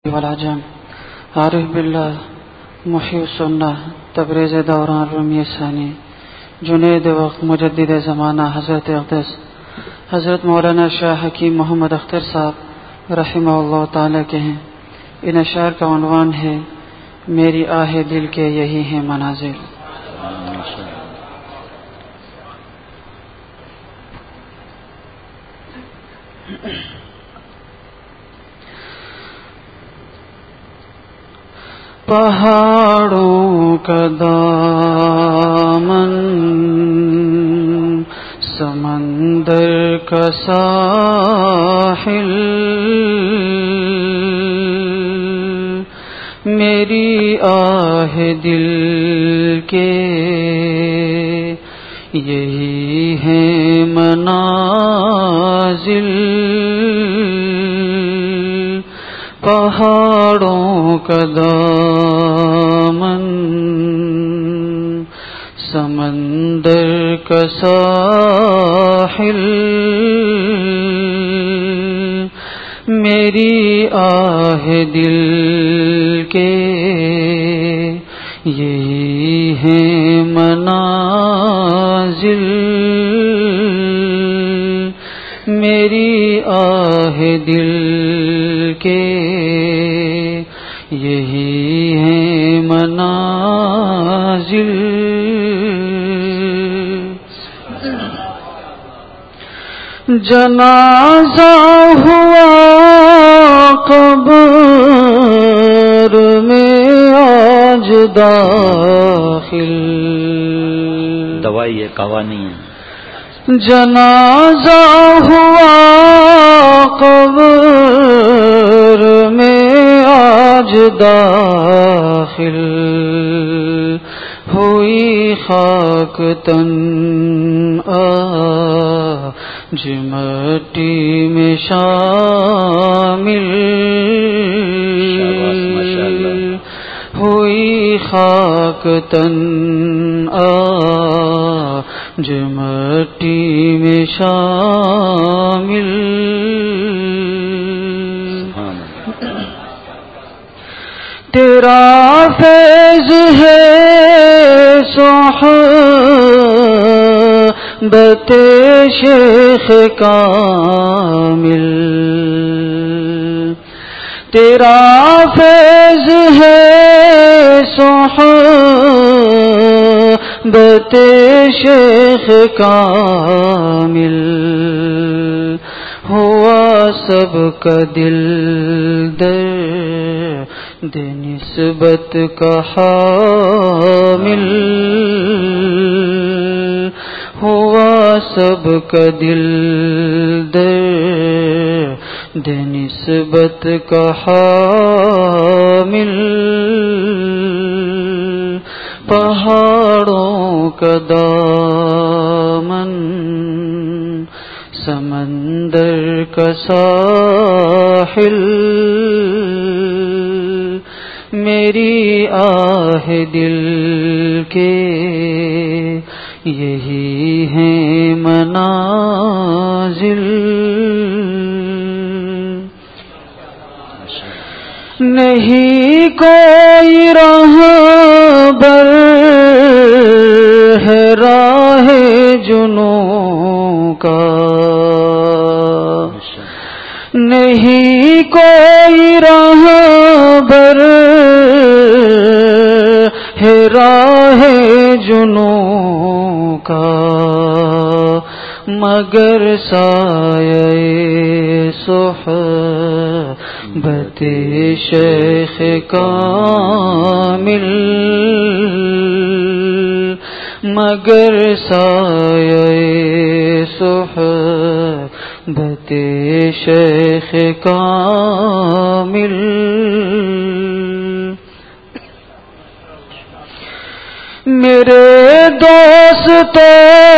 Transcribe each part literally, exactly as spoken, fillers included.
والعجم عارف باللہ محی السنہ تبریز دوران رومی ثانی جنید وقت مجدد زمانہ حضرت اقدس حضرت مولانا شاہ حکیم محمد اختر صاحب رحمہ اللہ تعالیٰ کے ہیں۔ ان اشعار کا عنوان ہے میری آہ دل کے یہی ہیں منازل۔ پہاڑوں کا دامن سمندر کا ساحل میری آہ دل کے یہی ہیں منازل۔ پہاڑوں کا دامن سمندر کا ساحل میری آہ دل کے یہی ہیں منازل۔ میری آہ دل کے یہی ہیں منازل۔ جنازہ ہوا قبر میں آج داخل، دوائی ہے قوانین۔ جنازہ ہوا قبر میں آج داخل، ہوئی خاک تن آج مٹی میں شامل، ہوئی خاک تن آج مٹی میں شامل۔ تیرا فیض ہے صحبت شیخ کامل، تیرا فیض ہے صحبت شیخ کامل، ہوا سب کا دل درد نسبت کا حامل، ہوا سب کا دل درد نسبت کا حامل۔ پہاڑوں کا دامن سمندر کا ساحل میری آہ دل کے یہی ہیں منازل۔ نہیں کوئی رہبر ہے راہ جنوں کا، نہیں کوئی رہبر ہے راہ جنوں کا، مگر سایہ صحبت شیخ کامل، مگر سایہ صحبت شیخ کامل۔ میرے دوستو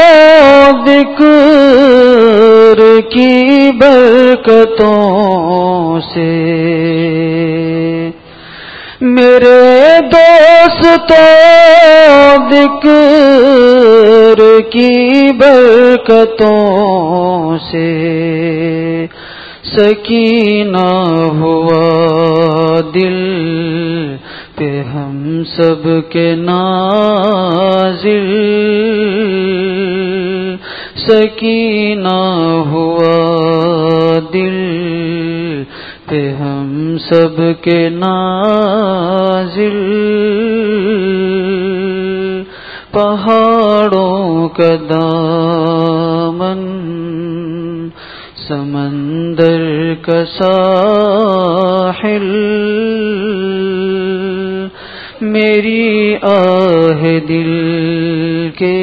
ذکر کی برکتوں سے، میرے دوستو ذکر کی برکتوں سے سکینہ ہوا دل پہ ہم سب کے نازل، سکینہ ہوا دل پہ ہم سب کے نازل، پہاڑوں کا دامن سمندر کا ساحل، میری آہ دل کے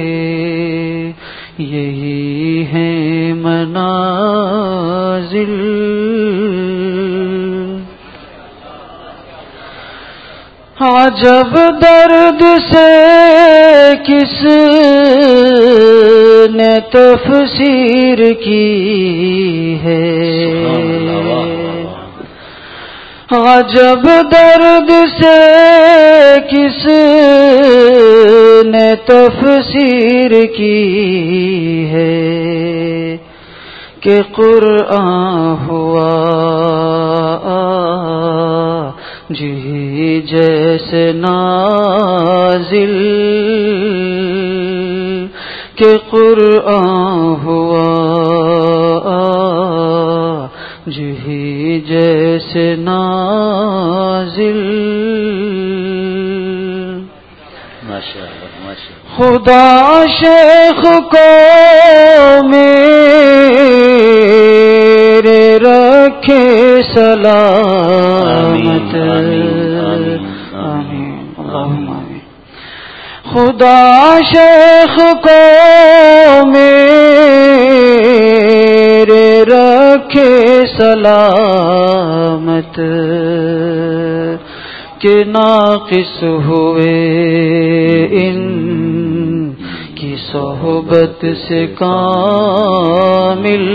یہی ہیں منازل، عجب درد سے کس نے تفسیر کی ہے، عجب درد سے کس نے تفسیر کی ہے، کہ قرآن ہوا جی جیسے نازل، کہ قرآن ہوا جی جیسے نازل، خدا شیخ کو میرے رکھے سلامت، آمین اللہم آمین، خدا شیخ کو میرے رکھے سلامت، کہ ناقص ہوئے ان کی صحبت سے کامل،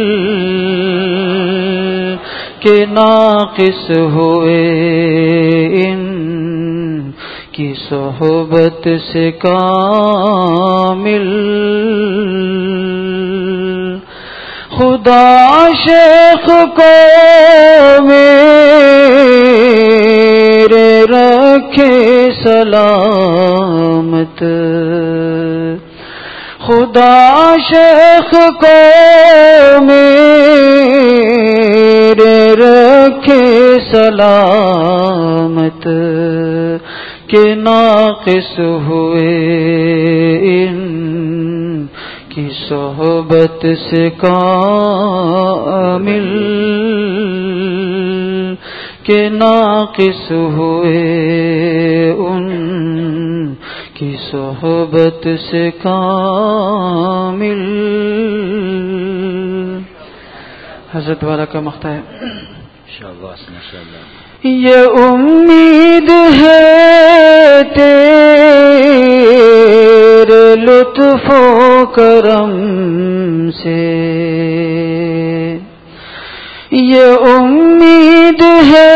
کہ ناقص ہوئے ان کی صحبت سے کامل، خدا شیخ کو میرے رکھے سلامت، خدا شیخ کو میرے رکھے سلامت، کہ ناقص ہوئے ان کی صحبت سے کامل، کہ ناقص ہوئے ان کی صحبت سے کامل، حضرت والا کا مقطع ہے، یہ امید ہے تیرے لطف و کرم سے، یہ امید ہے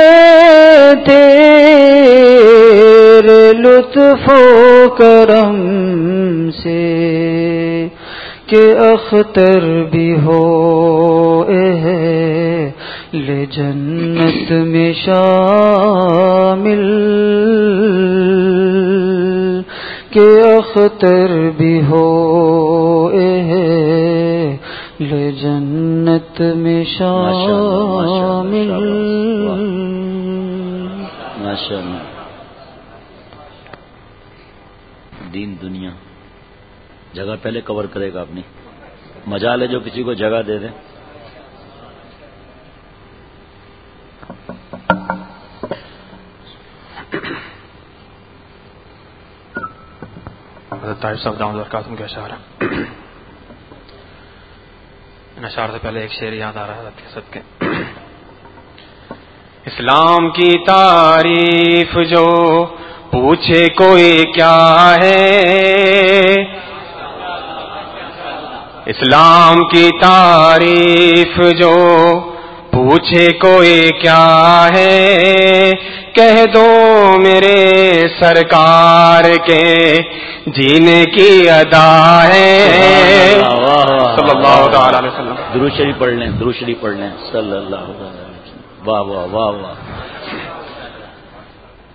تیرے لطف و کرم سے، کہ اختر بھی ہو اہل جنت میں شامل، کہ اختر بھی ہو اہل جنت میں شامل، ماشاءاللہ۔ دین دنیا جگہ پہلے کور کرے گا اپنی، مجال ہے جو کسی کو جگہ دے دے۔ حضرت طاہر صاحب دامت برکاتہم کے اشعار ہیں، ان اشعار سے پہلے ایک شعر یاد آ رہا ہے حضرت کے صدقے۔ اسلام کی تعریف جو پوچھے کوئی کیا ہے، اسلام کی تعریف جو پوچھے کوئی کیا ہے، کہہ دو میرے سرکار کے جینے کی ادا ہے، صلی اللہ تعالی علیہ وسلم۔ درود شریف پڑھ لیں، درود شریف پڑھ لیں، صلی اللہ علیہ وسلم۔ واہ واہ واہ واہ۔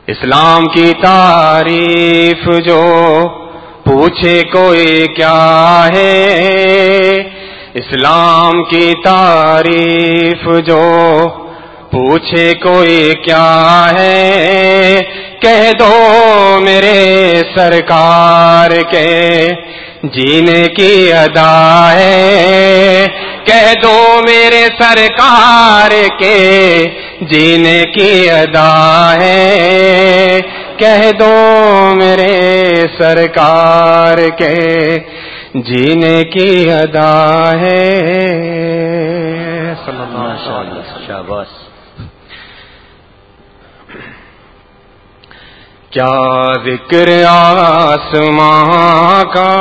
اسلام کی تعریف جو پوچھے کوئی کیا ہے، اسلام کی تعریف جو پوچھے کوئی کیا ہے، کہہ دو میرے سرکار کے جینے کی ادا ہے، کہہ دو میرے سرکار کے جینے کی ادا ہے، کہہ دو میرے سرکار کے جینے کی ادا ہے۔ صلی اللہ علیہ وسلم۔ شاباش۔ کیا ذکر آسماں کا،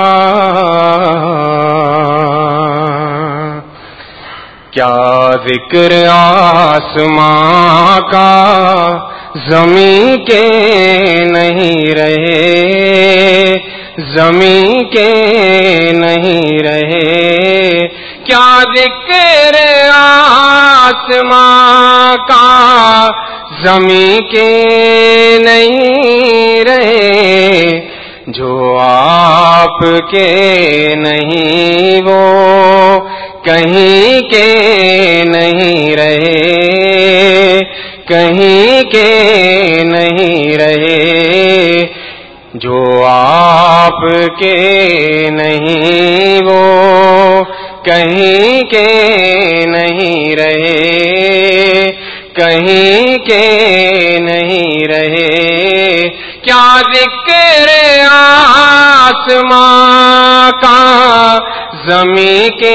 کیا ذکر آسماں کا، زمین کے نہیں رہے، زمین کے نہیں رہے، کیا ذکر آسماں کا، زمین کے نہیں رہے، جو آپ کے نہیں وہ کہیں کے نہیں رہے، کہیں کے نہیں رہے، جو آپ کے نہیں وہ کہیں کے نہیں رہے، کہیں کے نہیں رہے، کیا ذکر آسماں کا، زمین کے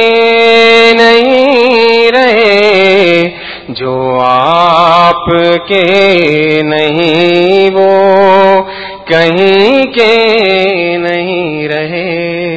نہیں رہے، جو آپ کے نہیں وہ کہیں کے نہیں رہے،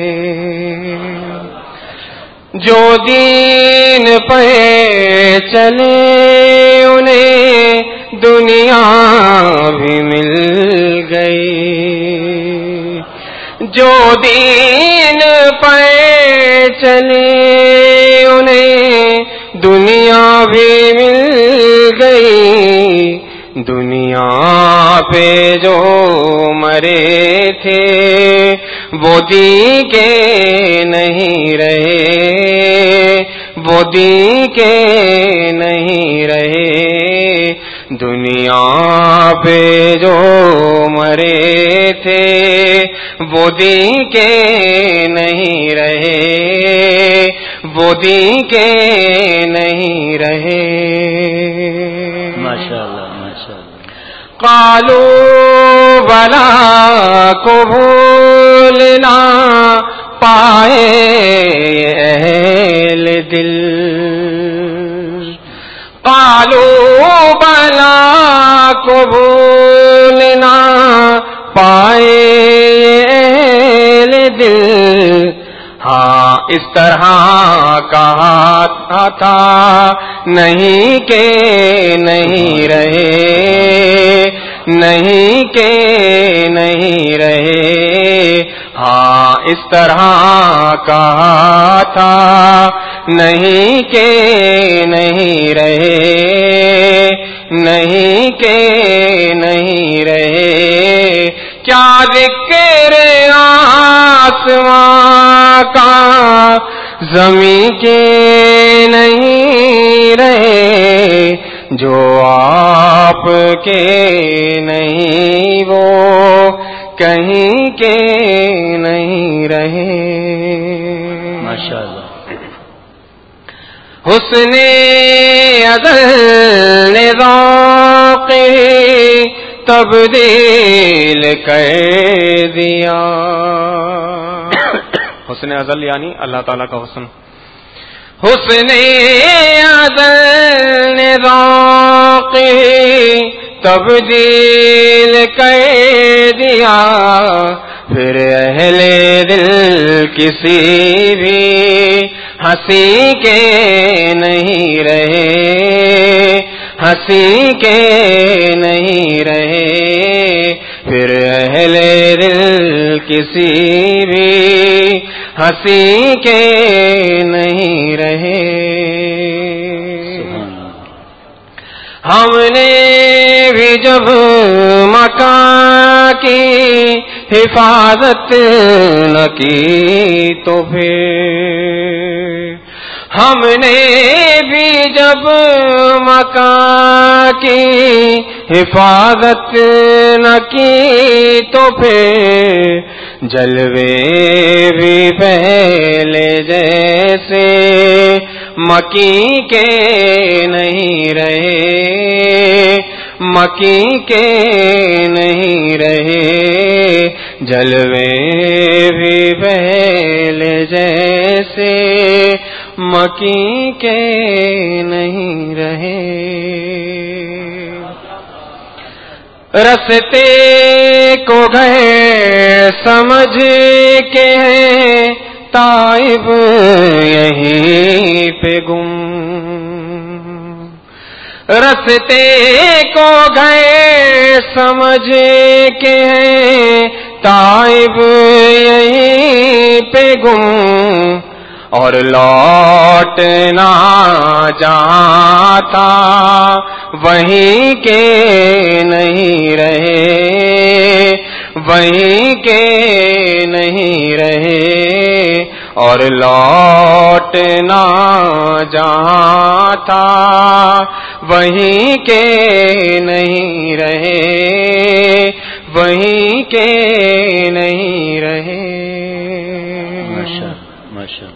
جو دین پہ چلے انہیں دنیا بھی مل گئی، جو دین پہ چلے انہیں دنیا بھی مل گئی، دنیا پہ جو مرے تھے وہ دین کے نہیں رہے، وہ دین کے نہیں رہے، دنیا پہ جو مرے تھے وہ دین کے نہیں رہے، وہ دین کے نہیں رہے۔ ماشاءاللہ ماشاءاللہ۔ قالو بلا کو بھولنا پائے اہل دل، قالو بلا کو بھولنا پائے اہل دل، ہاں اس طرح کہا تھا نہیں کہ نہیں رہے، نہیں کہ نہیں رہے، ہاں اس طرح کہا تھا نہیں کہ نہیں رہے، نہیں کہ نہیں رہے، کیا ذکر آسماں کا، زمین کے نہیں رہے، جو آپ کے نہیں وہ کہیں کے نہیں رہے۔ ماشاءاللہ۔ حسن ازل نے ذوق تبدیل کر دیا، حسن ازل یعنی اللہ تعالیٰ کا حسن، حسن ازل نے ذوق تبدیل کر دیا، پھر اہل دل کسی بھی ہنسی کے نہیں رہے، ہنسی کے نہیں رہے، پھر اہل دل کسی بھی ہنسی کے نہیں رہے۔ ہم نے بھی جب مکان کی حفاظت نہ کی تو پھر ہم نے بھی جب مکان کی حفاظت نہ کی تو پھر جلوے بھی پہلے جیسے مکی کے نہیں رہے، مکی کے نہیں رہے، جلوے بھی پہلے جیسے مکی کے نہیں رہے۔ رستے کو گئے سمجھ کے ہیں تائب یہیں پہ گم، رستے کو گئے سمجھ کے ہیں تائب یہیں پہ گم، اور لوٹنا جہاں تھا وہیں کے نہیں رہے، وہیں کے نہیں رہے، اور لوٹنا جہاں تھا وہیں کے نہیں رہے، وہیں کے نہیں رہے۔ ماشاء ماشاء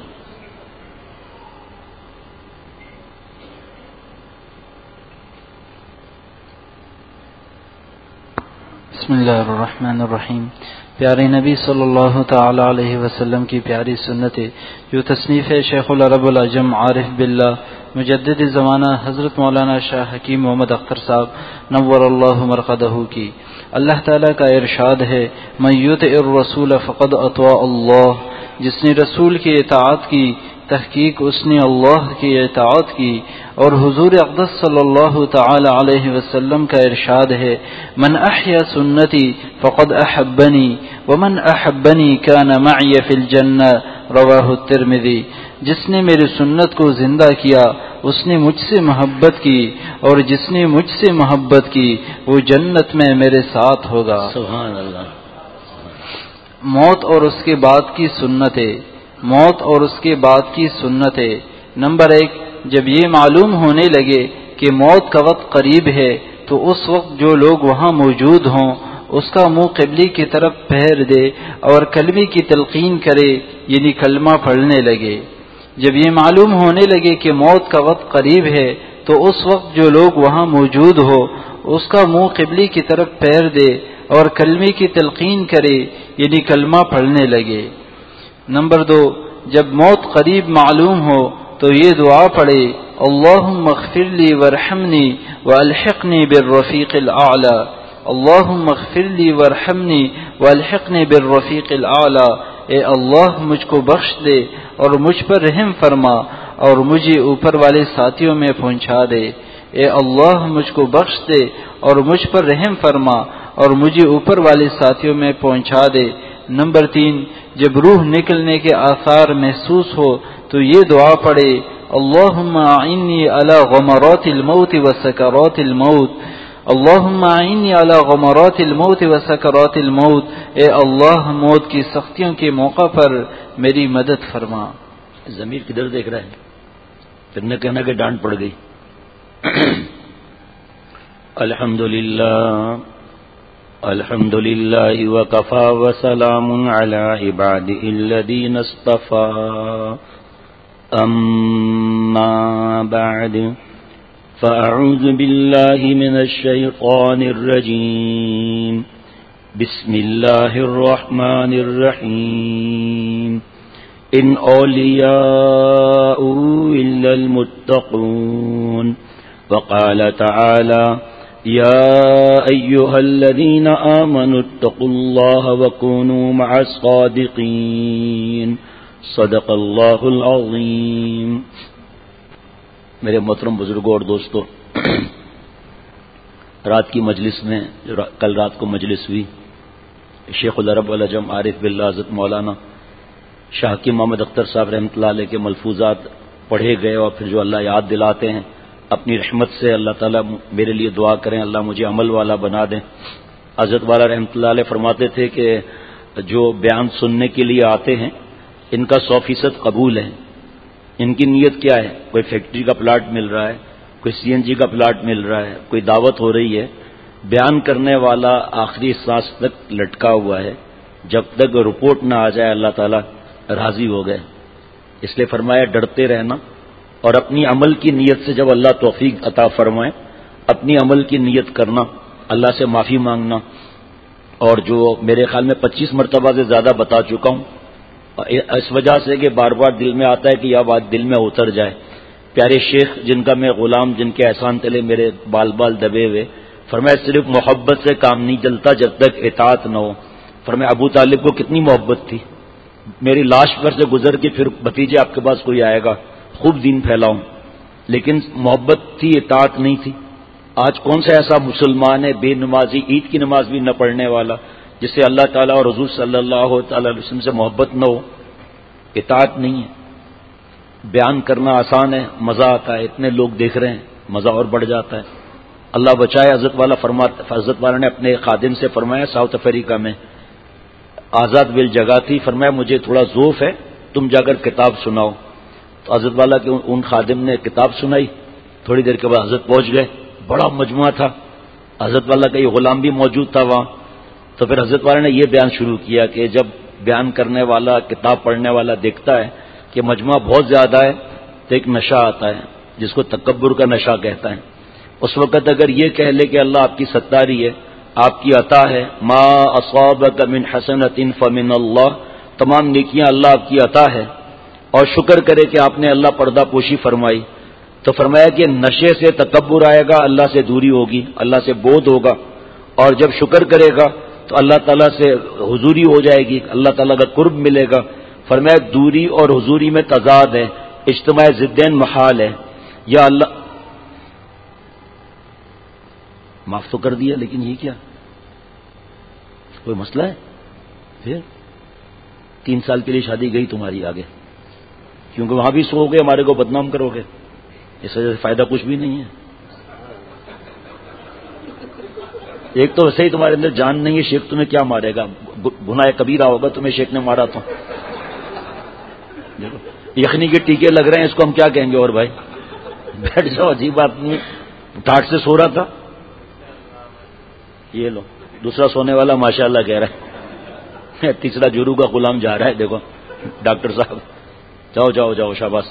بسم اللہ الرحمن الرحیم۔ پیارے نبی صلی اللہ تعالی علیہ وسلم کی پیاری سنتیں جو تصنیف ہے شیخ العرب العجم عارف باللہ مجدد زمانہ حضرت مولانا شاہ حکیم محمد اختر صاحب نور اللہ مرقدہ کی، اللہ تعالیٰ کا ارشاد ہے من یطع الرسول فقد اطاع اللہ، جس نے رسول کی اطاعت کی تحقیق اس نے اللہ کی اطاعت کی۔ اور حضور اقدس صلی اللہ تعالی علیہ وسلم کا ارشاد ہے من احیا سنتی فقد احبنی ومن احبنی کان معی فی الجنہ، رواہ الترمذی، جس نے میری سنت کو زندہ کیا اس نے مجھ سے محبت کی، اور جس نے مجھ سے محبت کی وہ جنت میں میرے ساتھ ہوگا۔ سبحان اللہ۔ موت اور اس کے بعد کی سنتیں، موت اور اس کے بعد کی سنتیں۔ نمبر ایک، جب یہ معلوم ہونے لگے کہ موت کا وقت قریب ہے تو اس وقت جو لوگ وہاں موجود ہوں اس کا منہ قبلے کی طرف پھیر دے اور کلمے کی تلقین کرے، یعنی کلمہ پڑھنے لگے۔ جب یہ معلوم ہونے لگے کہ موت کا وقت قریب ہے تو اس وقت جو لوگ وہاں موجود ہو اس کا منہ قبلے کی طرف پھیر دے اور کلمے کی تلقین کرے، یعنی کلمہ پڑھنے لگے۔ نمبر دو، جب موت قریب معلوم ہو تو یہ دعا پڑھے اللہم اغفر لی وارحمنی والحقنی بالرفیق الاعلی، اللہم اغفر لی وارحمنی والحقنی بالرفیق الاعلی، اے اللہ مجھ کو بخش دے اور مجھ پر رحم فرما اور مجھے اوپر والے ساتھیوں میں پہنچا دے، اے اللہ مجھ کو بخش دے اور مجھ پر رحم فرما اور مجھے اوپر والے ساتھیوں میں پہنچا دے۔ نمبر تین، جب روح نکلنے کے آثار محسوس ہو تو یہ دعا پڑھے اللہم اعنی علی غمرات الموت وسکرات الموت، اللہم اعنی علی غمرات الموت وسکرات الموت، اے اللہ موت کی سختیوں کے موقع پر میری مدد فرما۔ ضمیر کدھر دیکھ رہا ہے؟ پھر نہ کہنا کہ ڈانٹ پڑ گئی۔ الحمدللہ الحمد للہ وکفا وسلام علی عبادہ الذین اصطفى، اما بعد فاعوذ باللہ من الشیطان الرجیم، بسم اللہ الرحمن الرحیم، ان اولیاء الا المتقون، وقال تعالی يا أيها الذين آمنوا اتقوا الله وكونوا مع الصادقين، صدق اللہ العظیم۔ میرے محترم بزرگوں اور دوستوں، رات کی مجلس میں جو کل رات کو مجلس ہوئی، شیخ العرب العجم عارف باللہ حضرت مولانا شاہ حکیم محمد اختر صاحب رحمۃ اللہ علیہ کے ملفوظات پڑھے گئے، اور پھر جو اللہ یاد دلاتے ہیں اپنی رحمت سے اللہ تعالیٰ میرے لیے دعا کریں اللہ مجھے عمل والا بنا دیں۔ حضرت والا رحمۃ اللہ علیہ فرماتے تھے کہ جو بیان سننے کے لیے آتے ہیں ان کا سو فیصد قبول ہے. ان کی نیت کیا ہے؟ کوئی فیکٹری کا پلاٹ مل رہا ہے, کوئی سی این جی کا پلاٹ مل رہا ہے, کوئی دعوت ہو رہی ہے. بیان کرنے والا آخری سانس تک لٹکا ہوا ہے, جب تک رپورٹ نہ آ جائے اللہ تعالیٰ راضی ہو گئے. اس لیے فرمایا ڈرتے رہنا اور اپنی عمل کی نیت سے جب اللہ توفیق عطا فرمائے اپنی عمل کی نیت کرنا, اللہ سے معافی مانگنا. اور جو میرے خیال میں پچیس مرتبہ سے زیادہ بتا چکا ہوں اس وجہ سے کہ بار بار دل میں آتا ہے کہ یہ بات دل میں اتر جائے. پیارے شیخ جن کا میں غلام, جن کے احسان تلے میرے بال بال دبے ہوئے, فرمایا صرف محبت سے کام نہیں چلتا جب تک اطاعت نہ ہو. فرمایا ابو طالب کو کتنی محبت تھی, میری لاش پر سے گزر کے پھر بھتیجے آپ کے پاس کوئی آئے گا خوب دین پھیلاؤں, لیکن محبت تھی, اطاعت نہیں تھی. آج کون سا ایسا مسلمان ہے بے نمازی, عید کی نماز بھی نہ پڑھنے والا, جس سے اللہ تعالیٰ اور حضور صلی اللہ تعالی علیہ وسلم سے محبت نہ ہو, اطاعت نہیں ہے. بیان کرنا آسان ہے, مزہ آتا ہے, اتنے لوگ دیکھ رہے ہیں, مزہ اور بڑھ جاتا ہے. اللہ بچائے. حضرت والا فرماتا, حضرت والا نے اپنے خادم سے فرمایا ساؤتھ افریقہ میں آزاد ویل جگہ تھی, فرمایا مجھے تھوڑا ذوف ہے, تم جا کر کتاب سناؤ. تو حضرت والا کے ان خادم نے کتاب سنائی. تھوڑی دیر کے بعد حضرت پہنچ گئے, بڑا مجموعہ تھا, حضرت والا کا یہ غلام بھی موجود تھا وہاں. تو پھر حضرت والا نے یہ بیان شروع کیا کہ جب بیان کرنے والا, کتاب پڑھنے والا دیکھتا ہے کہ مجموعہ بہت زیادہ ہے تو ایک نشہ آتا ہے جس کو تکبر کا نشہ کہتا ہے. اس وقت اگر یہ کہہ لے کہ اللہ آپ کی ستاری ہے, آپ کی عطا ہے, ما اصابک من حسنۃ فمن اللہ, تمام نیکیاں اللہ آپ کی عطا ہے, اور شکر کرے کہ آپ نے اللہ پردہ پوشی فرمائی, تو فرمایا کہ نشے سے تکبر آئے گا, اللہ سے دوری ہوگی, اللہ سے بودھ ہوگا, اور جب شکر کرے گا تو اللہ تعالیٰ سے حضوری ہو جائے گی, اللہ تعالیٰ کا قرب ملے گا. فرمایا دوری اور حضوری میں تضاد ہے, اجتماع ضدین محال ہے. یا اللہ معاف تو کر دیا, لیکن یہ کیا کوئی مسئلہ ہے؟ پھر تین سال کے لیے شادی گئی تمہاری آگے, کیونکہ وہاں بھی سو گے, ہمارے کو بدنام کرو گے, اس وجہ سے فائدہ کچھ بھی نہیں ہے. ایک تو ویسے ہی تمہارے اندر جان نہیں ہے, شیخ تمہیں کیا مارے گا, گناہ کبیرہ ہوگا, تمہیں شیخ نے مارا تو یخنی کے ٹیکے لگ رہے ہیں, اس کو ہم کیا کہیں گے؟ اور بھائی بیٹھ جاؤ, عجیب بات نہیں, ٹاٹ سے سو رہا تھا. یہ لو دوسرا سونے والا ماشاءاللہ کہہ رہا ہے, تیسرا جورو کا غلام جا رہا ہے, دیکھو ڈاکٹر صاحب, جاؤ جاؤ جاؤ, شاباش.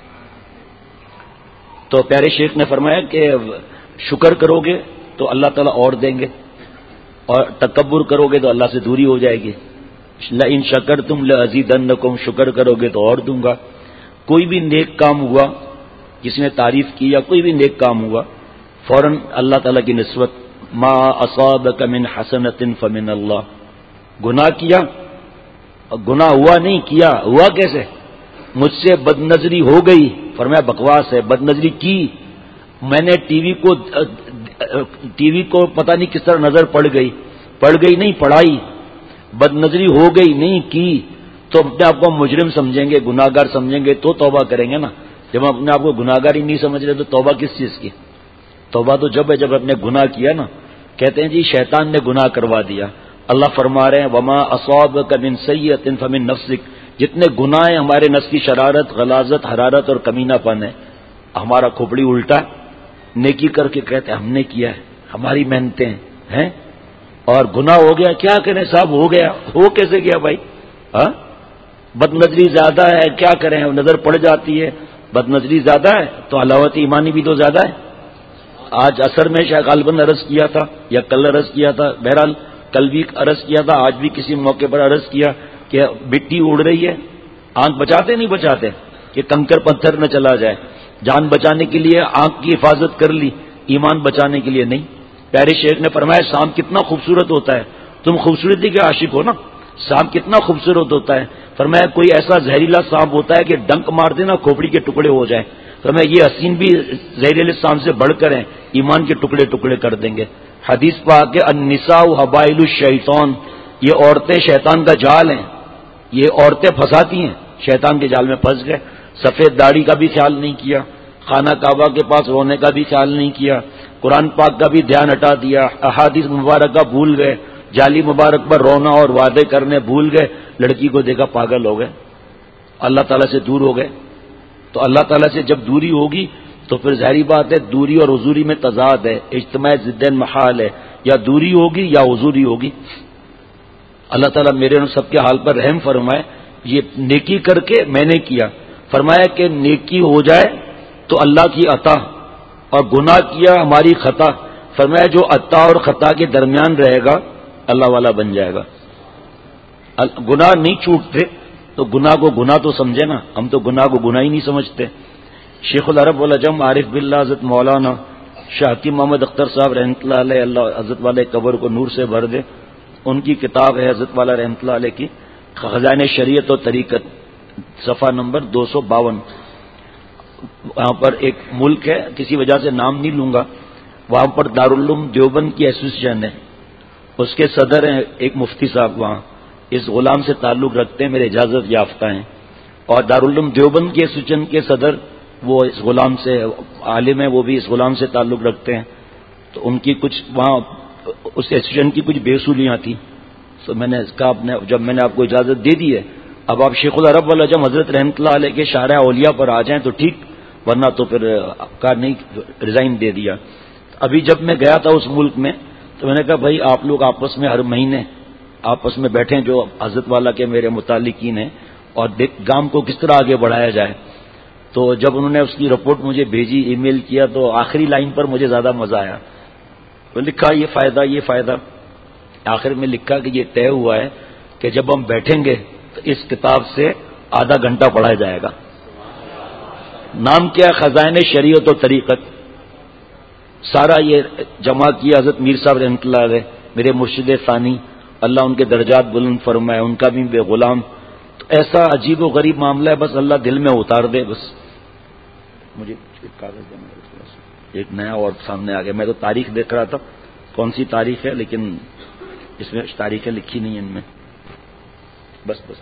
تو پیارے شیخ نے فرمایا کہ شکر کرو گے تو اللہ تعالیٰ اور دیں گے, اور تکبر کرو گے تو اللہ سے دوری ہو جائے گی. لئن شکرتم لازیدنکم, شکر کرو گے تو اور دوں گا. کوئی بھی نیک کام ہوا, کسی نے تعریف کی یا کوئی بھی نیک کام ہوا, فوراً اللہ تعالیٰ کی نسبت, ما اصابک من حسنۃ فمن اللہ. گناہ کیا, گناہ ہوا نہیں, کیا ہوا کیسے؟ مجھ سے بد نظری ہو گئی, فرمایا بکواس ہے, بد نظری کی, میں نے ٹی وی کو ٹی وی کو پتہ نہیں کس طرح نظر پڑ گئی, پڑ گئی نہیں پڑھائی, بد نظری ہو گئی نہیں کی, تو اپنے آپ کو مجرم سمجھیں گے, گناہ گار سمجھیں گے, تو توبہ کریں گے نا. جب ہم اپنے آپ کو گناہ گار ہی نہیں سمجھ رہے تو توبہ کس چیز کی؟ توبہ تو جب ہے جب اپنے گناہ کیا نا. کہتے ہیں جی شیطان نے گناہ کروا دیا, اللہ فرما رہے ہیں وما اصابک من سیئۃ فمن نفسک, جتنے گناہ ہیں ہمارے نفس کی شرارت, غلاظت, حرارت اور کمینہ پن ہے. ہمارا کھوپڑی الٹا, نیکی کر کے کہتے ہم نے کیا ہے, ہماری محنتیں ہیں, اور گناہ ہو گیا, کیا کریں صاحب, ہو گیا. ہو کیسے گیا بھائی؟ ہاں, بد نظری زیادہ ہے, کیا کریں, نظر پڑ جاتی ہے. بد نظری زیادہ ہے تو حلاوت ایمانی بھی تو زیادہ ہے. آج اثر میں شاید غالباً عرض کیا تھا یا کل عرض کیا تھا, بہرحال کل بھی عرض کیا تھا, آج بھی کسی موقع پر عرض کیا کہ مٹی اڑ رہی ہے, آنکھ بچاتے نہیں بچاتے کہ کنکر پتھر نہ چلا جائے. جان بچانے کے لیے آنکھ کی حفاظت کر لی, ایمان بچانے کے لیے نہیں. پیارے شیخ نے فرمایا سانپ کتنا خوبصورت ہوتا ہے, تم خوبصورتی کے عاشق ہو نا, سانپ کتنا خوبصورت ہوتا ہے. فرمایا کوئی ایسا زہریلا سانپ ہوتا ہے کہ ڈنک مار دینا کھوپڑی کے ٹکڑے ہو جائیں. فرمایا یہ حسین بھی زہریلے سانپ سے بڑھ کر ہیں, ایمان کے ٹکڑے ٹکڑے کر دیں گے. حدیث پاک کہ النساء حبائل الشیطان, یہ عورتیں شیطان کا جال ہیں, یہ عورتیں پھنساتی ہیں, شیطان کے جال میں پھنس گئے. سفید داڑھی کا بھی خیال نہیں کیا, خانہ کعبہ کے پاس رونے کا بھی خیال نہیں کیا, قرآن پاک کا بھی دھیان ہٹا دیا، احادیث مبارکہ بھول گئے، جعلی مبارک پر رونا اور وعدے کرنے بھول گئے، لڑکی کو دیکھا پاگل ہو گئے، اللہ تعالیٰ سے دور ہو گئے. تو اللہ تعالیٰ سے جب دوری ہوگی تو پھر ظاہری بات ہے دوری اور حضوری میں تضاد ہے، اجتماع ضدین محال ہے، یا دوری ہوگی یا حضوری ہوگی. اللہ تعالیٰ میرے اور سب کے حال پر رحم فرمائے. یہ نیکی کر کے میں نے کیا، فرمایا کہ نیکی ہو جائے تو اللہ کی عطا، اور گناہ کیا ہماری خطا، فرمایا جو عطا اور خطا کے درمیان رہے گا اللہ والا بن جائے گا. گناہ نہیں چھوٹتے تو گناہ کو گناہ تو سمجھے نا، ہم تو گناہ کو گناہ ہی نہیں سمجھتے. شیخ العرب والعجم عارف باللہ حضرت مولانا شاہ حکیم محمد اختر صاحب رحمۃ اللہ علیہ، اللہ حضرت والے قبر کو نور سے بھر دے، ان کی کتاب ہے حضرت والا رحمۃ اللہ علیہ کی خزائن شریعت و طریقت، صفحہ نمبر دو سو باون. وہاں پر ایک ملک ہے، کسی وجہ سے نام نہیں لوں گا، وہاں پر دارالعلوم دیوبند کی ایسوسیشن ہے، اس کے صدر ہیں ایک مفتی صاحب، وہاں اس غلام سے تعلق رکھتے ہیں، میرے اجازت یافتہ ہیں. اور دارالعلوم دیوبند کے ایسوسیشن کے صدر وہ اس غلام سے عالم ہیں، وہ بھی اس غلام سے تعلق رکھتے ہیں. تو ان کی کچھ وہاں اس ایسوسیشن کی کچھ بے اصولیاں تھیں، تو میں نے کہا جب میں نے آپ کو اجازت دے دی ہے اب آپ شیخ العرب والعجم حضرت رحمۃ اللہ علیہ کے شارع اولیاء پر آ جائیں تو ٹھیک، ورنہ تو پھر کار نہیں، ریزائن دے دیا. ابھی جب میں گیا تھا اس ملک میں تو میں نے کہا بھائی آپ لوگ آپس میں ہر مہینے آپس میں بیٹھیں جو حضرت والا کے میرے متعلقین ہیں، اور کام کو کس طرح آگے بڑھایا جائے. تو جب انہوں نے اس کی رپورٹ مجھے بھیجی، ای میل کیا، تو آخری لائن پر مجھے زیادہ مزہ آیا. تو لکھا یہ فائدہ یہ فائدہ، آخر میں لکھا کہ یہ طے ہوا ہے کہ جب ہم بیٹھیں گے تو اس کتاب سے آدھا گھنٹہ پڑھا جائے گا. نام کیا؟ خزائن شریعت و طریقت. سارا یہ جمع کیا حضرت میر صاحب رحمۃ اللہ علیہ، میرے مرشد ثانی، اللہ ان کے درجات بلند فرمائے، ان کا بھی بے غلام. تو ایسا عجیب و غریب معاملہ ہے، بس اللہ دل میں اتار دے. بس مجھے ایک کاغذ دینا، ایک نیا اور سامنے آ گیا. میں تو تاریخ دیکھ رہا تھا کون سی تاریخ ہے، لیکن اس میں تاریخیں لکھی نہیں ہیں ان میں. بس بس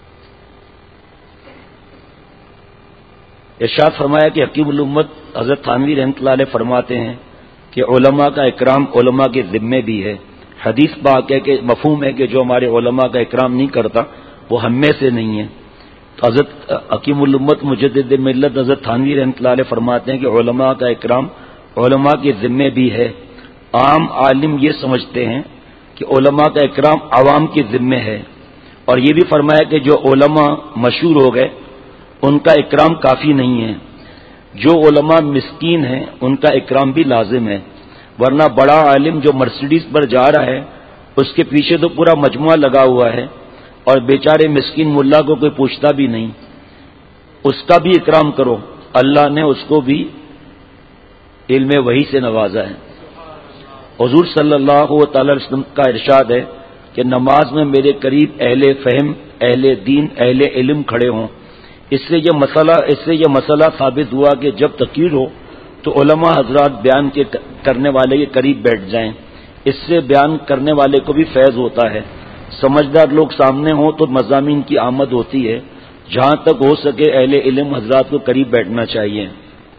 ارشاد فرمایا کہ حکیم الامت حضرت تھانوی رحمۃ اللہ علیہ فرماتے ہیں کہ علماء کا اکرام علماء کے ذمے بھی ہے. حدیث پاک ہے کہ مفہوم ہے کہ جو ہمارے علماء کا اکرام نہیں کرتا وہ ہم میں سے نہیں ہے. تو حضرت حکیم الامت مجدد ملت حضرت تھانوی رحمۃ اللہ علیہ فرماتے ہیں کہ علماء کا اکرام علماء کے ذمے بھی ہے. عام عالم یہ سمجھتے ہیں کہ علماء کا اکرام عوام کے ذمے ہے، اور یہ بھی فرمایا کہ جو علماء مشہور ہو گئے ان کا اکرام کافی نہیں ہے، جو علماء مسکین ہیں ان کا اکرام بھی لازم ہے. ورنہ بڑا عالم جو مرسیڈیز پر جا رہا ہے اس کے پیچھے تو پورا مجموعہ لگا ہوا ہے، اور بیچارے مسکین ملا کو کوئی پوچھتا بھی نہیں، اس کا بھی اکرام کرو. اللہ نے اس کو بھی علم وحی سے نوازا ہے. حضور صلی اللہ تعالی علیہ وسلم کا ارشاد ہے کہ نماز میں میرے قریب اہل فہم، اہل دین، اہل علم کھڑے ہوں. اس سے یہ مسئلہ اس سے یہ مسئلہ ثابت ہوا کہ جب تقریر ہو تو علماء حضرات بیان کے کرنے والے کے قریب بیٹھ جائیں، اس سے بیان کرنے والے کو بھی فیض ہوتا ہے. سمجھدار لوگ سامنے ہوں تو مضامین کی آمد ہوتی ہے. جہاں تک ہو سکے اہل علم حضرات کو قریب بیٹھنا چاہیے.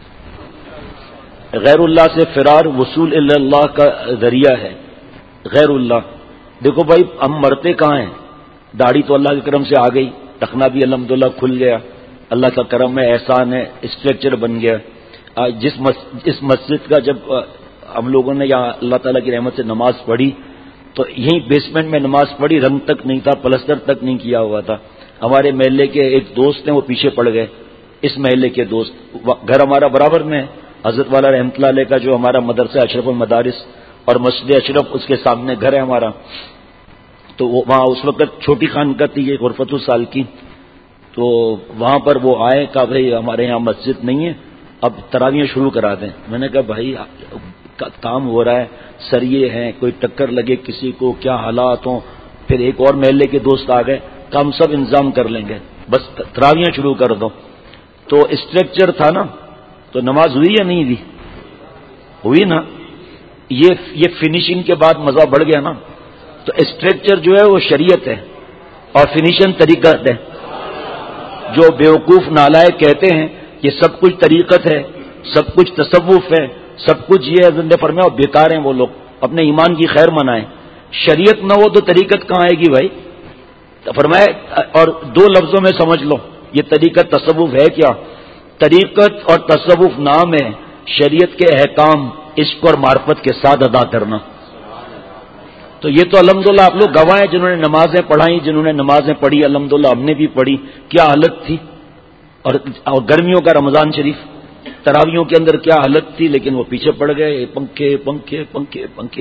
غیر اللہ سے فرار وصول اللہ کا ذریعہ ہے. غیر اللہ، دیکھو بھائی ہم مرتے کہاں ہیں؟ داڑھی تو اللہ کے کرم سے آ گئی، ٹخنا بھی الحمدللہ کھل گیا، اللہ کا کرم ہے، احسان ہے، اسٹرکچر بن گیا. جس اس مسجد کا جب ہم لوگوں نے یہاں اللہ تعالیٰ کی رحمت سے نماز پڑھی تو یہیں بیسمنٹ میں نماز پڑھی، رنگ تک نہیں تھا، پلستر تک نہیں کیا ہوا تھا. ہمارے محلے کے ایک دوست ہیں وہ پیچھے پڑ گئے، اس محلے کے دوست. گھر ہمارا برابر میں، حضرت والا رحمۃ اللہ علیہ کا جو ہمارا مدرسہ اشرف المدارس اور مسجد اشرف اس کے سامنے گھر ہے ہمارا. تو وہاں اس وقت چھوٹی خانقاہ تھی یہ غرفت السال کی، تو وہاں پر وہ آئے، کہا بھائی ہمارے یہاں مسجد نہیں ہے، اب تراویحیں شروع کرا دیں. میں نے کہا بھائی کام ہو رہا ہے، سریے ہیں، کوئی ٹکر لگے کسی کو، کیا حالات ہوں. پھر ایک اور محلے کے دوست آ گئے کہ ہم سب انتظام کر لیں گے، بس تراویحیں شروع کر دو. تو اسٹرکچر تھا نا، تو نماز ہوئی یا نہیں ہوئی؟ ہوئی نا. یہ یہ فنیشنگ کے بعد مزہ بڑھ گیا نا. تو اسٹرکچر جو ہے وہ شریعت ہے اور فنیشنگ طریقت ہے. جو بیوقوف نالائق کہتے ہیں یہ سب کچھ طریقت ہے، سب کچھ تصوف ہے، سب کچھ یہ حضرت نے فرمایا اور بیکار ہیں وہ لوگ، اپنے ایمان کی خیر منائیں. شریعت نہ ہو تو طریقت کہاں آئے گی بھائی؟ فرمایا اور دو لفظوں میں سمجھ لو یہ طریقت تصوف ہے کیا. طریقت اور تصوف نام ہے شریعت کے احکام عشق اور معرفت کے ساتھ ادا کرنا. تو یہ تو الحمدللہ آپ لوگ گواہ ہیں جنہوں نے نمازیں پڑھائیں، جنہوں نے نمازیں پڑھی، الحمدللہ ہم نے بھی پڑھی. کیا حالت تھی، اور اور گرمیوں کا رمضان شریف تراویحوں کے اندر کیا حالت تھی، لیکن وہ پیچھے پڑ گئے. پنکھے پنکھے پنکھے پنکھے.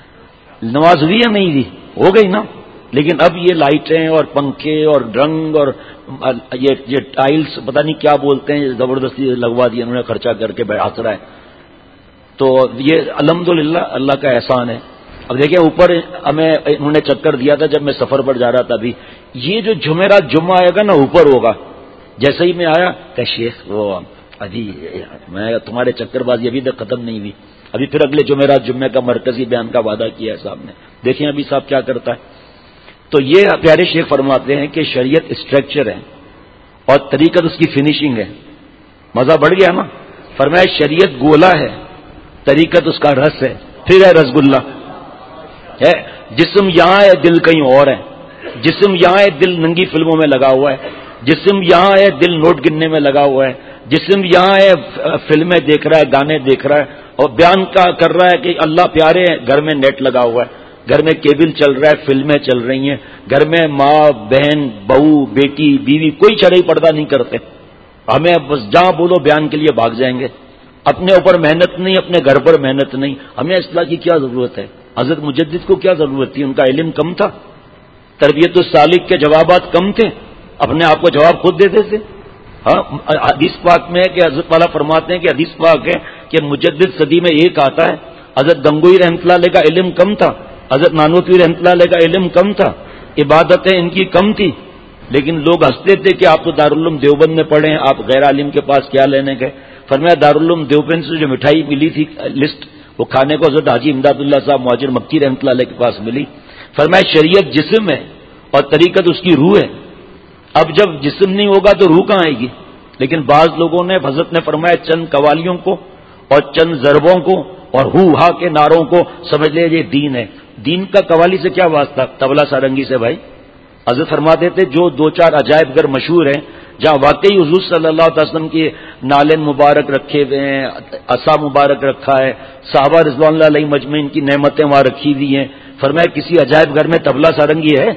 نماز ہوئی یا نہیں ہوئی؟ ہو گئی نا. لیکن اب یہ لائٹیں اور پنکھے اور رنگ اور یہ یہ ٹائلز پتہ نہیں کیا بولتے ہیں زبردستی لگوا دیا انہوں نے، خرچہ کر کے بیٹھا رہا ہے. تو یہ الحمدللہ اللہ کا احسان ہے. اب دیکھیں اوپر ہمیں انہوں نے چکر دیا تھا جب میں سفر پر جا رہا تھا. ابھی یہ جو جمعرات جمعہ آئے گا نا اوپر ہوگا. جیسے ہی میں آیا کہ شیخ وہ ابھی میں تمہارے چکر بازی ابھی تک ختم نہیں ہوئی، ابھی پھر اگلے جمعرات جمعے کا مرکزی بیان کا وعدہ کیا ہے صاحب نے. دیکھیں ابھی صاحب کیا کرتا ہے. تو یہ پیارے شیخ فرماتے ہیں کہ شریعت اسٹرکچر ہے اور طریقت اس کی فنیشنگ ہے. مزہ بڑھ گیا نا. فرمایا شریعت گولا ہے، طریقت اس کا رس ہے، پھر ہے رسگلہ ہے. جسم یہاں ہے دل کہیں اور ہے. جسم یہاں ہے دل ننگی فلموں میں لگا ہوا ہے. جسم یہاں ہے دل نوٹ گننے میں لگا ہوا ہے. جسم یہاں ہے فلمیں دیکھ رہا ہے، گانے دیکھ رہا ہے اور بیان کا کر رہا ہے کہ اللہ پیارے ہیں. گھر میں نیٹ لگا ہوا ہے، گھر میں کیبل چل رہا ہے، فلمیں چل رہی ہیں. گھر میں ماں بہن بہو بیٹی بیوی کوئی چڑھائی پردہ نہیں کرتے. ہمیں بس جہاں بولو بیان کے لیے بھاگ جائیں گے. اپنے اوپر محنت نہیں، اپنے گھر پر محنت نہیں. ہمیں اصلاح کی کیا ضرورت ہے؟ حضرت مجدد کو کیا ضرورت تھی؟ ان کا علم کم تھا، تربیت السالک کے جوابات کم تھے، اپنے آپ کو جواب خود دیتے تھے. ہاں حدیث پاک میں ہے کہ حضرت والا فرماتے ہیں کہ حدیث پاک ہے کہ مجدد صدی میں ایک آتا ہے. حضرت گنگوئی رحمۃ اللہ علیہ کا علم کم تھا، حضرت نانوتوی رحمۃ اللہ علیہ کا علم کم تھا، عبادتیں ان کی کم تھی، لیکن لوگ ہنستے تھے کہ آپ تو دارالعلوم دیوبند میں پڑھے ہیں، آپ غیر عالم کے پاس کیا لینے گئے. فرمایا دارالعلوم دیوبند سے جو مٹھائی ملی تھی لسٹ وہ کھانے کو حضرت حاجی امداد اللہ صاحب مہاجر مکی رحمۃ اللہ علیہ کے پاس ملی. فرمایا شریعت جسم ہے اور طریقت اس کی روح ہے. اب جب جسم نہیں ہوگا تو روح کہاں آئے گی؟ لیکن بعض لوگوں نے حضرت نے فرمایا چند قوالیوں کو اور چند ضربوں کو اور ہو ہا کے نعروں کو سمجھ لے یہ دین ہے. دین کا قوالی سے کیا واسطہ؟ طبلہ سارنگی سے بھائی. حضرت فرماتے تھے جو دو چار عجائب گھر مشہور ہیں جہاں واقعی حضور صلی اللہ علیہ وسلم کی نالن مبارک رکھے ہوئے ہیں، عصا مبارک رکھا ہے، صحابہ رضوان اللہ علیہ مجمعین کی نعمتیں وہاں رکھی ہوئی ہیں. فرمایا کسی عجائب گھر میں طبلہ سارنگی ہے؟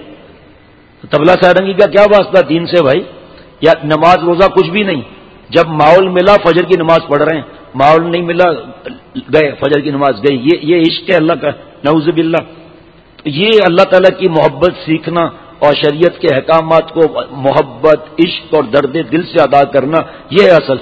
طبلہ سارنگی کا کیا واسطہ دین سے بھائی؟ یا نماز روزہ کچھ بھی نہیں. جب ماحول ملا فجر کی نماز پڑھ رہے ہیں، ماحول نہیں ملا گئے فجر کی نماز گئی. یہ یہ عشق ہے اللہ کا، نعوذ باللہ. یہ اللہ تعالیٰ کی محبت سیکھنا اور شریعت کے احکامات کو محبت عشق اور درد دل سے ادا کرنا، یہ ہے اصل.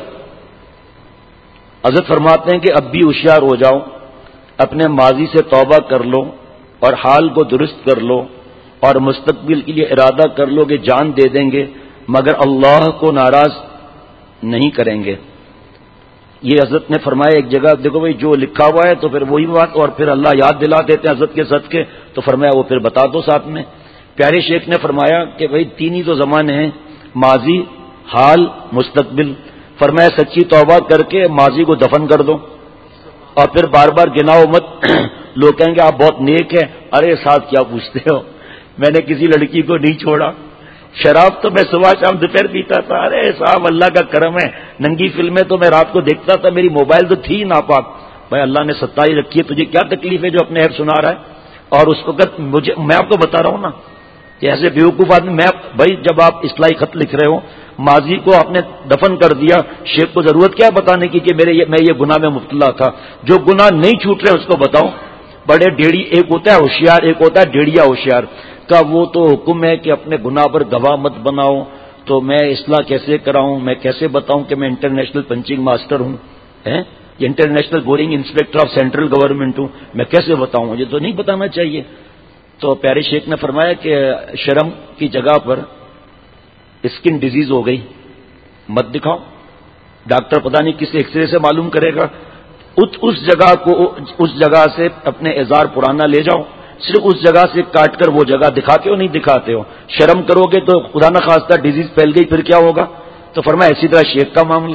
حضرت فرماتے ہیں کہ اب بھی ہوشیار ہو جاؤ، اپنے ماضی سے توبہ کر لو اور حال کو درست کر لو اور مستقبل کے لیے ارادہ کر لو کہ جان دے دیں گے مگر اللہ کو ناراض نہیں کریں گے. یہ حضرت نے فرمایا ایک جگہ دیکھو بھائی جو لکھا ہوا ہے تو پھر وہی بات، اور پھر اللہ یاد دلا دیتے ہیں حضرت کے صدقے. تو فرمایا وہ پھر بتا دو ساتھ میں. پیارے شیخ نے فرمایا کہ بھائی تین ہی تو زمانے ہیں، ماضی، حال، مستقبل. فرمایا سچی توبہ کر کے ماضی کو دفن کر دو اور پھر بار بار گناؤ مت. لوگ کہیں گے آپ بہت نیک ہیں. ارے صاحب کیا پوچھتے ہو، میں نے کسی لڑکی کو نہیں چھوڑا. شراب تو میں صبح شام دوپہر پیتا تھا. ارے صاحب اللہ کا کرم ہے، ننگی فلمیں تو میں رات کو دیکھتا تھا، میری موبائل تو تھی ناپاک. بھائی اللہ نے ستائی رکھی ہے، تجھے کیا تکلیف ہے جو اپنے عیب سنا رہا ہے؟ اور اس وقت مجھے میں آپ کو بتا رہا ہوں نا کہ ایسے بیوقوف آدمی، میں بھائی جب آپ اصلاحی خط لکھ رہے ہو، ماضی کو آپ نے دفن کر دیا، شیخ کو ضرورت کیا بتانے کی کہ میرے یہ میں یہ گناہ میں مبتلا تھا. جو گناہ نہیں چھوٹ رہے اس کو بتاؤ. بڑے ڈیڑھی، ایک ہوتا ہے ہوشیار، ایک ہوتا ہے ڈیڑھیا ہوشیار کا. وہ تو حکم ہے کہ اپنے گناہ پر گواہ مت بناؤ. تو میں اصلاح کیسے کراؤں، میں کیسے بتاؤں کہ میں انٹرنیشنل پنچنگ ماسٹر ہوں، international boring inspector of central government ہوں، میں کیسے بتاؤں؟ مجھے تو نہیں بتانا چاہیے. تو پیارے شیخ نے فرمایا کہ شرم کی جگہ پر اسکن ڈیزیز ہو گئی، مت دکھاؤ. ڈاکٹر پتہ نہیں کس ایکس رے سے معلوم کرے گا. اس جگہ کو اس جگہ سے اپنے اظہار پرانا لے جاؤ، صرف اس جگہ سے کاٹ کر وہ جگہ دکھاتے ہو نہیں دکھاتے ہو. شرم کرو گے تو خدا نخواستہ ڈیزیز پھیل گئی پھر کیا ہوگا؟ تو فرمایا اسی طرح شیخ کا معاملہ ہے.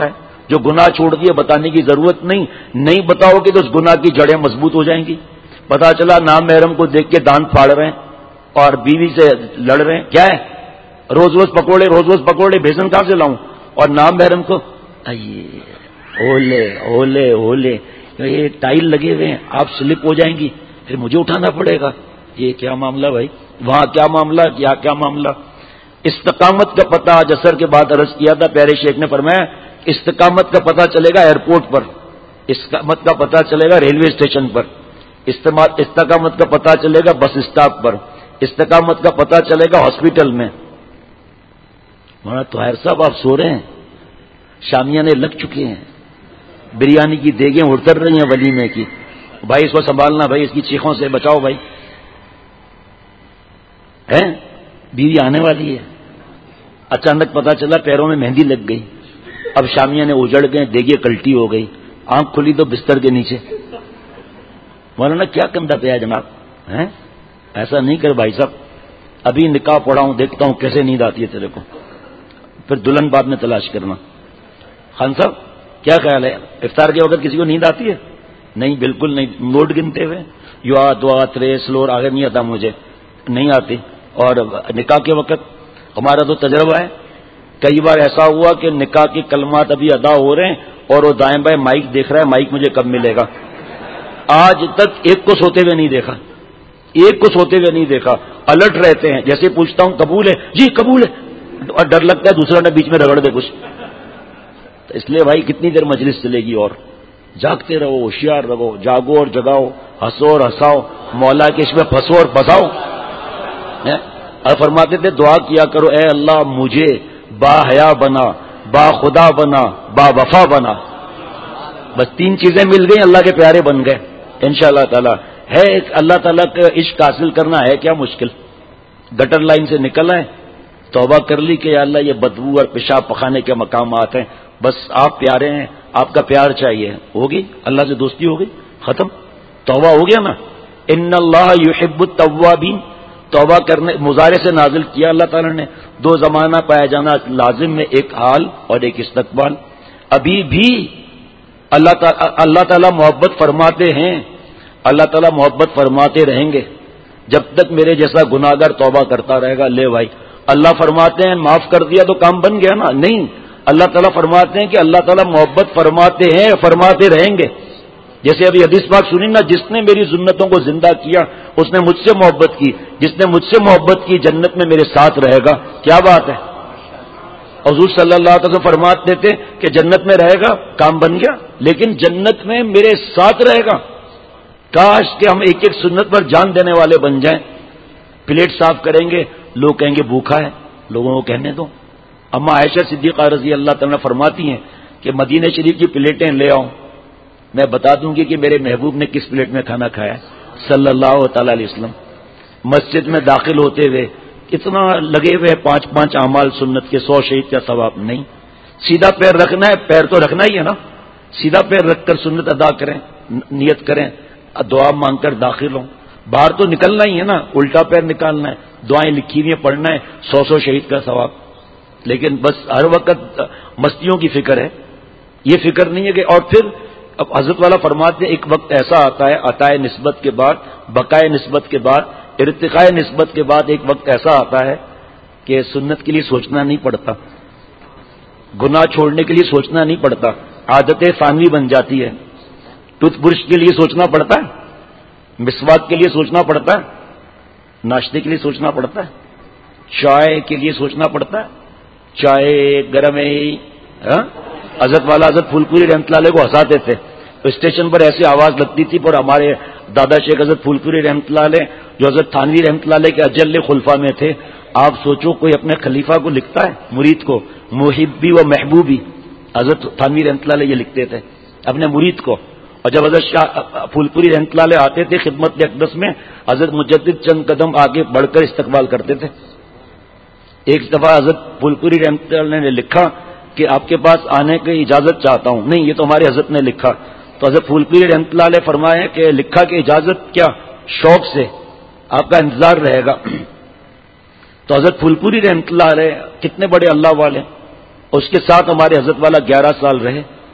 جو گناہ چھوڑ دیے بتانے کی ضرورت نہیں. نہیں بتاؤ گے تو اس گناہ کی جڑیں مضبوط ہو جائیں گی. پتا چلا نام محرم کو دیکھ کے دانت پھاڑ رہے ہیں اور بیوی سے لڑ رہے ہیں. کیا ہے؟ روز روز پکوڑے روز روز پکوڑے بیسن کہاں سے لاؤں؟ اور نام محرم کو اولے اولے اولے یہ ٹائل لگے ہوئے ہیں، آپ سلپ ہو جائیں گی، پھر مجھے اٹھانا پڑے گا. یہ کیا معاملہ بھائی؟ وہاں کیا معاملہ، کیا کیا معاملہ؟ استقامت کا پتہ آج عصر کے بعد عرض کیا تھا، پیارے شیخ نے فرمایا استقامت کا پتہ چلے گا ایئرپورٹ پر، استقامت کا پتہ چلے گا ریلوے اسٹیشن پر، استقامت کا پتہ چلے گا بس اسٹاپ پر، استقامت کا پتہ چلے گا ہاسپٹل میں. مولانا طاہر صاحب آپ سو رہے ہیں، شامیانے لگ چکے ہیں، بریانی کی دیگیں اتر رہی ہیں ولیمے کی. بھائی اس کو سنبھالنا، بھائی اس کی چیخوں سے بچاؤ بھائی. ہے بیوی آنے والی ہے، اچانک پتا چلا پیروں میں مہندی لگ گئی، اب شامیانے اجڑ گئے، دیگیں کلٹی ہو گئی، آنکھ کھلی تو بستر کے نیچے. مولانا کیا کندھا پہ ہے جناب؟ ہے ایسا نہیں کر بھائی صاحب، ابھی نکاح پڑھا ہوں، دیکھتا ہوں کیسے نیند آتی ہے تیرے کو، پھر دلہن بعد میں تلاش کرنا. خان صاحب کیا خیال ہے، افطار کے وقت کسی کو نیند آتی ہے؟ نہیں بالکل نہیں. نوٹ گنتے ہوئے یو آ دعا ترے سلور آگے نہیں آتا، مجھے نہیں آتی. اور نکاح کے وقت ہمارا تو تجربہ ہے، کئی بار ایسا ہوا کہ نکاح کے کلمات ابھی ادا ہو رہے ہیں اور وہ دائیں بائیں مائک دیکھ رہا ہے، مائک مجھے کب ملے گا. آج تک ایک کو سوتے ہوئے نہیں دیکھا، ایک کو سوتے ہوئے نہیں دیکھا. الرٹ رہتے ہیں، جیسے پوچھتا ہوں قبول ہے جی قبول ہے، اور ڈر لگتا ہے دوسرا نے بیچ میں رگڑ دے کچھ. تو اس لیے بھائی کتنی دیر مجلس چلے گی؟ اور جاگتے رہو، ہوشیار رہو، جاگو اور جگاؤ، ہنسو اور ہنساؤ، مولا کے اس میں پھنسو اور پھنساؤ. اور فرماتے تھے دعا کیا کرو اے اللہ مجھے با حیا بنا، با خدا بنا، با وفا بنا. بس تین چیزیں مل گئی، اللہ کے پیارے بن گئے انشاءاللہ تعالی. ہے اللہ تعالیٰ کا عشق حاصل کرنا ہے کیا مشکل؟ گٹر لائن سے نکل آئے، توبہ کر لی کہ یا اللہ یہ بدبو اور پیشاب پخانے کے مقامات ہیں، بس آپ پیارے ہیں، آپ کا پیار چاہیے، ہوگی اللہ سے دوستی ہوگی، ختم، توبہ ہو گیا نا. ان اللہ یحب التوابین، توبہ کرنے مضارع سے نازل کیا اللہ تعالیٰ نے. دو زمانہ پایا جانا لازم میں، ایک حال اور ایک استقبال. ابھی بھی اللہ تعالیٰ اللہ تعالیٰ محبت فرماتے ہیں، اللہ تعالیٰ محبت فرماتے رہیں گے جب تک میرے جیسا گناہگار توبہ کرتا رہے گا. لے بھائی اللہ فرماتے ہیں معاف کر دیا تو کام بن گیا نا؟ نہیں، اللہ تعالیٰ فرماتے ہیں کہ اللہ تعالیٰ محبت فرماتے ہیں، فرماتے رہیں گے. جیسے ابھی حدیث پاک سنی نا، جس نے میری سنتوں کو زندہ کیا اس نے مجھ سے محبت کی، جس نے مجھ سے محبت کی جنت میں میرے ساتھ رہے گا. کیا بات ہے! حضور صلی اللہ علیہ وسلم فرماتے تھے کہ جنت میں رہے گا، کام بن گیا، لیکن جنت میں میرے ساتھ رہے گا. کاش کہ ہم ایک ایک سنت پر جان دینے والے بن جائیں. پلیٹ صاف کریں گے، لوگ کہیں گے بھوکا ہے، لوگوں کو کہنے دو. اما عائشہ صدیقہ رضی اللہ تعالیٰ فرماتی ہیں کہ مدینہ شریف کی پلیٹیں لے آؤں، میں بتا دوں گی کہ میرے محبوب نے کس پلیٹ میں کھانا کھایا صلی اللہ تعالی علیہ وسلم. مسجد میں داخل ہوتے ہوئے اتنا لگے ہوئے پانچ پانچ اعمال سنت کے، سو شہید کا ثواب نہیں. سیدھا پیر رکھنا ہے، پیر تو رکھنا ہی ہے نا، سیدھا پیر رکھ کر سنت ادا کریں، نیت کریں، دعا مانگ کر داخل ہوں. باہر تو نکلنا ہی ہے نا، الٹا پیر نکالنا ہے، دعائیں لکھی ہوئی پڑھنا ہے، سو سو شہید کا ثواب. لیکن بس ہر وقت مستیوں کی فکر ہے، یہ فکر نہیں ہے کہ. اور پھر اب حضرت والا فرماتے ہیں ایک وقت ایسا آتا ہے، عطائے نسبت کے بعد، بقائے نسبت کے بعد، ارتقاء نسبت کے بعد ایک وقت ایسا آتا ہے کہ سنت کے لیے سوچنا نہیں پڑتا، گناہ چھوڑنے کے لیے سوچنا نہیں پڑتا، عادت ثانوی بن جاتی ہے. ٹوتھ برش کے لیے سوچنا پڑتا ہے، مسواک کے لیے سوچنا پڑتا ہے، ناشتے کے لیے سوچنا پڑتا ہے، چائے کے لیے سوچنا پڑتا ہے، چائے گرم ہے. حضرت والا حضرت پھول پوری رحمۃ اللہ علیہ کو ہنساتے تھے، اسٹیشن پر ایسی آواز لگتی تھی. پر ہمارے دادا شیخ حضرت پھول پوری رحمۃ اللہ علیہ جو حضرت تھانوی رحمۃ اللہ علیہ کے اجل خلفا میں تھے، آپ سوچو کوئی اپنے خلیفہ کو لکھتا ہے، مرید کو، محبی و محبوبی، حضرت تھانوی رحمۃ اللہ علیہ یہ لکھتے تھے اپنے مرید کو. اور جب حضرت شاہ پھول پوری رحمۃ اللہ علیہ آتے تھے خدمت اقدس میں، حضرت مجدد چند قدم آگے بڑھ کر استقبال کرتے تھے. ایک دفعہ حضرت پھول پوری رحمۃ اللہ علیہ نے لکھا کہ آپ کے پاس آنے کی اجازت چاہتا ہوں. نہیں، یہ تو ہمارے حضرت نے لکھا. تو حضرت پھول پوری رحمۃ اللہ علیہ فرمایا کہ لکھا کہ اجازت کیا، شوق سے آپ کا انتظار رہے گا. تو حضرت پھول پوری رحمۃ اللہ علیہ کتنے بڑے اللہ والے، اس کے ساتھ ہمارے حضرت والا گیارہ سال رہے.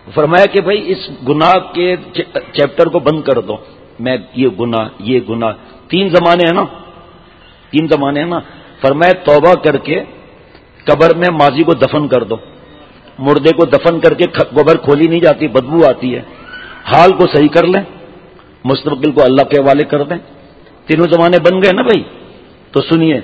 فرمایا کہ بھائی اس گناہ کے چیپٹر کو بند کر دو. میں یہ گناہ یہ گناہ تین زمانے ہیں نا تین زمانے ہیں نا فرمایا توبہ کر کے قبر میں ماضی کو دفن کر دو. مردے کو دفن کر کے قبر کھولی نہیں جاتی، بدبو آتی ہے. حال کو صحیح کر لیں، مستقبل کو اللہ کے حوالے کر دیں. تینوں زمانے بن گئے نا بھائی. تو سنیے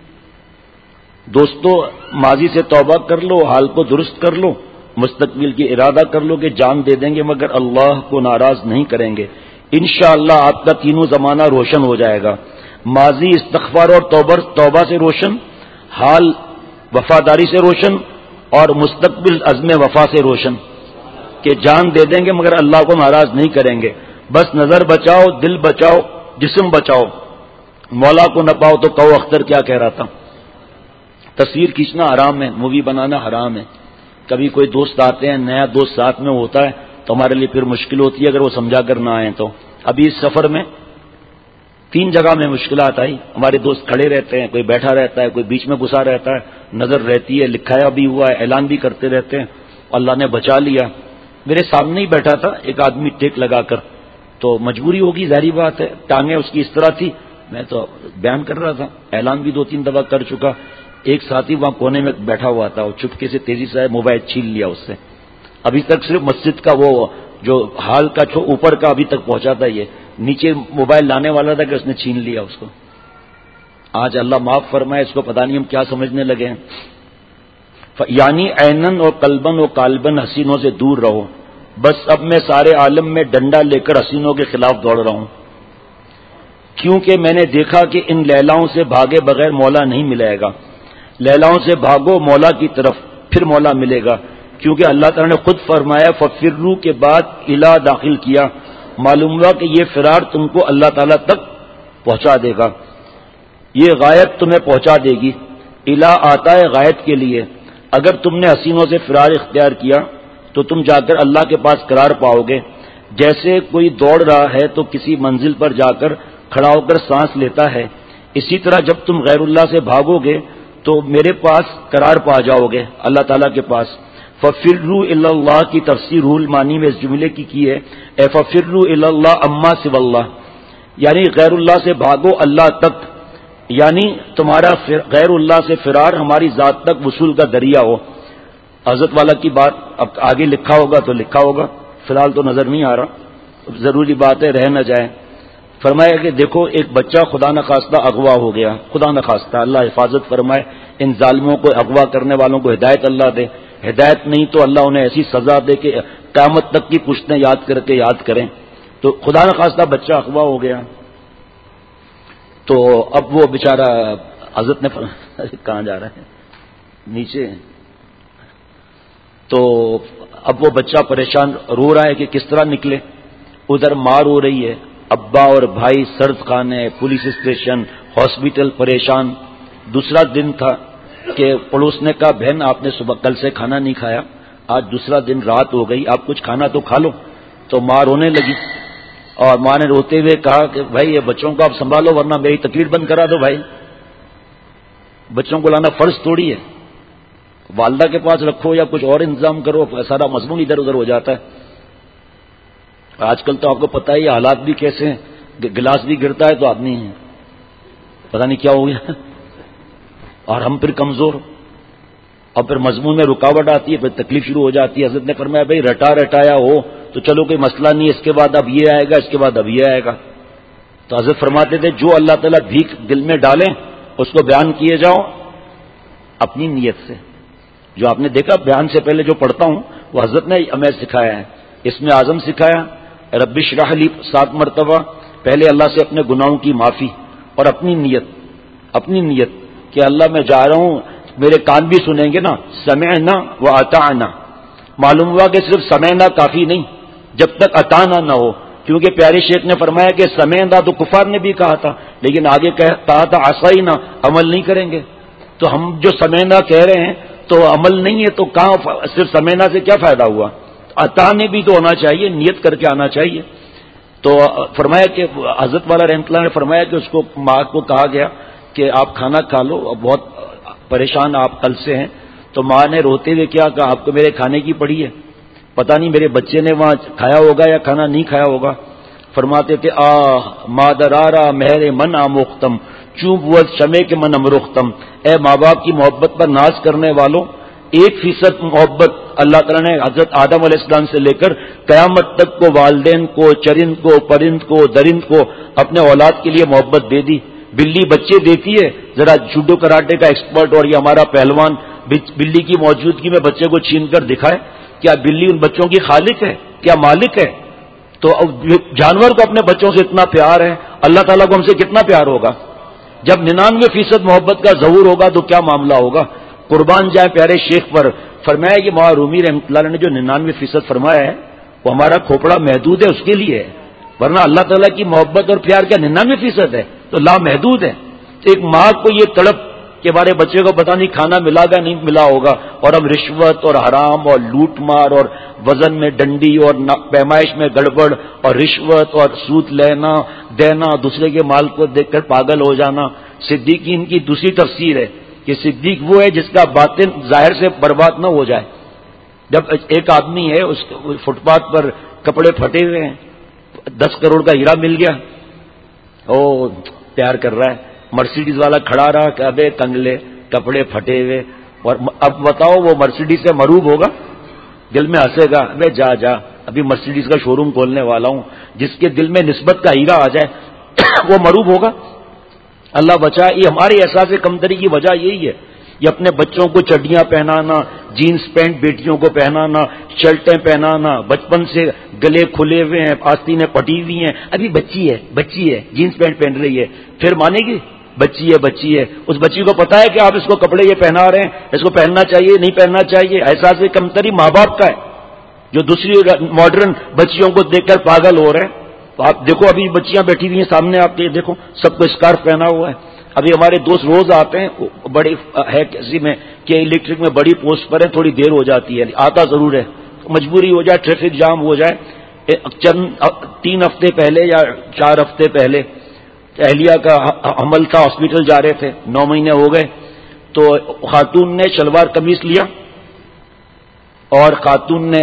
دوستو، ماضی سے توبہ کر لو، حال کو درست کر لو، مستقبل کی ارادہ کر لو کہ جان دے دیں گے مگر اللہ کو ناراض نہیں کریں گے. انشاءاللہ آپ کا تینوں زمانہ روشن ہو جائے گا. ماضی استغفار اور توبہ سے روشن، حال وفاداری سے روشن، اور مستقبل عزم وفا سے روشن کہ جان دے دیں گے مگر اللہ کو ناراض نہیں کریں گے. بس نظر بچاؤ، دل بچاؤ، جسم بچاؤ، مولا کو نہ پاؤ تو کہو اختر کیا کہہ رہا تھا. تصویر کھینچنا حرام ہے، مووی بنانا حرام ہے. کبھی کوئی دوست آتے ہیں، نیا دوست ساتھ میں ہوتا ہے تو ہمارے لیے پھر مشکل ہوتی ہے اگر وہ سمجھا کر نہ آئیں. تو ابھی اس سفر میں تین جگہ میں مشکلات آئی. ہمارے دوست کھڑے رہتے ہیں، کوئی بیٹھا رہتا ہے، کوئی بیچ میں گھسا رہتا ہے، نظر رہتی ہے، لکھایا بھی ہوا ہے، اعلان بھی کرتے رہتے ہیں. اللہ نے بچا لیا. میرے سامنے ہی بیٹھا تھا ایک آدمی ٹیک لگا کر، تو مجبوری ہوگی، ظاہری بات ہے، ٹانگیں اس کی اس طرح تھی. میں تو بیان کر رہا تھا، اعلان بھی دو تین دفعہ کر چکا. ایک ساتھی وہاں کونے میں بیٹھا ہوا تھا، وہ چپکے سے تیزی سے موبائل چھین لیا اس سے. ابھی تک صرف مسجد کا وہ جو ہال کا چھو اوپر کا ابھی تک پہنچا تھا، یہ نیچے موبائل لانے والا تھا کہ اس نے چھین لیا اس کو. آج اللہ معاف فرمائے، اس کو پتہ نہیں ہم کیا سمجھنے لگے ہیں. یعنی عینن اور قلبن اور قالبن حسینوں سے دور رہو. بس اب میں سارے عالم میں ڈنڈا لے کر حسینوں کے خلاف دوڑ رہا ہوں، کیونکہ میں نے دیکھا کہ ان لیلاؤں سے بھاگے بغیر مولا نہیں ملے گا. لیلاؤں سے بھاگو مولا کی طرف، پھر مولا ملے گا. کیونکہ اللہ تعالیٰ نے خود فرمایا ففروا کے بعد الا داخل کیا. معلوم ہوا کہ یہ فرار تم کو اللہ تعالیٰ تک پہنچا دے گا، یہ غایت تمہیں پہنچا دے گی. الا آتا ہے غایت کے لیے. اگر تم نے حسینوں سے فرار اختیار کیا تو تم جا کر اللہ کے پاس قرار پاؤ گے. جیسے کوئی دوڑ رہا ہے تو کسی منزل پر جا کر کھڑا ہو کر سانس لیتا ہے، اسی طرح جب تم غیر اللہ سے بھاگو گے تو میرے پاس قرار پا جاؤ گے، اللہ تعالیٰ کے پاس. ففروا الی اللہ کی تفسیر روح المعانی میں اس جملے کی کی ہے اے ففروا الی اللہ اما سوی اللہ، یعنی غیر اللہ سے بھاگو اللہ تک. یعنی تمہارا غیر اللہ سے فرار ہماری ذات تک وصول کا ذریعہ ہو. حضرت والا کی بات اب آگے لکھا ہوگا تو لکھا ہوگا، فی الحال تو نظر نہیں آ رہا، ضروری بات ہے رہ نہ جائے. فرمایا کہ دیکھو ایک بچہ خدا نخواستہ اغوا ہو گیا، خدا نخواستہ، اللہ حفاظت فرمائے. ان ظالموں کو اغوا کرنے والوں کو ہدایت اللہ دے، ہدایت نہیں تو اللہ انہیں ایسی سزا دے کہ قیامت تک کی پشتیں یاد کر کے یاد کریں. تو خدا نخواستہ بچہ اغوا ہو گیا. تو اب وہ بیچارہ حضرت نے کہاں جا رہا ہے نیچے. تو اب وہ بچہ پریشان رو رہا ہے کہ کس طرح نکلے. ادھر ماں رو رہی ہے، ابا اور بھائی سرد خانے، پولیس اسٹیشن، ہاسپٹل پریشان. دوسرا دن تھا کہ پڑوس نے کہا بہن آپ نے صبح کل سے کھانا نہیں کھایا، آج دوسرا دن رات ہو گئی، آپ کچھ کھانا تو کھا لو. تو ماں رونے لگی اور ماں نے روتے ہوئے کہا کہ بھائی یہ بچوں کو آپ سنبھالو ورنہ میری تقریر بند کرا دو. بھائی بچوں کو لانا فرض تھوڑی ہے، والدہ کے پاس رکھو یا کچھ اور انتظام کرو، سارا مضمون ادھر ادھر ہو جاتا ہے. آج کل تو آپ کو پتہ ہی حالات بھی کیسے ہیں، گلاس بھی گرتا ہے تو آدمی ہے پتہ نہیں کیا ہو گیا، اور ہم پھر کمزور، اور پھر مضمون میں رکاوٹ آتی ہے، پھر تکلیف شروع ہو جاتی ہے. حضرت نے فرمایا بھائی رٹا رٹایا ہو تو چلو کوئی مسئلہ نہیں ہے، اس کے بعد اب یہ آئے گا، اس کے بعد اب یہ آئے گا. تو حضرت فرماتے تھے جو اللہ تعالیٰ بھیک دل میں ڈالیں اس کو بیان کیے جاؤ اپنی نیت سے. جو آپ نے دیکھا بیان سے پہلے جو پڑھتا ہوں وہ حضرت نے ہمیں سکھایا ہے. اس میں اعظم سکھایا رب اشرح لی سات مرتبہ، پہلے اللہ سے اپنے گناہوں کی معافی اور اپنی نیت، اپنی نیت کہ اللہ میں جا رہا ہوں، میرے کان بھی سنیں گے نا، سمعنا و اطعنا. معلوم ہوا کہ صرف سمعنا کافی نہیں جب تک اطعنا نہ ہو، کیونکہ پیارے شیخ نے فرمایا کہ سمعنا تو کفار نے بھی کہا تھا، لیکن آگے کہا تھا عصینا، عمل نہیں کریں گے. تو ہم جو سمعنا کہہ رہے ہیں تو عمل نہیں ہے، تو کہاں صرف سمعنا سے کیا فائدہ ہوا؟ اطاعنا بھی تو ہونا چاہیے، نیت کر کے آنا چاہیے. تو فرمایا کہ حضرت والا رحمۃ اللہ نے فرمایا کہ اس کو ماں کو کہا گیا کہ آپ کھانا کھا لو، بہت پریشان آپ کل سے ہیں. تو ماں نے روتے ہوئے کیا کہا آپ کو میرے کھانے کی پڑی ہے. پتہ نہیں میرے بچے نے وہاں کھایا ہوگا یا کھانا نہیں کھایا ہوگا. فرماتے تھے آہ مادرارا مہر من آموختم چوب و شمے کے من امرختم. اے ماں باپ کی محبت پر ناز کرنے والوں، ایک فیصد محبت اللہ تعالیٰ نے حضرت آدم علیہ السلام سے لے کر قیامت تک کو والدین کو، چرند کو، پرند کو، درند کو اپنے اولاد کے لیے محبت دے دی. بلی بچے دیتی ہے. ذرا جوڈو کراٹے کا ایکسپرٹ اور یہ ہمارا پہلوان بلی کی موجودگی میں بچے کو چھین کر دکھائے. کیا بلی ان بچوں کی خالق ہے؟ کیا مالک ہے؟ تو جانور کو اپنے بچوں سے اتنا پیار ہے، اللہ تعالیٰ کو ہم سے کتنا پیار ہوگا؟ جب ننانوے فیصد محبت کا ظہور ہوگا تو کیا معاملہ ہوگا؟ قربان جائے پیارے شیخ پر. فرمایا کہ مولانا رومی رحمۃ اللہ علیہ نے جو ننانوے فیصد فرمایا ہے وہ ہمارا کھوپڑا محدود ہے اس کے لیے ہے، ورنہ اللہ تعالیٰ کی محبت اور پیار کیا ننانوے فیصد ہے تو لامحدود ہے. ایک ماں کو یہ تڑپ کہ ہمارے بچے کو پتہ نہیں کھانا ملا گا نہیں ملا ہوگا، اور ہم رشوت اور حرام اور لوٹ مار اور وزن میں ڈنڈی اور پیمائش میں گڑبڑ اور رشوت اور سود لینا دینا، دوسرے کے مال کو دیکھ کر پاگل ہو جانا. صدیقین کی دوسری تفسیر ہے کہ صدیق وہ ہے جس کا باطن ظاہر سے برباد نہ ہو جائے. جب ایک آدمی ہے اس فٹ پاتھ پر کپڑے پھٹے ہوئے ہیں، دس کروڑ کا ہیرا مل گیا، او پیار کر رہا ہے، مرسیڈیز والا کھڑا رہا کہ ابے کنگلے کپڑے پھٹے ہوئے، اور اب بتاؤ وہ مرسیڈیز سے مروب ہوگا؟ دل میں ہنسے گا، ابے جا جا ابھی مرسیڈیز کا شو روم کھولنے والا ہوں. جس کے دل میں نسبت کا ہیرا آ جائے وہ مروب ہوگا؟ اللہ بچائے. یہ ہمارے احساس کمتری کی وجہ یہی ہے. یہ اپنے بچوں کو چڈیاں پہنانا، جینس پینٹ بیٹیوں کو پہنانا، شرٹیں پہنانا، بچپن سے گلے کھلے ہوئے ہیں، آستینیں پٹی ہوئی ہیں، ابھی بچی ہے بچی ہے جینس پینٹ پہن رہی ہے، پھر مانے گی؟ بچی ہے بچی ہے. اس بچی کو پتا ہے کہ آپ اس کو کپڑے یہ پہنا رہے ہیں، اس کو پہننا چاہیے نہیں پہننا چاہیے. احساس کمتری ماں باپ کا ہے جو دوسری ماڈرن بچیوں کو دیکھ کر پاگل ہو رہے ہیں. تو آپ دیکھو ابھی بچیاں بیٹھی ہوئی ہیں سامنے آپ کے، دیکھو سب کو اسکارف پہنا ہوا ہے. ابھی ہمارے دوست روز آتے ہیں، بڑی ہے کسی میں کہ الیکٹرک میں بڑی پوسٹ پر ہے، تھوڑی دیر ہو جاتی ہے، آتا ضرور ہے، مجبوری ہو جائے، ٹریفک جام ہو جائے. چند تین ہفتے پہلے یا چار ہفتے پہلے اہلیہ کا حمل تھا، ہاسپٹل جا رہے تھے، نو مہینے ہو گئے. تو خاتون نے شلوار قمیص لیا اور خاتون نے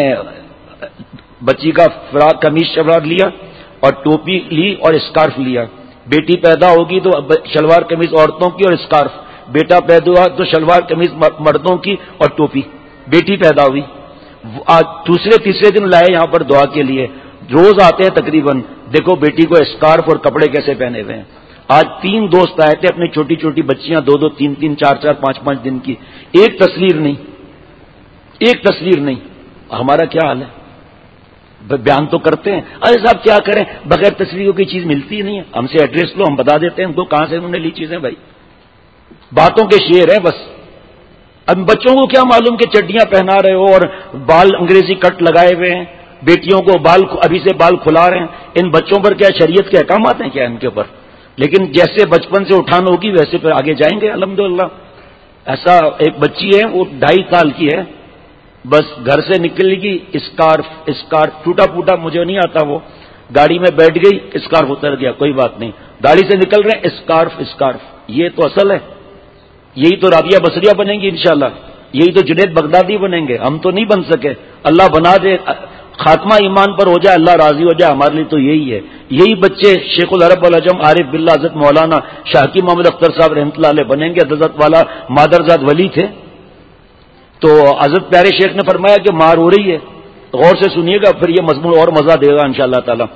بچی کا فراق قمیص شلوار لیا اور ٹوپی لی اور اسکارف لیا. بیٹی پیدا ہوگی تو شلوار قمیص عورتوں کی اور اسکارف، بیٹا پیدا ہوا تو شلوار قمیص مردوں کی اور ٹوپی. بیٹی پیدا ہوئی، آج دوسرے تیسرے دن لائے یہاں پر دعا کے لیے. روز آتے ہیں تقریباً، دیکھو بیٹی کو اسکارف اور کپڑے کیسے پہنے ہوئے ہیں. آج تین دوست آئے تھے، اپنی چھوٹی چھوٹی بچیاں دو دو تین تین چار چار پانچ پانچ دن کی، ایک تصویر نہیں ایک تصویر نہیں. ہمارا کیا حال ہے؟ بیان تو کرتے ہیں، ارے صاحب کیا کریں بغیر تصویروں کی چیز ملتی نہیں ہے. ہم سے ایڈریس لو، ہم بتا دیتے ہیں ان کو کہاں سے انہوں نے لی چیزیں. بھائی باتوں کے شعر ہیں بس. اب بچوں کو کیا معلوم کہ چڈیاں پہنا رہے ہو اور بال انگریزی کٹ لگائے ہوئے ہیں، بیٹیوں کو بال ابھی سے بال کھلا رہے ہیں. ان بچوں پر کیا شریعت کے احکامات ہیں کیا ان کے اوپر؟ لیکن جیسے بچپن سے اٹھان ہوگی ویسے پھر آگے جائیں گے الحمدللہ. ایسا ایک بچی ہے وہ ڈھائی سال کی ہے، بس گھر سے نکل گئی اسکارف اسکارف ٹوٹا پوٹا مجھے نہیں آتا، وہ گاڑی میں بیٹھ گئی اسکارف اتر گیا، کوئی بات نہیں. گاڑی سے نکل رہے ہیں اسکارف اسکارف. یہ تو اصل ہے. یہی تو رابعہ بصریہ بنیں گی انشاءاللہ، یہی تو جنید بغدادی بنیں گے. ہم تو نہیں بن سکے، اللہ بنا دے، خاتمہ ایمان پر ہو جائے، اللہ راضی ہو جائے. ہمارے لیے تو یہی ہے. یہی بچے شیخ العرب والعجم عارف باللہ حضرت مولانا شاہکی محمد اختر صاحب رحمۃ اللہ علیہ بنیں گے. حضرت والا مادرزاد ولی تھے. تو حضرت پیارے شیخ نے فرمایا کہ مار ہو رہی ہے، غور سے سنیے گا پھر یہ مضمون اور مزہ دے گا انشاءاللہ تعالی.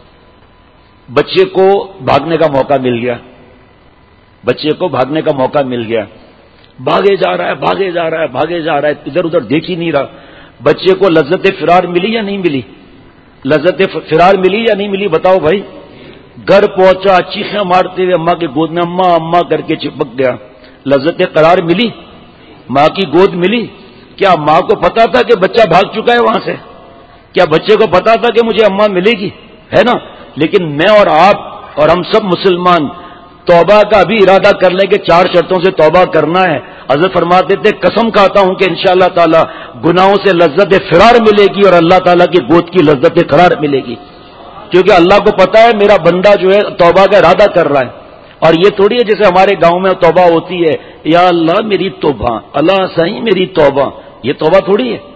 بچے کو بھاگنے کا موقع مل گیا، بچے کو بھاگنے کا موقع مل گیا، بھاگے جا رہا ہے بھاگے جا رہا ہے بھاگے جا رہا ہے، ادھر ادھر دیکھ ہی نہیں رہا. بچے کو لذت فرار ملی یا نہیں ملی؟ لذت فرار ملی یا نہیں ملی بتاؤ بھائی. گھر پہنچا چیخیں مارتے ہوئے اماں کی گود میں، اماں اماں کر کے چپک گیا. لذت قرار ملی؟ ماں کی گود ملی؟ کیا ماں کو پتا تھا کہ بچہ بھاگ چکا ہے وہاں سے؟ کیا بچے کو پتا تھا کہ مجھے اماں ملے گی؟ ہے نا. لیکن میں اور آپ اور ہم سب مسلمان توبہ کا بھی ارادہ کر لیں کہ چار شرطوں سے توبہ کرنا ہے. حضرت فرماتے تھے قسم کھاتا ہوں کہ انشاءاللہ تعالی گناہوں سے لذت فرار ملے گی اور اللہ تعالیٰ کی گود کی لذت قرار ملے گی. کیونکہ اللہ کو پتا ہے میرا بندہ جو ہے توبہ کا ارادہ کر رہا ہے. اور یہ تھوڑی ہے جیسے ہمارے گاؤں میں توبہ ہوتی ہے، یا اللہ میری توبہ، اللہ صحیح میری توبہ. یہ توبہ تھوڑی ہے.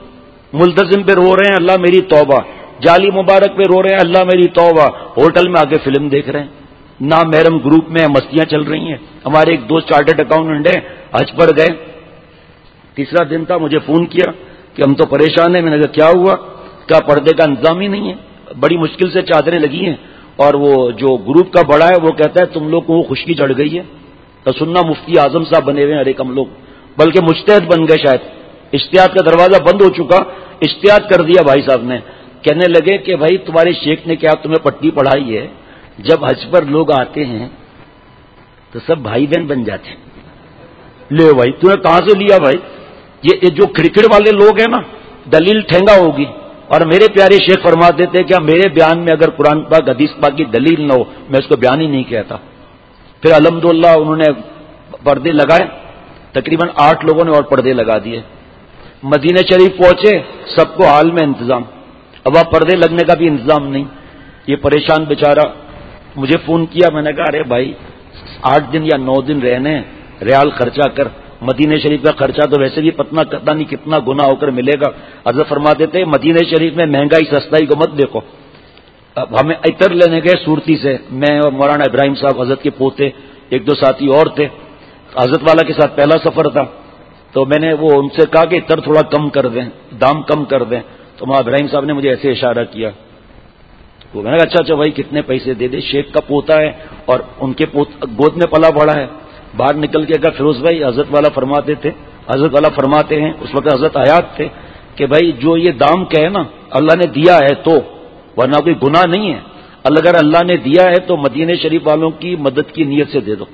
ملتزم پہ رو رہے ہیں اللہ میری توبہ، جعلی مبارک پہ رو رہے ہیں اللہ میری توبہ، ہوٹل میں آ کے فلم دیکھ رہے ہیں، نامحرم گروپ میں مستیاں چل رہی ہیں. ہمارے ایک دوست چارٹرڈ اکاؤنٹنٹ ہیں، حج پر گئے، تیسرا دن تھا، مجھے فون کیا کہ ہم تو پریشان ہیں. میں نے کہا کیا ہوا؟ کیا پردے کا انتظام ہی نہیں ہے؟ بڑی مشکل سے چادریں لگی ہیں، اور وہ جو گروپ کا بڑا ہے وہ کہتا ہے تم لوگ کو خشکی چڑھ گئی ہے. تو سننا مفتی اعظم صاحب بنے ہوئے ہیں ہر ایک ہم لوگ، بلکہ مجتہد بن گئے شاید، اجتہاد کا دروازہ بند ہو چکا، اجتہاد کر دیا بھائی صاحب نے. کہنے لگے کہ بھائی تمہارے شیخ نے کیا تمہیں پٹی پڑھائی ہے، جب حج پر لوگ آتے ہیں تو سب بھائی بہن بن جاتے ہیں. لے بھائی تمہیں کہاں سے لیا بھائی؟ یہ جو کھڑکھڑ والے لوگ ہیں نا، دلیل ٹھنگا ہوگی. اور میرے پیارے شیخ فرماتے تھے کہ میرے بیان میں اگر قرآن پاک حدیث پاک کی دلیل نہ ہو میں اس کو بیان ہی نہیں کہتا. پھر الحمدللہ انہوں نے پردے لگائے، تقریباً آٹھ لوگوں نے اور پردے لگا دیے. مدینہ شریف پہنچے، سب کو حال میں انتظام، اب آپ پردے لگنے کا بھی انتظام نہیں. یہ پریشان بیچارہ مجھے فون کیا، میں نے کہا ارے بھائی آٹھ دن یا نو دن رہنے، ریال خرچہ کر، مدینہ شریف کا خرچہ تو ویسے بھی پتنا پتہ نہیں کتنا گنا ہو کر ملے گا. حضرت فرماتے تھے مدینہ شریف میں مہنگائی سستائی کو مت دیکھو. اب ہمیں عطر لینے گئے صورتی سے، میں اور مولانا ابراہیم صاحب حضرت کے پوتے، ایک دو ساتھی اور تھے. حضرت والا کے ساتھ پہلا سفر تھا، تو میں نے وہ ان سے کہا کہ عطر تھوڑا کم کر دیں، دام کم کر دیں. تو مولانا ابراہیم صاحب نے مجھے ایسے اشارہ کیا. تو میں نے کہا اچھا اچھا بھائی کتنے پیسے دے دے، شیخ کا پوتا ہے اور ان کے گود میں پلا بڑا ہے. باہر نکل کے کہا فیروز بھائی حضرت والا فرماتے تھے، حضرت والا فرماتے ہیں، اس وقت حضرت حیات تھے، کہ بھائی جو یہ دام کہے نا اللہ نے دیا ہے تو، ورنہ کوئی گناہ نہیں ہے. اگر اللہ نے دیا ہے تو مدینہ شریف والوں کی مدد کی نیت سے دے دو.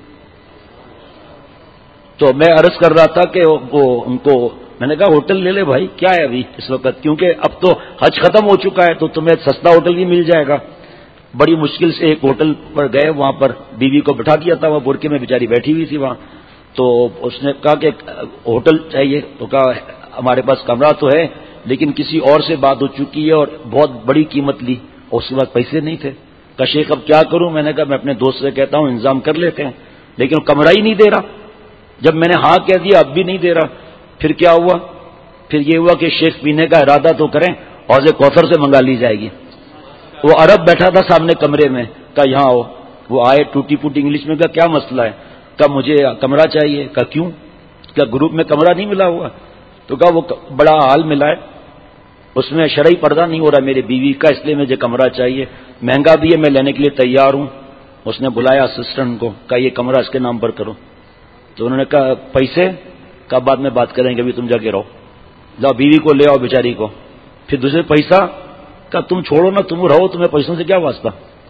تو میں عرض کر رہا تھا کہ وہ ان کو میں نے کہا ہوٹل لے لے بھائی، کیا ہے ابھی اس وقت، کیونکہ اب تو حج ختم ہو چکا ہے تو تمہیں سستا ہوٹل بھی مل جائے گا. بڑی مشکل سے ایک ہوٹل پر گئے، وہاں پر بیوی کو بٹھا دیا تھا، وہ برقعے میں بیچاری بیٹھی ہوئی تھی وہاں. تو اس نے کہا کہ ہوٹل چاہیے، تو کہا ہمارے پاس کمرہ تو ہے لیکن کسی اور سے بات ہو چکی ہے اور بہت بڑی قیمت لی اور اس کے بعد پیسے نہیں تھے. کہا شیخ اب کیا کروں؟ میں نے کہا میں اپنے دوست سے کہتا ہوں انتظام کر لیتے ہیں، لیکن وہ کمرہ ہی نہیں دے رہا. جب میں نے ہاں کہہ دیا اب بھی نہیں دے رہا. پھر کیا ہوا؟ پھر یہ ہوا کہ شیخ پینے کا ارادہ تو کریں، حوض کوثر سے منگا لی جائے گی. وہ عرب بیٹھا تھا سامنے کمرے میں، کہا یہاں آؤ. وہ آئے ٹوٹی پوٹی انگلش میں، کہا کیا مسئلہ ہے؟ کہا مجھے کمرہ چاہیے. کہا کیوں؟ کیا گروپ میں کمرہ نہیں ملا ہوا؟ تو کہا وہ بڑا حال ملا ہے، اس میں شرعی پردہ نہیں ہو رہا میری بیوی کا، اس لیے مجھے کمرہ چاہیے، مہنگا بھی ہے، میں لینے کے لیے تیار ہوں. اس نے بلایا اسسٹنٹ کو، کہا یہ کمرہ اس کے نام پر کرو. تو انہوں نے کہا پیسے؟ کہا بعد میں بات کریں گے، ابھی تم جا کے رہو، جاؤ بیوی کو لے آؤ بیچاری کو. پھر دوسرے پیسہ؟ کہا تم چھوڑو نا، تم رہو، تمہیں پیسوں سے کیا واسطہ.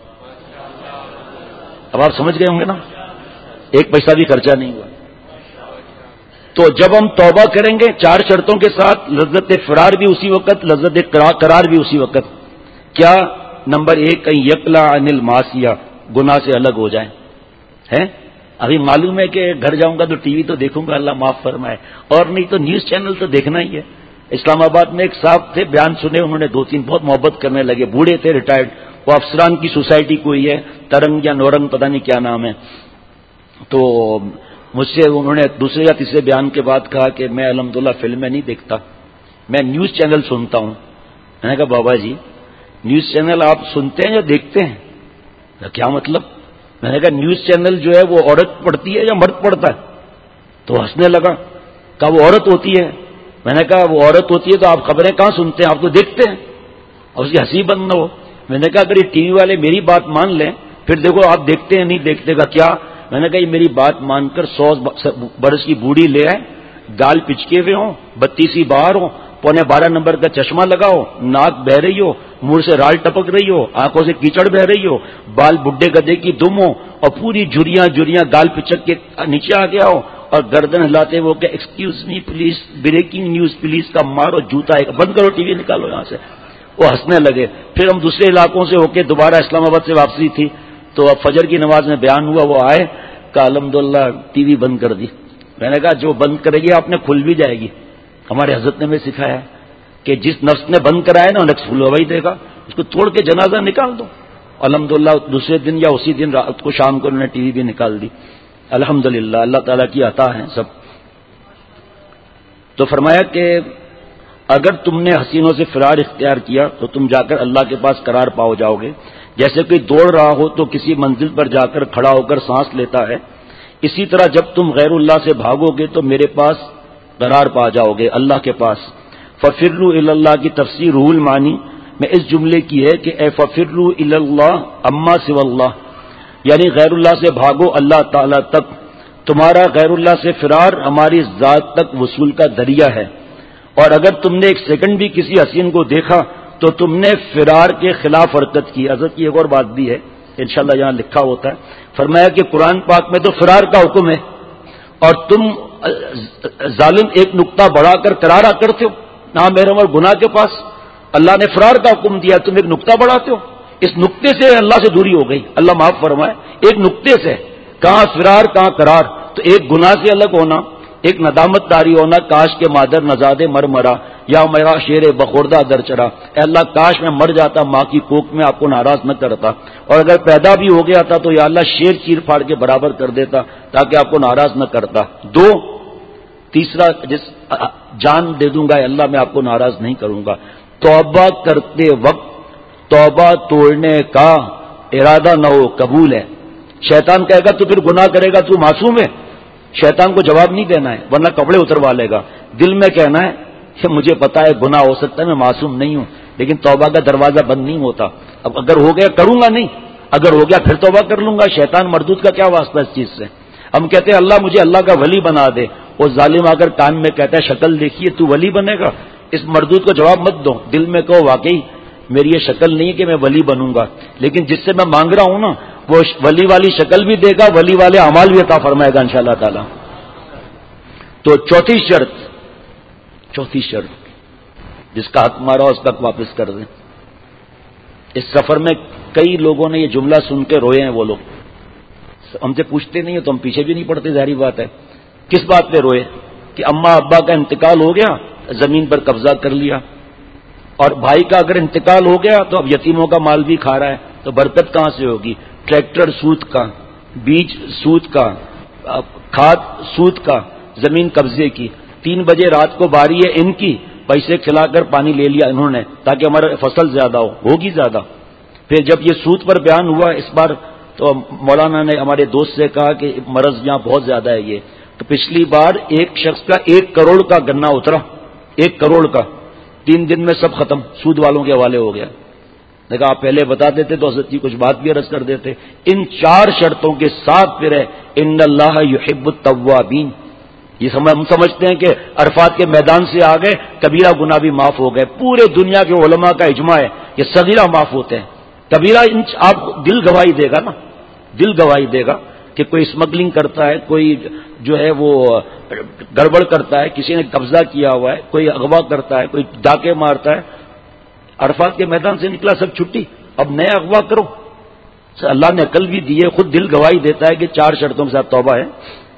اب آپ سمجھ گئے ہوں گے نا، ایک پیسہ بھی خرچہ نہیں ہوا. تو جب ہم توبہ کریں گے چار شرطوں کے ساتھ، لذت فرار بھی اسی وقت، لذت قرار بھی اسی وقت. کیا؟ نمبر ایک کہیں یقلا عن المعصیہ، گناہ سے الگ ہو جائیں. ہے ابھی معلوم ہے کہ گھر جاؤں گا تو ٹی وی تو دیکھوں گا، اللہ معاف فرمائے، اور نہیں تو نیوز چینل تو دیکھنا ہی ہے. اسلام آباد میں ایک صاحب تھے، بیان سنے انہوں نے، دو تین بہت محبت کرنے لگے، بوڑھے تھے ریٹائرڈ، وہ افسران کی سوسائٹی کوئی ہے، ترنگ یا نورنگ پتہ نہیں کیا نام ہے. تو مجھ سے انہوں نے دوسرے یا تیسرے بیان کے بعد کہا کہ میں الحمدللہ فلمیں نہیں دیکھتا، میں نیوز چینل سنتا ہوں. میں نے کہا بابا جی نیوز چینل آپ سنتے ہیں یا دیکھتے ہیں؟ کیا مطلب؟ میں نے کہا نیوز چینل جو ہے وہ عورت پڑھتی ہے یا مرد پڑھتا ہے؟ تو ہنسنے لگا، کہا وہ عورت ہوتی ہے. میں نے کہا وہ عورت ہوتی ہے تو آپ خبریں کہاں سنتے ہیں؟ آپ تو دیکھتے ہیں. اور اس کی ہنسی بند نہ ہو. میں نے کہا اگر یہ ٹی وی والے میری بات مان لیں پھر دیکھو آپ دیکھتے ہیں نہیں دیکھتے گا کیا. میں نے کہا یہ میری بات مان کر سو برس کی بوڑھی لے آئے، گال پچکے ہوئے ہوں، بتیسی باہر ہوں، پونے بارہ نمبر کا چشمہ لگاؤ، ناک بہ رہی ہو، منہ سے رال ٹپک رہی ہو، آنکھوں سے کیچڑ بہ رہی ہو، بال بڈھے گدے کی دم ہو، اور پوری جھریاں جھریاں گال پچک کے نیچے آ گیا ہو، اور گردن ہلاتے وہ کہ excuse me please, breaking news please کا مارو جوتا ہے، بند کرو ٹی وی نکالو یہاں سے. وہ ہنسنے لگے. پھر ہم دوسرے علاقوں سے ہو کے دوبارہ اسلام آباد سے واپسی تھی تو اب فجر کی نماز میں بیان ہوا، وہ آئے، کہا الحمدللہ ٹی وی بند کر دی. میں نے کہا جو بند کرے گی آپ نے کھل بھی جائے گی. ہمارے حضرت نے ہمیں سکھایا ہے کہ جس نفس نے بند کرایا نا نفس کھلا ہوا ہی دے گا، اس کو توڑ کے جنازہ نکال دو. الحمدللہ دوسرے دن یا اسی دن رات کو شام کو انہوں نے ٹی وی بھی نکال دی. الحمدللہ اللہ تعالیٰ کی عطا ہے سب. تو فرمایا کہ اگر تم نے حسینوں سے فرار اختیار کیا تو تم جا کر اللہ کے پاس قرار پاؤ جاؤ گے. جیسے کوئی دوڑ رہا ہو تو کسی منزل پر جا کر کھڑا ہو کر سانس لیتا ہے، اسی طرح جب تم غیر اللہ سے بھاگو گے تو میرے پاس قرار پا جاؤ گے، اللہ کے پاس. ففروا الی اللہ کی تفسیر روح المعانی میں اس جملے کی ہے کہ اے ففروا الی اللہ اما سوى اللہ، یعنی غیر اللہ سے بھاگو اللہ تعالی تک. تمہارا غیر اللہ سے فرار ہماری ذات تک وصول کا ذریعہ ہے، اور اگر تم نے ایک سیکنڈ بھی کسی حسین کو دیکھا تو تم نے فرار کے خلاف حرکت کی. حضرت کی ایک اور بات بھی ہے انشاءاللہ یہاں لکھا ہوتا ہے، فرمایا کہ قرآن پاک میں تو فرار کا حکم ہے اور تم ظالم ایک نقطہ بڑھا کر کرارا کرتے ہو نہ محرم اور گناہ کے پاس. اللہ نے فرار کا حکم دیا، تم ایک نقطہ بڑھاتے ہو. اس نقطے سے اللہ سے دوری ہو گئی، اللہ معاف فرمائے. ایک نقطے سے کہاں فرار کہاں قرار. تو ایک گناہ سے الگ ہونا، ایک ندامت داری ہونا، کاش کے مادر نزاد مر مرا یا میرا شیر بخوردہ در چرا. اے اللہ کاش میں مر جاتا ماں کی کوکھ میں، آپ کو ناراض نہ کرتا، اور اگر پیدا بھی ہو گیا تھا تو یا اللہ شیر چیر پھاڑ کے برابر کر دیتا تاکہ آپ کو ناراض نہ کرتا. دو تیسرا جس جان دے دوں گا اللہ میں آپ کو ناراض نہیں کروں گا. توبہ کرتے وقت توبہ توڑنے کا ارادہ نہ ہو قبول ہے. شیطان کہے گا تو پھر گناہ کرے گا تو معصوم ہے، شیطان کو جواب نہیں دینا ہے ورنہ کپڑے اتروا لے گا. دل میں کہنا ہے کہ مجھے پتا ہے گناہ ہو سکتا ہے، میں معصوم نہیں ہوں، لیکن توبہ کا دروازہ بند نہیں ہوتا. اب اگر ہو گیا کروں گا نہیں، اگر ہو گیا پھر توبہ کر لوں گا. شیطان مردود کا کیا واسطہ اس چیز سے. ہم کہتے ہیں اللہ مجھے اللہ کا ولی بنا دے، وہ ظالم آ کر کان میں کہتا ہے شکل دیکھیے تو ولی بنے گا. اس مردود کو جواب مت دو، دل میں کہو واقعی میری یہ شکل نہیں ہے کہ میں ولی بنوں گا، لیکن جس سے میں مانگ رہا ہوں نا وہ ولی والی شکل بھی دے گا، ولی والے اعمال بھی عطا فرمائے گا انشاءاللہ تعالی. تو چوتھی شرط چوتھی شرط جس کا حق مارا اس کا حق واپس کر دیں. اس سفر میں کئی لوگوں نے یہ جملہ سن کے روئے ہیں. وہ لوگ ہم سے پوچھتے نہیں تو ہم پیچھے بھی نہیں پڑتے، ظاہری بات ہے. کس بات پہ روئے؟ کہ اماں ابا کا انتقال ہو گیا، زمین پر قبضہ کر لیا، اور بھائی کا اگر انتقال ہو گیا تو اب یتیموں کا مال بھی کھا رہا ہے، تو برکت کہاں سے ہوگی؟ ٹریکٹر سود کا، بیج سود کا، کھاد سود کا، زمین قبضے کی. تین بجے رات کو باری ہے ان کی، پیسے کھلا کر پانی لے لیا انہوں نے تاکہ ہمارا فصل زیادہ ہو، ہوگی زیادہ. پھر جب یہ سود پر بیان ہوا اس بار تو مولانا نے ہمارے دوست سے کہا کہ مرض یہاں بہت زیادہ ہے یہ. تو پچھلی بار ایک شخص کا ایک کروڑ کا گنا اترا، ایک کروڑ کا، تین دن میں سب ختم، سود والوں کے حوالے ہو گیا. دیکھا آپ پہلے بتا دیتے تو حضرت جی کچھ بات بھی عرض کر دیتے. ان چار شرطوں کے ساتھ پھر ہے ان اللہ یحب التوابین. یہ ہم سمجھتے ہیں کہ عرفات کے میدان سے آ گئے کبیرہ گناہ بھی معاف ہو گئے. پورے دنیا کے علماء کا اجماع ہے کہ صغیرہ معاف ہوتے ہیں، کبیرہ آپ دل گواہی دے گا نا، دل گواہی دے گا کہ کوئی اسمگلنگ کرتا ہے، کوئی جو ہے وہ گڑبڑ کرتا ہے، کسی نے قبضہ کیا ہوا ہے، کوئی اغوا کرتا ہے، کوئی ڈاکے مارتا ہے. عرفات کے میدان سے نکلا سب چھٹی، اب نیا اغوا کرو. اللہ نے عقل بھی دی ہے، خود دل گواہی دیتا ہے کہ چار شرطوں کے ساتھ توبہ ہے.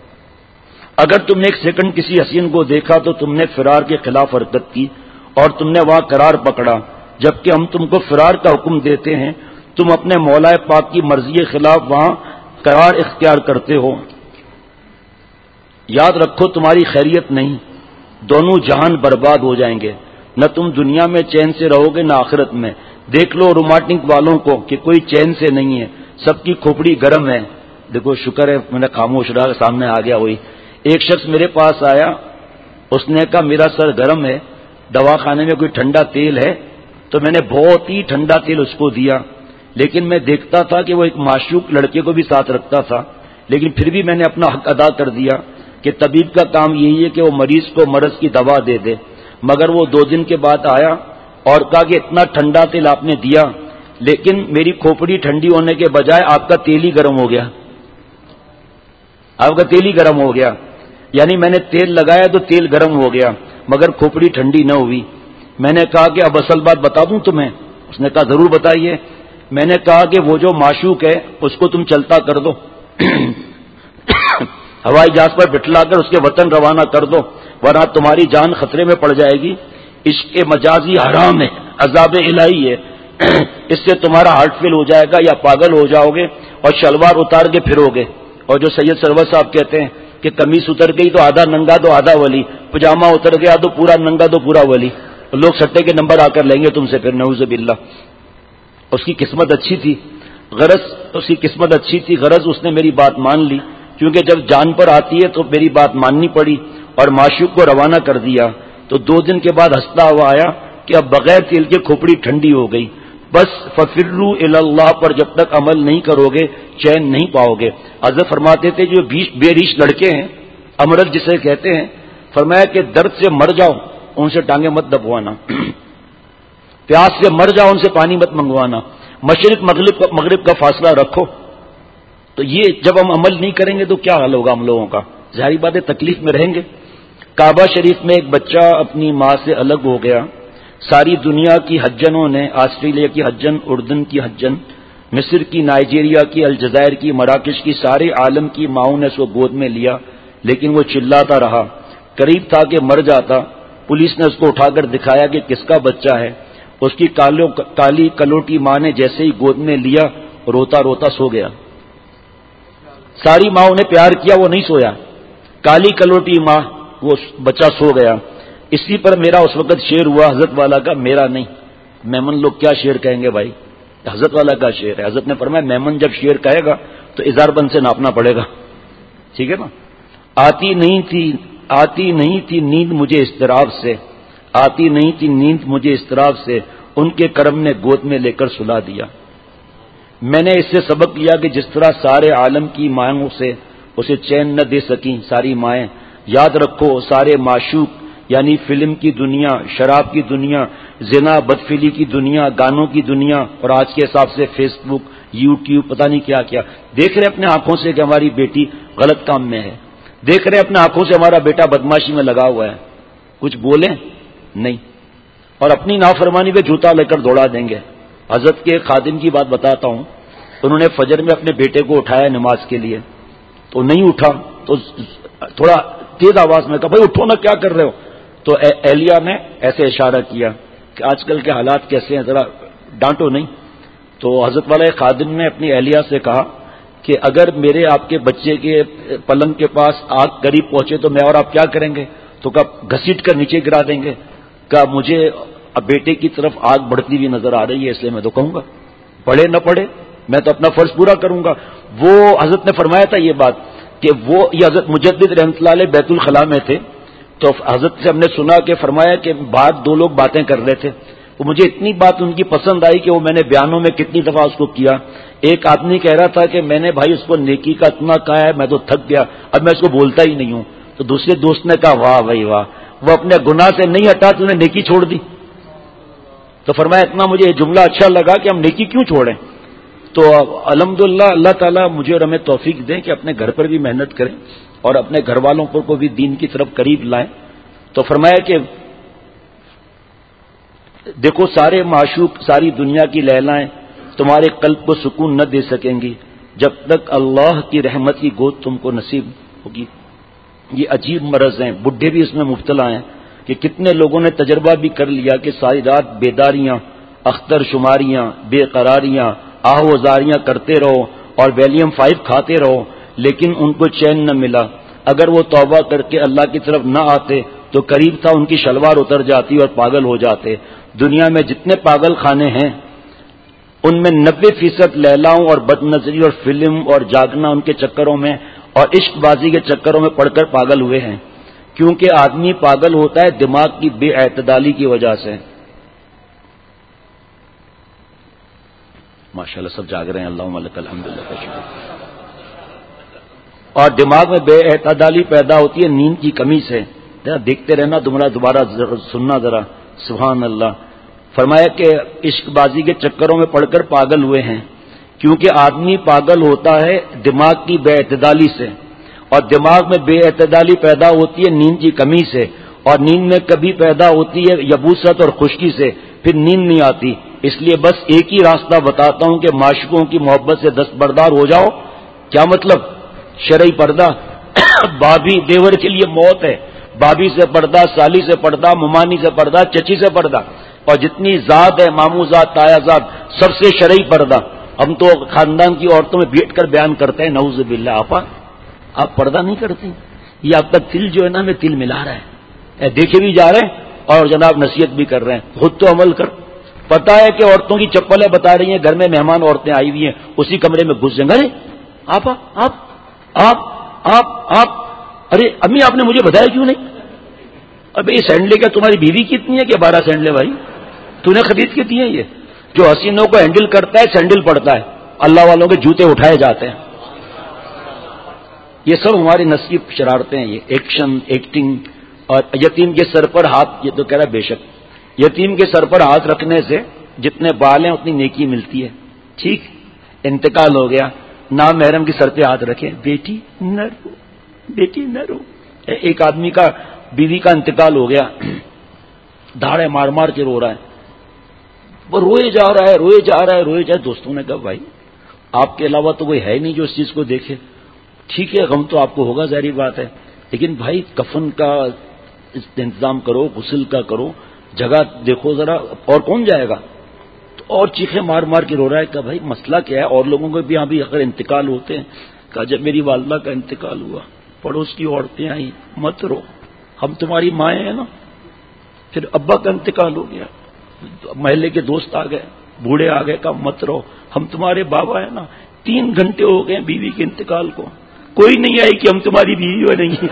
اگر تم نے ایک سیکنڈ کسی حسین کو دیکھا تو تم نے فرار کے خلاف حرکت کی اور تم نے وہاں قرار پکڑا، جبکہ ہم تم کو فرار کا حکم دیتے ہیں تم اپنے مولا پاک کی مرضی کے خلاف وہاں قرار اختیار کرتے ہو. یاد رکھو تمہاری خیریت نہیں، دونوں جہان برباد ہو جائیں گے، نہ تم دنیا میں چین سے رہو گے نہ آخرت میں. دیکھ لو روماٹنک والوں کو کہ کوئی چین سے نہیں ہے، سب کی کھوپڑی گرم ہے. دیکھو شکر ہے میں نے خاموش رہا، سامنے آ گیا. وہی ایک شخص میرے پاس آیا، اس نے کہا میرا سر گرم ہے، دوا خانے میں کوئی ٹھنڈا تیل ہے؟ تو میں نے بہت ہی ٹھنڈا تیل اس کو دیا، لیکن میں دیکھتا تھا کہ وہ ایک معشوق لڑکے کو بھی ساتھ رکھتا تھا، لیکن پھر بھی میں نے اپنا حق ادا کر دیا کہ طبیب کا کام یہی ہے کہ وہ مریض کو مرض کی دوا دے دے. مگر وہ دو دن کے بعد آیا اور کہا کہ اتنا ٹھنڈا تیل آپ نے دیا لیکن میری کھوپڑی ٹھنڈی ہونے کے بجائے آپ کا تیل ہی گرم ہو گیا، آپ کا تیل ہی گرم ہو گیا. یعنی میں نے تیل لگایا تو تیل گرم ہو گیا مگر کھوپڑی ٹھنڈی نہ ہوئی. میں نے کہا کہ اب اصل بات بتا دوں تمہیں؟ اس نے کہا ضرور بتائیے. میں نے کہا کہ وہ جو معشوق ہے اس کو تم چلتا کر دو، ہوائی جہاز پر بٹھلا کر اس کے وطن روانہ کر دو، ورنہ تمہاری جان خطرے میں پڑ جائے گی. عشق مجازی حرام ہے، عذاب الہی ہے، اس سے تمہارا ہارٹ فیل ہو جائے گا یا پاگل ہو جاؤ گے اور شلوار اتار کے پھرو گے. اور جو سید سرور صاحب کہتے ہیں کہ قمیص اتر گئی تو آدھا ننگا تو آدھا ولی، پجامہ اتر گیا تو پورا ننگا تو پورا ولی. لوگ سٹے کے نمبر آ کر لیں گے تم سے پھر، نعوذ باللہ۔ اس کی قسمت اچھی تھی، غرض اس کی قسمت اچھی تھی، غرض اس نے میری بات مان لی، کیونکہ جب جان پر آتی ہے تو میری بات ماننی پڑی، اور معشوق کو روانہ کر دیا۔ تو دو دن کے بعد ہنستا ہوا آیا کہ اب بغیر تیل کے کھوپڑی ٹھنڈی ہو گئی، بس ففروا الی اللہ پر جب تک عمل نہیں کرو گے چین نہیں پاؤ گے۔ حضرت فرماتے تھے جو بے ریش لڑکے ہیں، امرد جسے کہتے ہیں، فرمایا کہ درد سے مر جاؤ ان سے ٹانگیں مت دبوانا، پیاس سے مر جاؤ ان سے پانی مت منگوانا، مشرق مغرب کا مغرب کا فاصلہ رکھو۔ تو یہ جب ہم عمل نہیں کریں گے تو کیا حال ہوگا ہم لوگوں کا؟ ظاہری بات ہے تکلیف میں رہیں گے۔ کعبہ شریف میں ایک بچہ اپنی ماں سے الگ ہو گیا، ساری دنیا کی حجنوں نے، آسٹریلیا کی حجن، اردن کی حجن، مصر کی، نائجیریا کی، الجزائر کی، مراکش کی، سارے عالم کی ماؤں نے اس کو گود میں لیا، لیکن وہ چلاتا رہا، قریب تھا کہ مر جاتا۔ پولیس نے اس کو اٹھا کر دکھایا کہ کس کا بچہ ہے، اس کی کالی کلوٹی ماں نے جیسے ہی گود میں لیا روتا روتا سو گیا۔ ساری ماؤں نے پیار کیا، وہ نہیں سویا، کالی کلوٹی ماں، وہ بچہ سو گیا۔ اسی پر میرا اس وقت شعر ہوا حضرت والا کا، میرا نہیں۔ میمن لوگ کیا شعر کہیں گے بھائی، حضرت والا کا شعر ہے۔ حضرت نے فرمایا میمن جب شعر کہے گا تو اظہار بند سے ناپنا پڑے گا، ٹھیک ہے نا۔ آتی نہیں تھی آتی نہیں تھی نیند مجھے اضطراب سے، آتی نہیں تھی نیند مجھے اضطراب سے، ان کے کرم نے گود میں لے کر سلا دیا۔ میں نے اس سے سبق لیا کہ جس طرح سارے عالم کی مائوں سے اسے چین نہ دے سکیں ساری مائیں، یاد رکھو سارے معشوق یعنی فلم کی دنیا، شراب کی دنیا، زنا بدفعلی کی دنیا، گانوں کی دنیا، اور آج کے حساب سے فیس بک، یوٹیوب، پتہ نہیں کیا کیا، دیکھ رہے اپنے آنکھوں سے کہ ہماری بیٹی غلط کام میں ہے، دیکھ رہے اپنے آنکھوں سے ہمارا بیٹا بدماشی میں لگا ہوا ہے، کچھ بولیں نہیں، اور اپنی نافرمانی پہ جوتا لے کر دوڑا دیں گے۔ حضرت کے خادم کی بات بتاتا ہوں، انہوں نے فجر میں اپنے بیٹے کو اٹھایا نماز کے لیے، تو نہیں اٹھا، تو تھوڑا تیز آواز میں کہا بھائی اٹھو نا، کیا کر رہے ہو؟ تو اہلیہ نے ایسے اشارہ کیا کہ آج کل کے حالات کیسے ہیں، ذرا ڈانٹو نہیں۔ تو حضرت والے خادم نے اپنی اہلیہ سے کہا کہ اگر میرے آپ کے بچے کے پلنگ کے پاس آگ قریب پہنچے تو میں اور آپ کیا کریں گے؟ تو کہا گھسیٹ کر نیچے گرا دیں گے۔ کہا مجھے اب بیٹے کی طرف آگ بڑھتی ہوئی نظر آ رہی ہے، اس لیے میں تو کہوں گا پڑھے نہ پڑھے میں تو اپنا فرض پورا کروں گا۔ وہ حضرت نے فرمایا تھا یہ بات کہ وہ یہ حضرت مجدد رحمۃ اللہ علیہ بیت الخلاء میں تھے، تو حضرت سے ہم نے سنا کہ فرمایا کہ بعد دو لوگ باتیں کر رہے تھے، وہ مجھے اتنی بات ان کی پسند آئی کہ وہ میں نے بیانوں میں کتنی دفعہ اس کو کیا۔ ایک آدمی کہہ رہا تھا کہ میں نے بھائی اس کو نیکی کا اتنا کہا ہے میں تو تھک گیا، اب میں اس کو بولتا ہی نہیں ہوں۔ تو دوسرے دوست نے کہا واہ بھائی واہ، وہ اپنے گناہ سے نہیں ہٹا تو نے نیکی چھوڑ دی۔ تو فرمایا اتنا مجھے یہ جملہ اچھا لگا کہ ہم نیکی کیوں چھوڑیں۔ تو الحمدللہ اللہ تعالیٰ مجھے اور ہمیں توفیق دیں کہ اپنے گھر پر بھی محنت کریں اور اپنے گھر والوں کو بھی دین کی طرف قریب لائیں۔ تو فرمایا کہ دیکھو سارے معشوق، ساری دنیا کی لیلائیں تمہارے قلب کو سکون نہ دے سکیں گی جب تک اللہ کی رحمت کی گود تم کو نصیب ہوگی۔ یہ عجیب مرض ہیں، بڈھے بھی اس میں مبتلا ہیں کہ کتنے لوگوں نے تجربہ بھی کر لیا کہ ساری رات بیداریاں، اختر شماریاں، بے قراریاں، آہ و زاریاں کرتے رہو اور ویلیم فائیو کھاتے رہو، لیکن ان کو چین نہ ملا۔ اگر وہ توبہ کر کے اللہ کی طرف نہ آتے تو قریب تھا ان کی شلوار اتر جاتی اور پاگل ہو جاتے۔ دنیا میں جتنے پاگل خانے ہیں ان میں نبے فیصد لیلاؤں اور بد نظری اور فلم اور جاگنا ان کے چکروں میں اور عشق بازی کے چکروں میں پڑھ کر پاگل ہوئے ہیں، کیونکہ آدمی پاگل ہوتا ہے دماغ کی بے اعتدالی کی وجہ سے۔ ماشاءاللہ سب جاگ رہے ہیں، اللہم لک الحمدللہ کا شکر۔ اور دماغ میں بے اعتدالی پیدا ہوتی ہے نیند کی کمی سے۔ دیکھتے رہنا، تمہارا دوبارہ سننا ذرا، سبحان اللہ۔ فرمایا کہ عشق بازی کے چکروں میں پڑھ کر پاگل ہوئے ہیں، کیونکہ آدمی پاگل ہوتا ہے دماغ کی بے اعتدالی سے، اور دماغ میں بے اعتدالی پیدا ہوتی ہے نیند کی کمی سے، اور نیند میں کبھی پیدا ہوتی ہے یبوست اور خشکی سے، پھر نیند نہیں آتی۔ اس لیے بس ایک ہی راستہ بتاتا ہوں کہ معشوقوں کی محبت سے دستبردار ہو جاؤ۔ کیا مطلب؟ شرعی پردہ بابی دیور کے لیے موت ہے، بابی سے پردہ، سالی سے پردہ، ممانی سے پردہ، چچی سے پردہ، اور جتنی ذات ہے مامو ذات، تایا ذات، سب سے شرعی پردہ۔ ہم تو خاندان کی عورتوں میں بیٹھ کر بیان کرتے ہیں نعوذ باللہ، آپا آپ پردہ نہیں کرتی، یہ آپ کا تل جو ہے نا میں تل ملا رہا ہے، دیکھے بھی جا رہے ہیں اور جناب نصیحت بھی کر رہے ہیں، خود تو عمل کر. پتا ہے کہ عورتوں کی چپلیں بتا رہی ہیں، گھر میں مہمان عورتیں آئی ہوئی ہیں، اسی کمرے میں گھس جائیں گے. ارے آپ آپ آپ آپ آپ ارے امی آپ نے مجھے بتایا کیوں نہیں؟ ابھی یہ سینڈلے کیا تمہاری بیوی کتنی ہے کہ بارہ سینڈلے بھائی تو نے خرید کے دیے؟ یہ جو حسینوں کو ہینڈل کرتا ہے سینڈل پڑتا ہے، اللہ والوں کے جوتے اٹھائے جاتے ہیں. یہ سب ہماری نصیب شرارتیں ہیں، یہ ایکشن ایکٹنگ. اور یتیم کے سر پر ہاتھ، یہ تو کہہ رہا ہے بے شک یتیم کے سر پر ہاتھ رکھنے سے جتنے بال ہیں اتنی نیکی ملتی ہے. ٹھیک، انتقال ہو گیا، نام محرم کے سر پہ ہاتھ رکھے، بیٹی نہ رو بیٹی نہ رو. ایک آدمی کا بیوی کا انتقال ہو گیا، دھاڑے مار مار کے رو رہا ہے، وہ روئے جا رہا ہے روئے جا رہا ہے روئے جا رہا ہے. دوستوں نے کہا بھائی آپ کے علاوہ تو کوئی ہے نہیں جو اس چیز کو دیکھے. ٹھیک ہے غم تو آپ کو ہوگا، ظاہری بات ہے، لیکن بھائی کفن کا انتظام کرو، غسل کا کرو، جگہ دیکھو ذرا، اور کون جائے گا؟ اور چیخیں مار مار کے رو رہا ہے. کہ بھائی مسئلہ کیا ہے؟ اور لوگوں کو بھی یہاں بھی اگر انتقال ہوتے ہیں. کہا جب میری والدہ کا انتقال ہوا پڑوس کی عورتیں آئیں، مت رو ہم تمہاری مائیں ہیں نا. پھر ابا کا انتقال ہو گیا، محلے کے دوست آ گئے، بوڑھے آ گئے، کہا مت رو ہم تمہارے بابا ہیں نا. تین گھنٹے ہو گئے بیوی کے انتقال کو، کوئی نہیں آئی کہ ہم تمہاری بیوی ہو نہیں.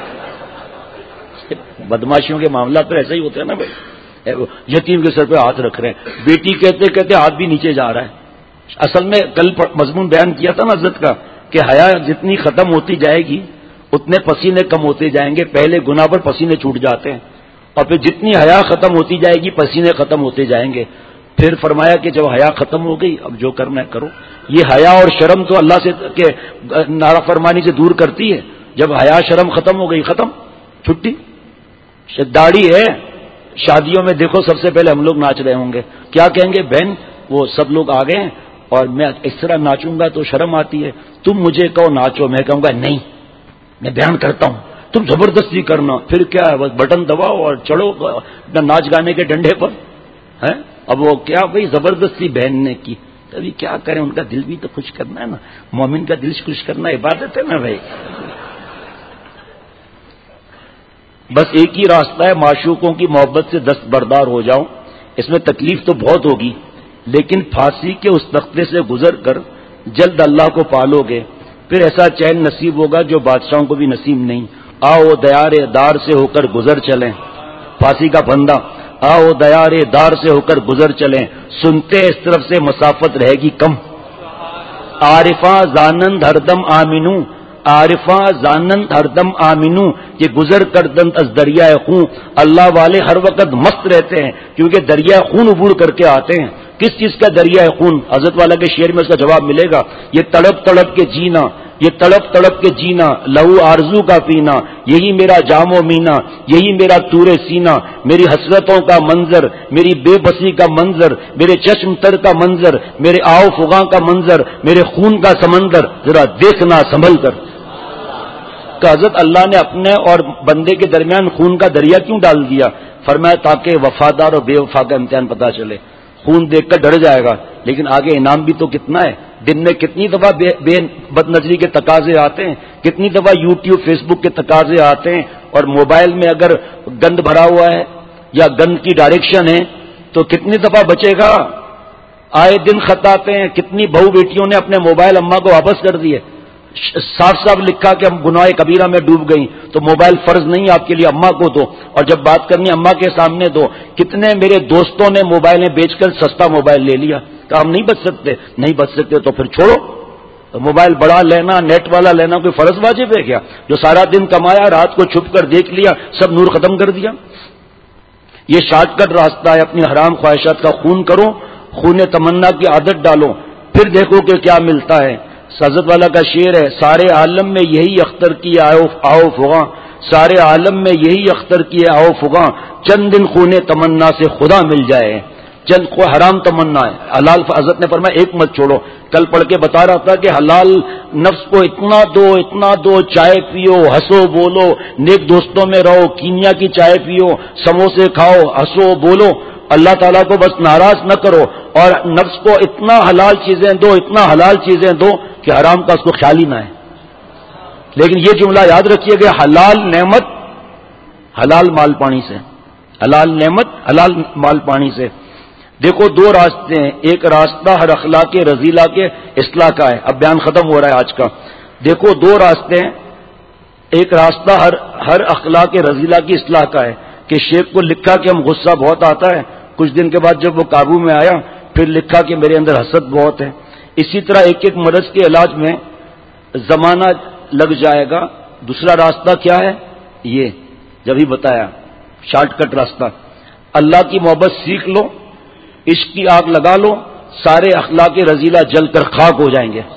بدماشیوں کے معاملات تو ایسا ہی ہوتا ہے نا بھائی. یتیم کے سر پہ ہاتھ رکھ رہے ہیں، بیٹی کہتے کہتے ہاتھ بھی نیچے جا رہا ہے. اصل میں کل مضمون بیان کیا تھا نا عزت کا کہ حیا جتنی ختم ہوتی جائے گی اتنے پسینے کم ہوتے جائیں گے. پہلے گناہ پر پسینے چھوٹ جاتے ہیں، اور پھر جتنی حیا ختم ہوتی جائے گی پسینے ختم ہوتے جائیں گے. پھر فرمایا کہ جب حیا ختم ہو گئی اب جو کرنا ہے کرو. یہ حیا اور شرم تو اللہ سے کہ نافرمانی سے دور کرتی ہے. جب حیا شرم ختم ہو گئی ختم، چھٹی. داڑھی ہے شادیوں میں دیکھو سب سے پہلے ہم لوگ ناچ رہے ہوں گے، کیا کہیں گے؟ بہن وہ سب لوگ آ گئے ہیں اور میں اس طرح ناچوں گا تو شرم آتی ہے، تم مجھے کہو ناچو، میں کہوں گا نہیں میں بیان کرتا ہوں تم زبردستی کرنا. پھر کیا ہے بس بٹن دباؤ اور چڑھو ناچ گانے کے ڈنڈے پر ہے. اب وہ کیا بھائی زبردستی بہن نے کی، ابھی کیا کریں، ان کا دل بھی تو خوش کرنا ہے نا. مومن کا دل خوش کرنا عبادت ہے نا بھائی. بس ایک ہی راستہ ہے، معشوقوں کی محبت سے دستبردار ہو جاؤ. اس میں تکلیف تو بہت ہوگی لیکن پھانسی کے اس تختے سے گزر کر جلد اللہ کو پالو گے. پھر ایسا چین نصیب ہوگا جو بادشاہوں کو بھی نصیب نہیں. آؤ دیار دار سے ہو کر گزر چلیں، پھانسی کا بندہ، آؤ دیار دار سے ہو کر گزر چلیں، سنتے اس طرف سے مسافت رہے گی کم. عارفاں زانند ہردم آمینو، عارفاں زانند ہردم آمینو، یہ گزر کر دند از دریائے خون. اللہ والے ہر وقت مست رہتے ہیں کیونکہ دریائے خون عبور کر کے آتے ہیں. کس چیز کا دریائے خون؟ حضرت والا کے شعر میں اس کا جواب ملے گا. یہ تڑپ تڑپ کے جینا، یہ تڑپ تڑپ کے جینا، لہو آرزو کا پینا، یہی میرا جام و مینا، یہی میرا تور سینا. میری حسرتوں کا منظر، میری بے بسی کا منظر، میرے چشم تر کا منظر، میرے آؤ فغاں کا منظر، میرے خون کا سمندر، ذرا دیکھنا سنبھل کر. کہ حضرت اللہ نے اپنے اور بندے کے درمیان خون کا دریا کیوں ڈال دیا؟ فرمایا تاکہ وفادار اور بے وفا کا امتحان پتا چلے. خون دیکھ کر ڈر جائے گا لیکن آگے انعام بھی تو کتنا ہے. دن میں کتنی دفعہ بے, بے بد نظری کے تقاضے آتے ہیں، کتنی دفعہ یوٹیوب فیس بک کے تقاضے آتے ہیں. اور موبائل میں اگر گند بھرا ہوا ہے یا گند کی ڈائریکشن ہے تو کتنی دفعہ بچے گا. آئے دن خط آتے ہیں، کتنی بہو بیٹیوں نے اپنے موبائل اماں کو واپس کر دیے. صاف صاف لکھا کہ ہم گناہ کبیرہ میں ڈوب گئی تو موبائل فرض نہیں آپ کے لیے، اماں کو دو. اور جب بات کرنی اماں کے سامنے دو. کتنے میرے دوستوں نے موبائلیں بیچ کر سستا موبائل لے لیا کہ ہم نہیں بچ سکتے. نہیں بچ سکتے تو پھر چھوڑو. تو موبائل بڑا لینا، نیٹ والا لینا کوئی فرض واجب ہے کیا؟ جو سارا دن کمایا رات کو چھپ کر دیکھ لیا، سب نور ختم کر دیا. یہ شارٹ کٹ راستہ ہے. اپنی حرام خواہشات کا خون کرو، خون تمنا کی عادت ڈالو، پھر دیکھو کہ کیا ملتا ہے. حضرت والا کا شعر ہے، سارے عالم میں یہی اختر کی آؤ آؤ فغاں، سارے عالم میں یہی اختر کی آؤ فغاں، چند دن خون تمنا سے خدا مل جائے. چند کو حرام تمنا ہے، حلال. حضرت نے فرمایا ایک مت چھوڑو. کل پڑھ کے بتا رہا تھا کہ حلال نفس کو اتنا دو اتنا دو، چائے پیو، ہنسو بولو، نیک دوستوں میں رہو، کینیا کی چائے پیو، سموسے کھاؤ، ہنسو بولو، اللہ تعالیٰ کو بس ناراض نہ کرو. اور نفس کو اتنا حلال چیزیں دو اتنا حلال چیزیں دو کہ حرام کا اس کو خیال ہی نہ ہے. لیکن یہ جملہ یاد رکھیے کہ حلال نعمت حلال مال پانی سے، حلال نعمت حلال مال پانی سے. دیکھو دو راستے ہیں, ایک راستہ ہر اخلاق رذیلہ کے اصلاح کا ہے. اب بیان ختم ہو رہا ہے آج کا. دیکھو دو راستے ہیں, ایک راستہ ہر ہر اخلاق رذیلہ کی اصلاح کا ہے کہ شیخ کو لکھا کہ ہم غصہ بہت آتا ہے, کچھ دن کے بعد جب وہ قابو میں آیا پھر لکھا کہ میرے اندر حسد بہت ہے. اسی طرح ایک ایک مرض کے علاج میں زمانہ لگ جائے گا. دوسرا راستہ کیا ہے, یہ جب ہی بتایا شارٹ کٹ راستہ, اللہ کی محبت سیکھ لو, عشق کی آگ لگا لو, سارے اخلاق رذیلہ جل کر خاک ہو جائیں گے.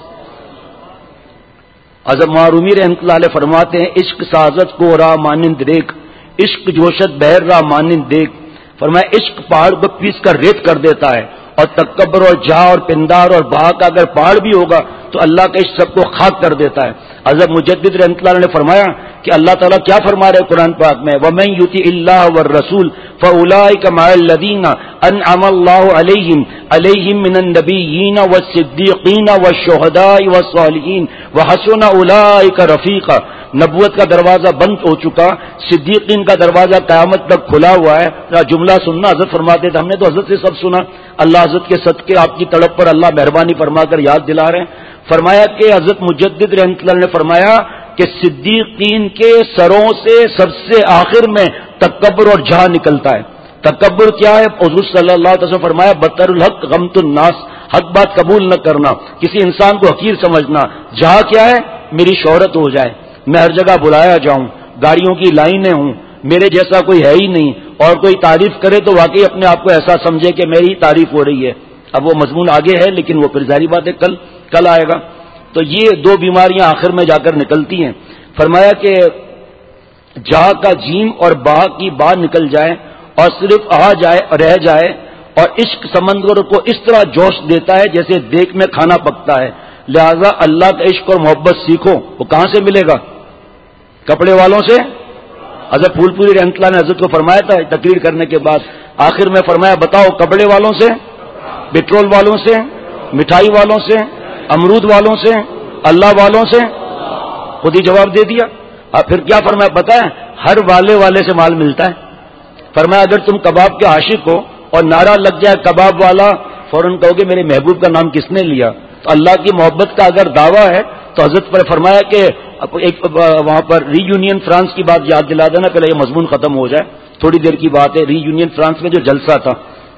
حضرت معرومی رحمۃ اللہ علیہ فرماتے ہیں عشق سازت کو راہ مانند ریک, عشق جوشت بہر راہ مانند دیکھ. فرمایا عشق پہاڑ کو پیس کر ریت کر دیتا ہے, اور تکبر اور جہا اور پندار اور بہا کا اگر پہاڑ بھی ہوگا تو اللہ کا عشق سب کو خاک کر دیتا ہے. حضرت مجدد رحمۃ اللہ علیہ نے فرمایا کہ اللہ تعالیٰ کیا فرما رہے قرآن پاک میں, وَمَن يُطِعِ اللَّهَ وَالرَّسُولَ فَأُولَٰئِكَ مَعَ الَّذِينَ أَنْعَمَ اللَّهُ عَلَيْهِمْ عَلَيْهِمْ مِنَ النَّبِيِّينَ وَالصِّدِّيقِينَ وَالشُّهَدَاءِ وَالصَّالِحِينَ وَحَسُنَ أُولَٰئِكَ رَفِيقًا. نبوت کا دروازہ بند ہو چکا, صدیقین کا دروازہ قیامت تک کھلا ہوا ہے. جملہ سننا, حضرت فرماتے تھے, ہم نے تو حضرت سے سب سنا, اللہ حضرت کے صدقے آپ کی تڑپ پر اللہ مہربانی فرما کر یاد دلا رہے ہیں. فرمایا کہ حضرت مجدد رحمۃ اللہ نے فرمایا کہ صدیقین کے سروں سے سب سے آخر میں تکبر اور جہا نکلتا ہے. تکبر کیا ہے؟ حضور صلی اللہ علیہ وسلم فرمایا بطر الحق غمت الناس, حق بات قبول نہ کرنا, کسی انسان کو حقیر سمجھنا. جہا کیا ہے؟ میری شہرت ہو جائے, میں ہر جگہ بلایا جاؤں, گاڑیوں کی لائنیں ہوں, میرے جیسا کوئی ہے ہی نہیں, اور کوئی تعریف کرے تو واقعی اپنے آپ کو ایسا سمجھے کہ میری تعریف ہو رہی ہے. اب وہ مضمون آگے ہے لیکن وہ پھر ظاہری بات ہے کل کل آئے گا. تو یہ دو بیماریاں آخر میں جا کر نکلتی ہیں. فرمایا کہ جا کا جیم اور با کی با نکل جائے اور صرف آ جائے رہ جائے, اور عشق سمندر کو اس طرح جوش دیتا ہے جیسے دیگ میں کھانا پکتا ہے. لہذا اللہ کا عشق اور محبت سیکھو. وہ کہاں سے ملے گا؟ کپڑے والوں سے. حضرت پھول پوری رحمۃ اللہ نے حضرت کو فرمایا تھا تقریر کرنے کے بعد, آخر میں فرمایا بتاؤ کپڑے والوں سے, پیٹرول والوں سے, مٹھائی والوں سے, امرود والوں سے, اللہ والوں سے؟ خود ہی جواب دے دیا. اور پھر کیا فرمایا پتہ ہے؟ ہر والے والے سے مال ملتا ہے. فرمایا اگر تم کباب کے عاشق ہو اور نعرہ لگ جائے کباب والا, فوراً کہو گے میرے محبوب کا نام کس نے لیا. تو اللہ کی محبت کا اگر دعویٰ ہے تو حضرت پر فرمایا کہ ایک وہاں پر ری یونین فرانس کی بات یاد دلا دینا, پہلے یہ مضمون ختم ہو جائے, تھوڑی دیر کی بات ہے. ری یونین فرانس میں جو جلسہ تھا,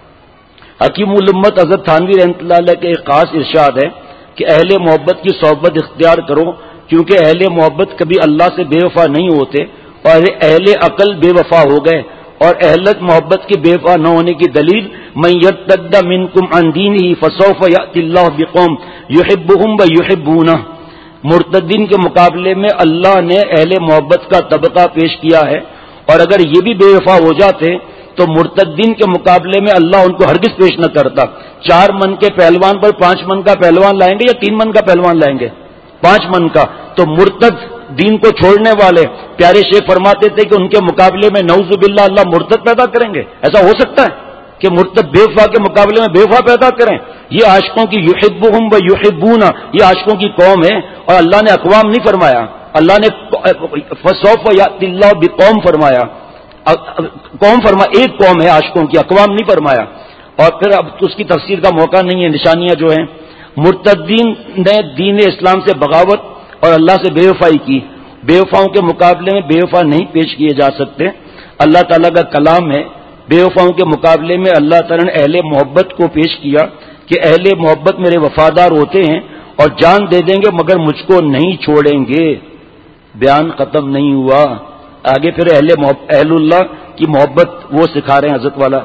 حکیم الامت حضرت تھانوی رحمۃ اللہ علیہ کے ایک خاص ارشاد ہے کہ اہل محبت کی صحبت اختیار کرو, کیونکہ اہل محبت کبھی اللہ سے بے وفا نہیں ہوتے, اور اہل عقل بے وفا ہو گئے. اور اہلت محبت کی بے وفا نہ ہونے کی دلیل من یرتد منکم عن دینہ فسوف یأتی اللہ بقوم یحبہم ویحبونہ. مرتدین کے مقابلے میں اللہ نے اہل محبت کا طبقہ پیش کیا ہے, اور اگر یہ بھی بے وفا ہو جاتے تو مرتدین کے مقابلے میں اللہ ان کو ہرگز پیش نہ کرتا. چار من کے پہلوان پر پانچ من کا پہلوان لائیں گے یا تین من کا پہلوان لائیں گے؟ پانچ من کا. تو مرتد دین کو چھوڑنے والے پیارے شیخ فرماتے تھے کہ ان کے مقابلے میں نعوذ باللہ اللہ مرتد پیدا کریں گے. ایسا ہو سکتا ہے کہ مرتد بے وفا کے مقابلے میں بے وفا پیدا کریں؟ یہ عاشقوں کی یحبہم و یحبون, یہ عاشقوں کی قوم ہے, اور اللہ نے اقوام نہیں فرمایا, اللہ نے فسوف یأتی اللہ بقوم فرمایا. قوم فرما ایک قوم ہے عاشقوں کی, اقوام نہیں فرمایا. اور پھر اب اس کی تفسیر کا موقع نہیں ہے. نشانیاں جو ہیں, مرتدین نے دین اسلام سے بغاوت اور اللہ سے بے وفائی کی. بے وفاؤں کے مقابلے میں بے وفا نہیں پیش کیے جا سکتے. اللہ تعالیٰ کا کلام ہے, بے وفاؤں کے مقابلے میں اللہ تعالیٰ نے اہل محبت کو پیش کیا کہ اہل محبت میرے وفادار ہوتے ہیں اور جان دے دیں گے مگر مجھ کو نہیں چھوڑیں گے. بیان ختم نہیں ہوا, آگے پھر اہل اہل اللہ کی محبت وہ سکھا رہے ہیں حضرت والا.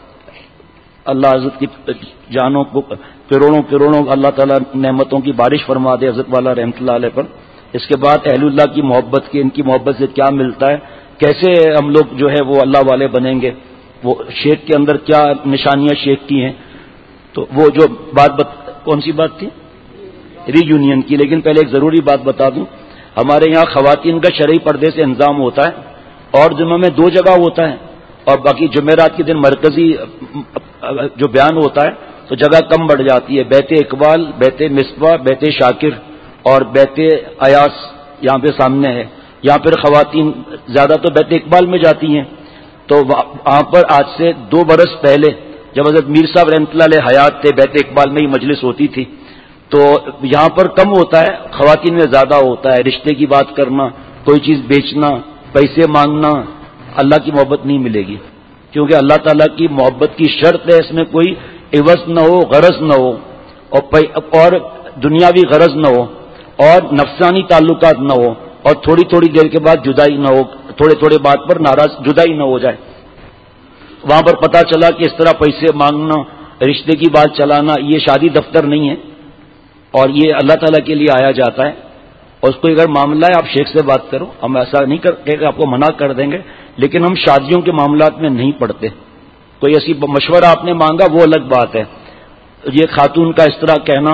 اللہ حضرت کی جانوں کو کروڑوں کروڑوں اللہ تعالیٰ نعمتوں کی بارش فرما دے حضرت والا رحمۃ اللہ علیہ پر. اس کے بعد اہل اللہ کی محبت کی, ان کی محبت سے کیا ملتا ہے, کیسے ہم لوگ جو ہے وہ اللہ والے بنیں گے, وہ شیخ کے اندر کیا نشانیاں شیخ کی ہیں. تو وہ جو بات بت... کون سی بات تھی؟ ری یونین کی. لیکن پہلے ایک ضروری بات بتا دوں, ہمارے یہاں خواتین کا شرعی پردے سے انتظام ہوتا ہے, اور جمعہ میں دو جگہ ہوتا ہے, اور باقی جمعرات کے دن مرکزی جو بیان ہوتا ہے تو جگہ کم بڑھ جاتی ہے. بیت اقبال, بیت مصباح, بیت شاکر اور بیت ایاس یہاں پہ سامنے ہے. یہاں پھر خواتین زیادہ تو بیت اقبال میں جاتی ہیں, تو وہاں پر آج سے دو برس پہلے جب حضرت میر صاحب رحمۃ اللہ علیہ حیات تھے، بیت اقبال میں ہی مجلس ہوتی تھی، تو یہاں پر کم ہوتا ہے، خواتین میں زیادہ ہوتا ہے، رشتے کی بات کرنا، کوئی چیز بیچنا، پیسے مانگنا، اللہ کی محبت نہیں ملے گی، کیونکہ اللہ تعالیٰ کی محبت کی شرط ہے اس میں کوئی عوض نہ ہو، غرض نہ ہو، اور دنیاوی غرض نہ ہو، اور نفسانی تعلقات نہ ہو، اور تھوڑی تھوڑی دیر کے بعد جدائی نہ ہو، تھوڑے تھوڑے بات پر ناراض جدائی نہ ہو جائے۔ وہاں پر پتا چلا کہ اس طرح پیسے مانگنا، رشتے کی بات چلانا، یہ شادی دفتر نہیں ہے، اور یہ اللہ تعالیٰ کے لیے آیا جاتا ہے، اور اس کو اگر معاملہ ہے آپ شیخ سے بات کرو، ہم ایسا نہیں کرتے کہ آپ کو منع کر دیں گے، لیکن ہم شادیوں کے معاملات میں نہیں پڑتے۔ کوئی ایسی مشورہ آپ نے مانگا وہ الگ بات ہے۔ یہ خاتون کا اس طرح کہنا،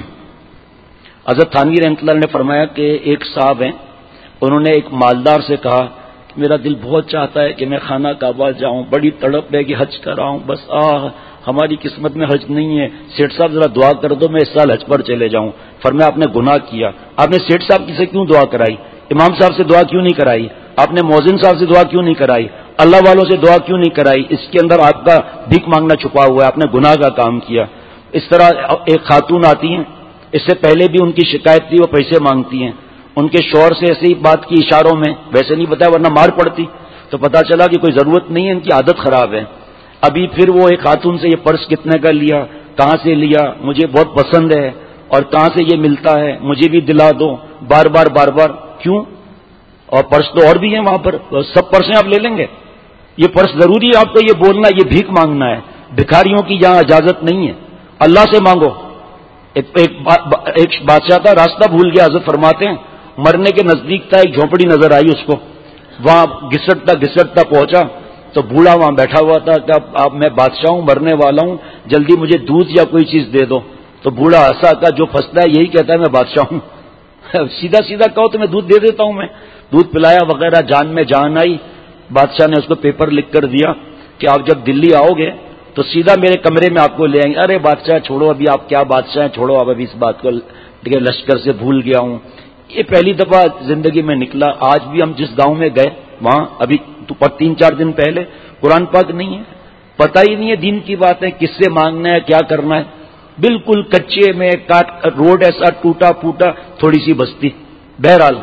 حضرت تھانوی رحمۃ اللہ نے فرمایا کہ ایک صاحب ہیں، انہوں نے ایک مالدار سے کہا کہ میرا دل بہت چاہتا ہے کہ میں خانہ کعبہ جاؤں، بڑی تڑپ ہے کہ حج کراؤں، بس آہ ہماری قسمت میں حج نہیں ہے، سیٹھ صاحب ذرا دعا کر دو میں اس سال حج پر چلے جاؤں۔ فرمایا آپ نے گناہ کیا، آپ نے سیٹھ صاحب کی سے کیوں دعا کرائی، امام صاحب سے دعا کیوں نہیں کرائی، آپ نے مؤذن صاحب سے دعا کیوں نہیں کرائی، اللہ والوں سے دعا کیوں نہیں کرائی؟ اس کے اندر آپ کا بھیک مانگنا چھپا ہوا ہے، آپ نے گناہ کا کام کیا۔ اس طرح ایک خاتون آتی ہیں، اس سے پہلے بھی ان کی شکایت تھی، وہ پیسے مانگتی ہیں، ان کے شوہر سے ایسی بات کی اشاروں میں، ویسے نہیں بتایا ورنہ مار پڑتی، تو پتا چلا کہ کوئی ضرورت نہیں ہے، ان کی عادت خراب ہے۔ ابھی پھر وہ ایک خاتون سے یہ پرس کتنے کا لیا، کہاں سے لیا، مجھے بہت پسند ہے، اور کہاں سے یہ ملتا ہے، مجھے بھی دلا دو، بار بار بار بار کیوں؟ اور پرس تو اور بھی ہیں وہاں پر، سب پرسیں آپ لے لیں گے؟ یہ پرس ضروری ہے آپ کو یہ بولنا، یہ بھیک مانگنا ہے، بھکاریوں کی یہاں اجازت نہیں ہے، اللہ سے مانگو۔ ایک, ایک, ایک بادشاہ تھا، راستہ بھول گیا، حضرت فرماتے ہیں مرنے کے نزدیک تھا، ایک جھونپڑی نظر آئی اس کو، وہاں گھسٹتا گھسٹتا پہنچا تو بوڑھا وہاں بیٹھا ہوا تھا کہ اب میں بادشاہ ہوں، مرنے والا ہوں، جلدی مجھے دودھ یا کوئی چیز دے دو۔ تو بوڑھا ہنسا کا جو پھنستا ہے یہی کہتا ہے میں بادشاہ ہوں، سیدھا سیدھا کہو تو میں دودھ دے دیتا ہوں، میں دودھ پلایا وغیرہ، جان میں جان آئی۔ بادشاہ نے اس کو پیپر لکھ کر دیا کہ آپ جب دلی آؤ گے تو سیدھا میرے کمرے میں آپ کو لے آئیں گے۔ ارے بادشاہ چھوڑو، ابھی آپ کیا بادشاہ ہیں، چھوڑو اب، ابھی اس بات کو لشکر سے بھول گیا ہوں۔ یہ پہلی دفعہ زندگی میں نکلا۔ آج بھی ہم جس گاؤں میں گئے وہاں ابھی تین چار دن پہلے قرآن پاک نہیں ہے، پتہ ہی نہیں ہے دین کی بات ہے، کس سے مانگنا ہے، کیا کرنا ہے، بالکل کچے میں، کاٹ روڈ ایسا ٹوٹا پھوٹا، تھوڑی سی بستی۔ بہرحال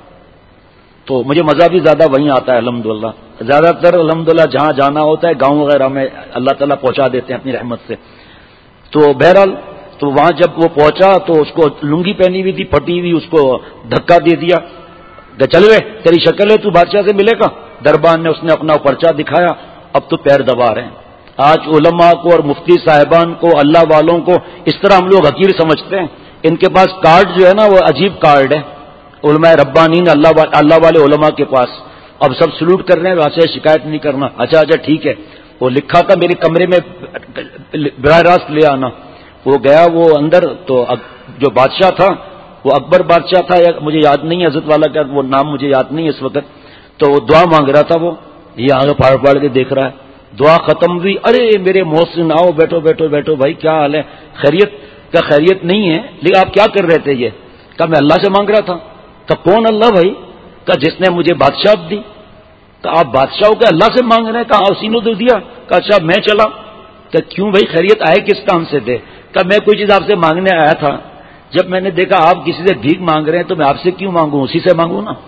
تو مجھے مزہ بھی زیادہ وہیں آتا ہے الحمدللہ، زیادہ تر الحمدللہ جہاں جانا ہوتا ہے گاؤں وغیرہ میں اللہ تعالیٰ پہنچا دیتے ہیں اپنی رحمت سے۔ تو بہرحال تو وہاں جب وہ پہنچا تو اس کو لنگی پہنی ہوئی تھی پھٹی ہوئی، اس کو دھکا دے دیا کہ چل وے تیری شکل ہے، تو بادشاہ سے ملے گا۔ دربان نے اس نے اپنا پرچہ دکھایا، اب تو پیر دبا رہے ہیں۔ آج علماء کو اور مفتی صاحبان کو، اللہ والوں کو اس طرح ہم لوگ حقیر سمجھتے ہیں، ان کے پاس کارڈ جو ہے نا وہ عجیب کارڈ ہے، علماء ربانین اللہ والے اللہ والے علماء کے پاس۔ اب سب سلوٹ کر رہے ہیں، وہاں سے شکایت نہیں کرنا، اچھا اچھا ٹھیک ہے، وہ لکھا تھا میرے کمرے میں براہ راست لے آنا۔ وہ گیا وہ اندر، تو جو بادشاہ تھا وہ اکبر بادشاہ تھا یا مجھے یاد نہیں ہے، حضرت والا کا وہ نام مجھے یاد نہیں ہے اس وقت، تو وہ دعا مانگ رہا تھا، وہ یہ آگے پھاڑ پھاڑ کے دیکھ رہا ہے، دعا ختم ہوئی، ارے میرے محسن آؤ بیٹھو بیٹھو بیٹھو بھائی کیا حال ہے، خیریت کا خیریت نہیں ہے، لیکن آپ کیا کر رہے تھے؟ یہ کہا میں اللہ سے مانگ رہا تھا۔ کہ کون اللہ بھائی؟ کہ جس نے مجھے بادشاہ دی۔ کہ آپ بادشاہ ہو کے اللہ سے مانگ رہے ہیں؟ کہا اسی نے تو دیا۔ کہ اچھا میں چلا۔ کہ کیوں بھائی خیریت آئے کس کام سے تھے؟ کہ میں کوئی چیز آپ سے مانگنے آیا تھا، جب میں نے دیکھا آپ کسی سے بھیک مانگ رہے ہیں تو میں آپ سے کیوں مانگوں، اسی سے مانگوں نا۔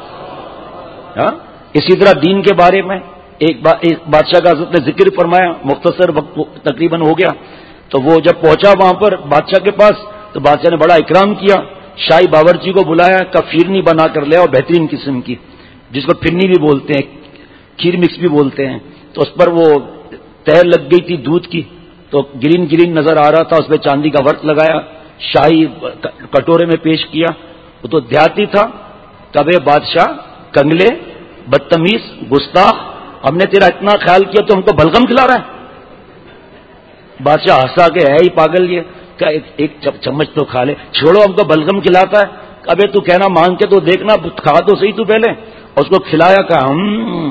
ہاں اسی طرح دین کے بارے میں ایک بادشاہ کا حضرت نے ذکر فرمایا، مختصر وقت تقریباً ہو گیا، تو وہ جب پہنچا وہاں پر بادشاہ کے پاس تو بادشاہ نے بڑا اکرام کیا، شاہی باورچی کو بلایا، کا پھرنی بنا کر لیا اور بہترین قسم کی، جس کو پھرنی بھی بولتے ہیں، کھیر مکس بھی بولتے ہیں، تو اس پر وہ تہر لگ گئی تھی دودھ کی، تو گرین گرین نظر آ رہا تھا، اس پہ چاندی کا ورق لگایا، شاہی کٹورے میں پیش کیا۔ وہ تو دیہاتی تھا، کبھی بادشاہ کنگلے بدتمیز گستاخ، ہم نے تیرا اتنا خیال کیا تو ہم کو بلغم کھلا رہا ہے۔ بادشاہ ہنسا کہ ہے ہی پاگل یہ، کہ ایک چمچ تو کھا لے، چھوڑو ہم کو بلغم کھلاتا ہے، ابے تو کہنا مانگ کے تو دیکھنا، کھا تو صحیح تو پہلے، اور اس کو کھلایا، کہا ہم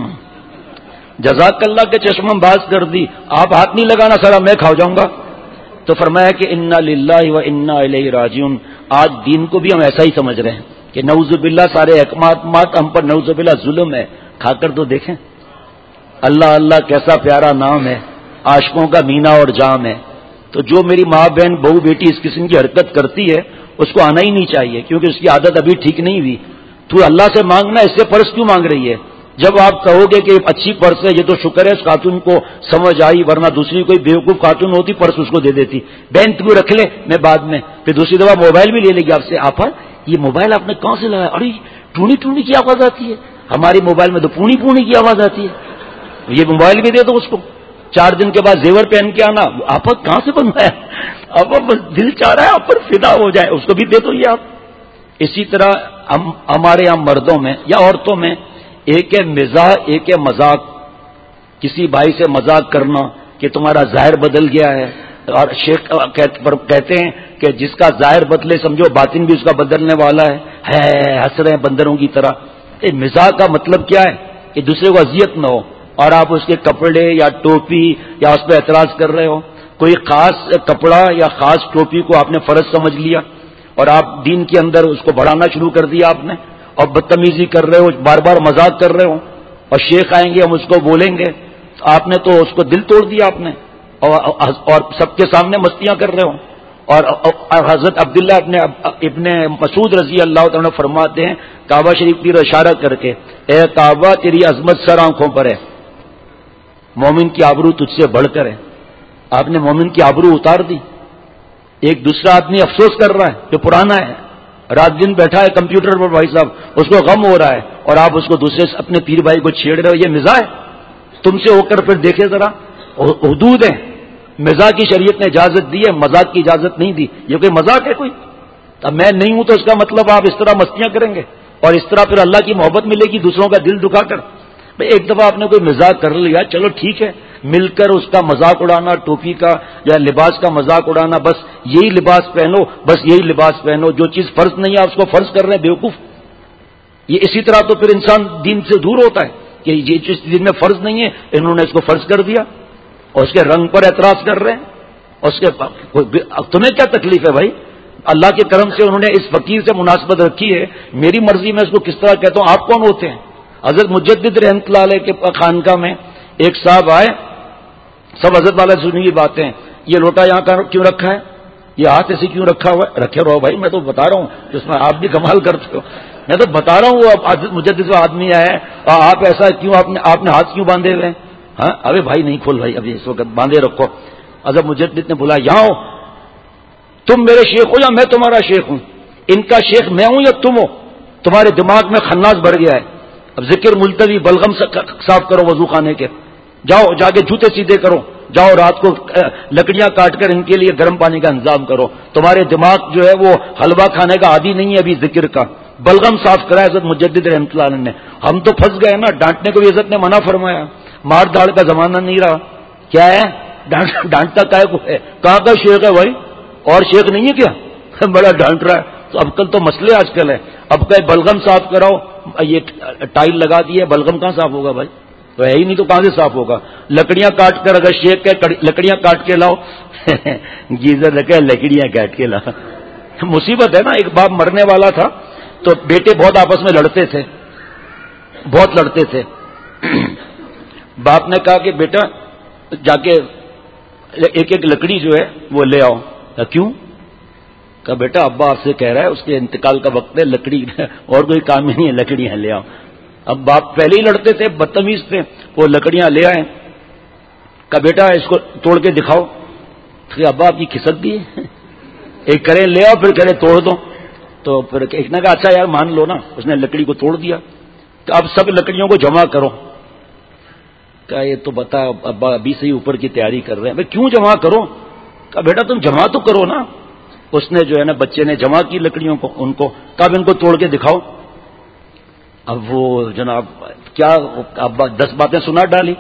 جزاک اللہ کے چشمم باز کر دی، آپ ہاتھ نہیں لگانا سارا میں کھا جاؤں گا۔ تو فرمایا کہ انا للہ و انا الیہ راجعون۔ آج دین کو بھی ہم ایسا ہی سمجھ رہے ہیں کہ نعوذ باللہ سارے احکامات ہم پر نعوذ باللہ ظلم ہے، کھا کر تو دیکھیں۔ اللہ اللہ کیسا پیارا نام ہے، عاشقوں کا مینا اور جام ہے. تو جو میری ماں بہن بہو بیٹی اس قسم کی حرکت کرتی ہے اس کو آنا ہی نہیں چاہیے، کیونکہ اس کی عادت ابھی ٹھیک نہیں ہوئی. تو اللہ سے مانگنا، اس سے پرس کیوں مانگ رہی ہے؟ جب آپ کہو گے کہ اچھی پرس ہے یہ تو شکر ہے اس خاتون کو سمجھ آئی، ورنہ دوسری کوئی بیوقوف خاتون ہوتی پرس اس کو دے دیتی، بہن تو رکھ لے میں بعد میں، پھر دوسری دفعہ موبائل بھی لے لے گی آپ سے. آپا یہ موبائل آپ نے کہاں سے لایا؟ ارے ٹونی ٹونی کی آواز آتی ہے. ہماری موبائل میں تو پونی پونی کی آواز آتی ہے. یہ موبائل بھی دے دو اس کو. چار دن کے بعد زیور پہن کے آنا، آپ کہاں سے بنوایا؟ اب دل چاہ رہا ہے آپ پر فدا ہو جائے، اس کو بھی دے دو یہ آپ. اسی طرح ہم ہمارے یہاں مردوں میں یا عورتوں میں ایک ہے مزاح، ایک ہے مذاق. کسی بھائی سے مذاق کرنا کہ تمہارا ظاہر بدل گیا ہے، اور شیخ کہتے ہیں کہ جس کا ظاہر بدلے سمجھو باطن بھی اس کا بدلنے والا ہے. ہے ہنس رہے ہیں بندروں کی طرح. یہ مزاح کا مطلب کیا ہے کہ دوسرے کو اذیت نہ ہو، اور آپ اس کے کپڑے یا ٹوپی یا اس پہ اعتراض کر رہے ہو. کوئی خاص کپڑا یا خاص ٹوپی کو آپ نے فرض سمجھ لیا اور آپ دین کے اندر اس کو بڑھانا شروع کر دیا آپ نے، اور بدتمیزی کر رہے ہو، بار بار مذاق کر رہے ہو، اور شیخ آئیں گے ہم اس کو بولیں گے، آپ نے تو اس کو دل توڑ دیا آپ نے، اور, اور سب کے سامنے مستیاں کر رہے ہو. اور حضرت عبداللہ ابن ابن مسعود رضی اللہ تعالیٰ فرماتے ہیں کعبہ شریف کی اشارہ کر کے، اے کعبہ تیری عظمت سر آنکھوں پر ہے، مومن کی آبرو تجھ سے بڑھ کر ہے. آپ نے مومن کی آبرو اتار دی. ایک دوسرا آدمی افسوس کر رہا ہے جو پرانا ہے، رات دن بیٹھا ہے کمپیوٹر پر بھائی صاحب، اس کو غم ہو رہا ہے، اور آپ اس کو دوسرے اپنے پیر بھائی کو چھیڑ رہے ہو. یہ مزاح ہے؟ تم سے ہو کر پھر دیکھے ذرا، حدود ہیں. مزاح کی شریعت نے اجازت دی ہے، مذاق کی اجازت نہیں دی. یہ کوئی مذاق ہے کوئی؟ اب میں نہیں ہوں تو اس کا مطلب آپ اس طرح مستیاں کریں گے، اور اس طرح پھر اللہ کی محبت ملے گی دوسروں کا دل دکھا کر. بھائی ایک دفعہ آپ نے کوئی مزاق کر لیا، چلو ٹھیک ہے، مل کر اس کا مذاق اڑانا، ٹوپی کا یا لباس کا مذاق اڑانا، بس یہی لباس پہنو، بس یہی لباس پہنو، جو چیز فرض نہیں ہے آپ اس کو فرض کر رہے ہیں، بیوقوف. یہ اسی طرح تو پھر انسان دین سے دور ہوتا ہے کہ یہ چیز دین میں فرض نہیں ہے، انہوں نے اس کو فرض کر دیا اور اس کے رنگ پر اعتراض کر رہے ہیں. اور اس کے تمہیں کیا تکلیف ہے بھائی؟ اللہ کے کرم سے انہوں نے اس فقیر سے مناسبت رکھی ہے، میری مرضی میں اس کو کس طرح کہتا ہوں. آپ کون ہوتے ہیں؟ حضرت مجدد رحمۃ اللہ علیہ کے خانقاہ میں ایک صاحب آئے، سب حضرت والا سنی کی باتیں، یہ لوٹا یہاں کا کیوں رکھا ہے، یہ ہاتھ ایسے کیوں رکھا ہوا ہے؟ رکھے رہو بھائی، میں تو بتا رہا ہوں کہ اس میں آپ بھی کمال کرتے ہو. میں تو بتا رہا ہوں وہ حضرت مجدد کا آدمی آیا اور آپ ایسا کیوں، آپ نے آپ نے ہاتھ کیوں باندھے ہوئے ہیں؟ ہاں ابے بھائی نہیں کھول بھائی، ابھی اس وقت باندھے رکھو. حضرت مجدد نے بولا یہاں ہو، تم میرے شیخ ہو یا میں تمہارا شیخ ہوں؟ ان کا شیخ میں ہوں یا تم ہو؟ تمہارے دماغ میں خناس بڑھ گیا ہے. اب ذکر ملتوی، بلغم صاف کرو وضو خانے کے، جاؤ جا کے جوتے سیدھے کرو، جاؤ رات کو لکڑیاں کاٹ کر ان کے لیے گرم پانی کا انتظام کرو. تمہارے دماغ جو ہے وہ حلوہ کھانے کا عادی نہیں ہے ابھی ذکر کا. بلغم صاف کرا حضرت مجدد رحمۃ اللہ علیہ نے. ہم تو پھنس گئے نا، ڈانٹنے کو بھی حضرت نے منع فرمایا، مار داڑ کا زمانہ نہیں رہا. کیا ہے ڈانٹتا کا ہے؟ کہاں کا شیخ ہے بھائی؟ اور شیخ نہیں ہے کیا؟ بڑا ڈانٹ رہا ہے. تو اب کل تو مسئلے آج کل ہے. اب کہ بلغم صاف کراؤ، یہ ٹائل لگا دی ہے، بلغم کہاں صاف ہوگا بھائی؟ تو ہے ہی نہیں تو کہاں سے صاف ہوگا؟ لکڑیاں کاٹ کر اگر شیخ کے لکڑیاں کاٹ کے لاؤ گیزر رکھے لکڑیاں کاٹ کے لاؤ. مصیبت ہے نا. ایک باپ مرنے والا تھا تو بیٹے بہت آپس میں لڑتے تھے، بہت لڑتے تھے. باپ نے کہا کہ بیٹا جا کے ایک ایک لکڑی جو ہے وہ لے آؤ. کیوں؟ کہا بیٹا ابا آپ سے کہہ رہا ہے، اس کے انتقال کا وقت ہے، لکڑی اور کوئی کام ہی نہیں ہے، لکڑیاں لے آؤ. اب باپ پہلے ہی لڑتے تھے، بدتمیز تھے، وہ لکڑیاں لے آئے. کہا بیٹا اس کو توڑ کے دکھاؤ. کہ ابا آپ کی کھسک دی ہے، ایک کرے لے آؤ پھر کرے توڑ دو. تو پھر ایک نے کہا اچھا یار مان لو نا. اس نے لکڑی کو توڑ دیا. تو اب سب لکڑیوں کو جمع کرو. کہا یہ تو بتا ابا ابھی سے ہی اوپر کی تیاری کر رہے ہیں. بھائی کیوں جمع کرو؟ کہا بیٹا تم جمع تو کرو نا. اس نے جو ہے نا بچے نے جمع کی لکڑیوں کو، ان کو کہا ان کو توڑ کے دکھاؤ. اب وہ جناب کیا ابا دس باتیں سنا ڈالی،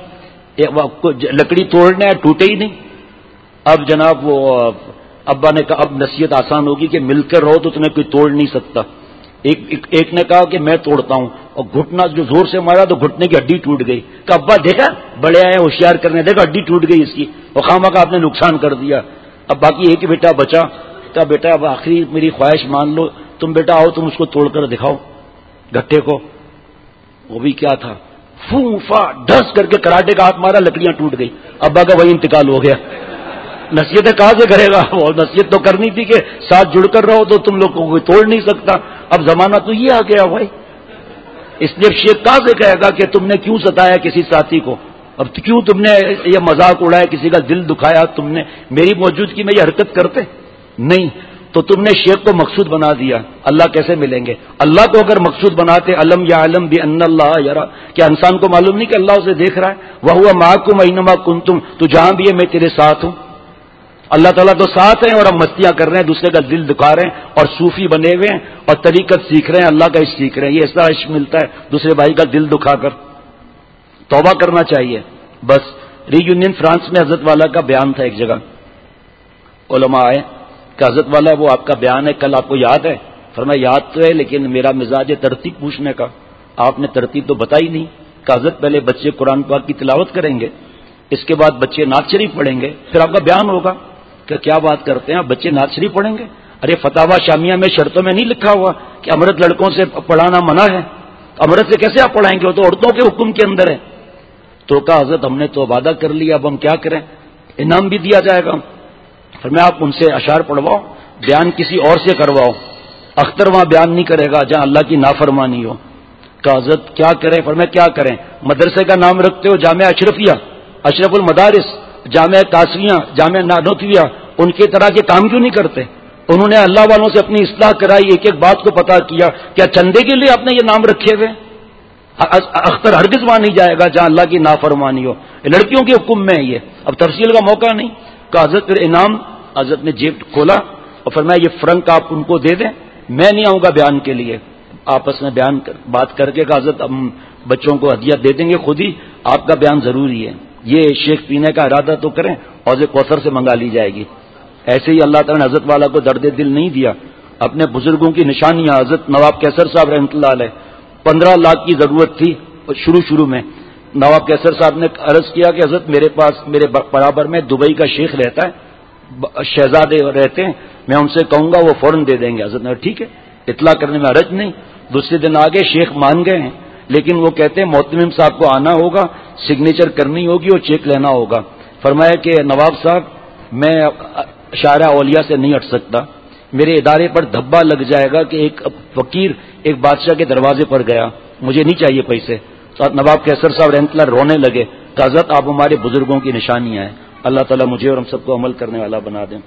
لکڑی توڑنے ٹوٹے ہی نہیں. اب جناب وہ ابا نے کہا اب نصیحت آسان ہوگی کہ مل کر رہو تو تمہیں کوئی توڑ نہیں سکتا. ایک, ایک, ایک نے کہا کہ میں توڑتا ہوں، اور گھٹنا جو زور سے مارا تو گھٹنے کی ہڈی ٹوٹ گئی. کہ ابا دیکھا بڑے آئے ہوشیار کرنے، دیکھا ہڈی ٹوٹ گئی اس کی، اور خامہ کا آپ نے نقصان کر دیا. اب باقی ایک بیٹا بچا. کہا بیٹا اب آخری میری خواہش مان لو، تم بیٹا آؤ تم اس کو توڑ کر دکھاؤ گھٹے کو. وہ بھی کیا تھا، فو فا ڈس کر کے کراٹے کا ہاتھ مارا, لکڑیاں ٹوٹ گئی. ابا کا وہی انتقال ہو گیا. نصیحتیں کہاں سے کرے گا وہ؟ نصیحت تو کرنی تھی کہ ساتھ جڑ کر رہو تو تم لوگ کو کوئی توڑ نہیں سکتا. اب زمانہ تو یہ آ گیا بھائی. اس لیے شیخ کہاں سے کہے گا کہ تم نے کیوں ستایا کسی ساتھی کو, اب کیوں تم نے یہ مذاق اڑایا, کسی کا دل دکھایا تم نے, میری موجودگی میں یہ حرکت کرتے نہیں. تو تم نے شیخ کو مقصود بنا دیا. اللہ کیسے ملیں گے؟ اللہ کو اگر مقصود بناتے, علم یا علم بھی ان اللہ یرا, کیا انسان کو معلوم نہیں کہ اللہ اسے دیکھ رہا ہے؟ وہ ہوا معکم اینما کنتم, تو جہاں بھی ہے میں تیرے ساتھ ہوں. اللہ تعالیٰ تو ساتھ ہیں اور ہم مستیاں کر رہے ہیں, دوسرے کا دل دکھا رہے ہیں اور صوفی بنے ہوئے ہیں اور طریقت سیکھ رہے ہیں, اللہ کا عشق سیکھ رہے ہیں. یہ ایسا عشق ملتا ہے دوسرے بھائی کا دل دکھا کر. توبہ کرنا چاہیے. بس ری یونین فرانس میں حضرت والا کا بیان تھا ایک جگہ, علماء آئے کہ حضرت والا وہ آپ کا بیان ہے کل آپ کو یاد ہے؟ فرمایا یاد تو ہے لیکن میرا مزاج ہے ترتیب پوچھنے کا, آپ نے ترتیب تو بتائی نہیں. کہ حضرت پہلے بچے قرآن پاک کی تلاوت کریں گے, اس کے بعد بچے نعت شریف پڑھیں گے, پھر آپ کا بیان ہوگا. کہ کیا بات کرتے ہیں, بچے نعت شریف پڑھیں گے؟ ارے فتاوا شامیہ میں شرطوں میں نہیں لکھا ہوا کہ امرت لڑکوں سے پڑھانا منع ہے, امرت سے کیسے آپ پڑھائیں گے؟ وہ تو عورتوں کے حکم کے اندر ہے. تو کہا حضرت ہم نے تو وعدہ کر لیا, اب ہم کیا کریں, انعام بھی دیا جائے گا. پھر میں آپ ان سے اشعار پڑھواؤ, بیان کسی اور سے کرواؤ, اختر وہاں بیان نہیں کرے گا جہاں اللہ کی نافرمانی ہو. کہا حضرت کیا کریں؟ پھر میں کیا کریں؟ مدرسے کا نام رکھتے ہو جامعہ اشرفیہ, اشرف المدارس, جامعہ قاسمیہ, جامعہ نانوتویہ, ان کی طرح کے کام کیوں نہیں کرتے؟ انہوں نے اللہ والوں سے اپنی اصلاح کرائی, ایک ایک بات کو پتا کیا. کیا چندے کے لیے آپ نے یہ نام رکھے ہوئے؟ اختر ہرگز وہاں نہیں جائے گا جہاں اللہ کی نافرمانی ہو, لڑکیوں کے حکم میں یہ. اب تفصیل کا موقع نہیں. کہ حضرت پھر انعام, حضرت نے جیب کھولا اور فرمایا یہ فرنک آپ ان کو دے دیں, میں نہیں آؤں گا بیان کے لیے. آپس میں بیان کر, بات کر کے کہ حضرت ہم بچوں کو ہدیہ دے دیں گے, خود ہی آپ کا بیان ضروری ہے. یہ شیخ پینے کا ارادہ تو کریں, حوض کوثر سے منگا لی جائے گی. ایسے ہی اللہ تعالیٰ نے حضرت والا کو درد دل نہیں دیا. اپنے بزرگوں کی نشانیاں, حضرت نواب کیسر صاحب رحمۃ اللہ علیہ, پندرہ لاکھ کی ضرورت تھی شروع شروع میں. نواب کیسر صاحب نے عرض کیا کہ حضرت میرے پاس میرے برابر میں دبئی کا شیخ رہتا ہے, شہزادے رہتے ہیں, میں ان سے کہوں گا وہ فوراً دے دیں گے. حضرت نے ٹھیک ہے, اطلاع کرنے میں حرج نہیں. دوسرے دن آگے شیخ مان گئے ہیں, لیکن وہ کہتے ہیں محتمم صاحب کو آنا ہوگا, سگنیچر کرنی ہوگی اور چیک لینا ہوگا. فرمایا کہ نواب صاحب میں شاعرہ اولیاء سے نہیں ہٹ سکتا, میرے ادارے پر دھبا لگ جائے گا کہ ایک فقیر ایک بادشاہ کے دروازے پر گیا, مجھے نہیں چاہیے پیسے. تو نواب کیسر صاحب رحمۃ اللہ رونے لگے. کہ حضرت آپ ہمارے بزرگوں کی نشانیاں ہیں, اللہ تعالیٰ مجھے اور ہم سب کو عمل کرنے والا بنا دیں.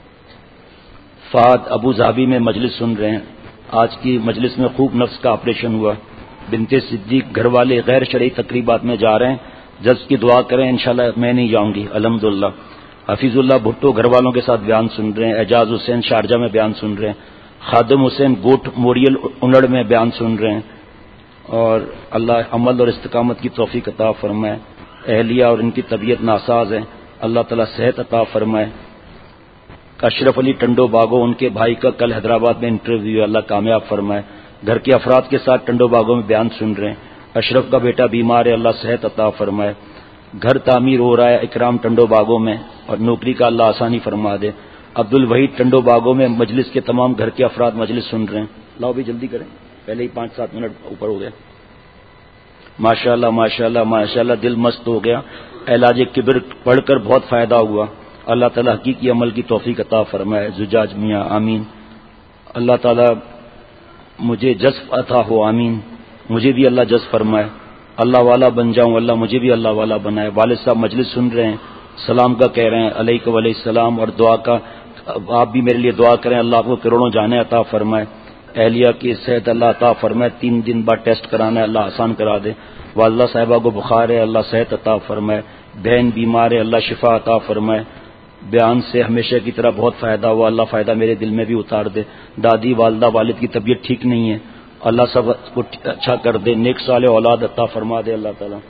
فہد ابو ظہبی میں مجلس سن رہے ہیں. آج کی مجلس میں خوب نفس کا آپریشن ہوا. بنت صدیق گھر والے غیر شرعی تقریبات میں جا رہے ہیں, جج کی دعا کریں, انشاءاللہ میں نہیں جاؤں گی الحمدللہ. حفیظ اللہ بھٹو گھر والوں کے ساتھ بیان سن رہے ہیں. اعجاز حسین شارجہ میں بیان سن رہے ہیں. خادم حسین گوٹ موریل انڑ میں بیان سن رہے ہیں. اور اللہ عمل اور استقامت کی توفیق عطا فرمائے. اہلیہ اور ان کی طبیعت ناساز ہے, اللہ تعالیٰ صحت عطا فرمائے. اشرف علی ٹنڈو باغو, ان کے بھائی کا کل حیدرآباد میں انٹرویو, اللہ کامیاب فرمائے. گھر کے افراد کے ساتھ ٹنڈو باغوں میں بیان سن رہے ہیں. اشرف کا بیٹا بیمار ہے, اللہ صحت عطا فرمائے. گھر تعمیر ہو رہا ہے اکرام ٹنڈو باغوں میں, اور نوکری کا اللہ آسانی فرما دے. عبد الوحید ٹنڈو باغوں میں مجلس کے تمام گھر کے افراد مجلس سن رہے ہیں. لاؤ بھی جلدی کریں, پہلے ہی پانچ سات منٹ اوپر ہو گئے. ماشاء اللہ ماشاء اللہ ماشاء اللہ, دل مست ہو گیا. علاج کبر پڑھ کر بہت فائدہ ہوا. اللہ تعالیٰ حقیقی عمل کی توفیق عطا فرمائے. زجاج میاں آمین. اللہ تعالیٰ مجھے جذب عطا ہو, آمین. مجھے بھی اللہ جذب فرمائے, اللہ والا بن جاؤں, اللہ مجھے بھی اللہ والا بنائے. والد صاحب مجلس سن رہے ہیں, سلام کا کہہ رہے ہیں, علیہ وعلیہ السلام, اور دعا کا آپ بھی میرے لیے دعا کریں, اللہ کو کروڑوں جانے عطا فرمائے. اہلیہ کی صحت اللہ عطا فرمائے, تین دن بعد ٹیسٹ کرانا ہے, اللہ آسان کرا دے. والدہ صاحبہ کو بخار ہے, اللہ صحت عطا فرمائے. بہن بیمار ہے, اللہ شفا عطا فرمائے. بیان سے ہمیشہ کی طرح بہت فائدہ ہوا, اللہ فائدہ میرے دل میں بھی اتار دے. دادی والدہ والد کی طبیعت ٹھیک نہیں ہے, اللہ سب کو اچھا کر دے. نیک صالح اولاد عطا فرما دے اللہ تعالیٰ.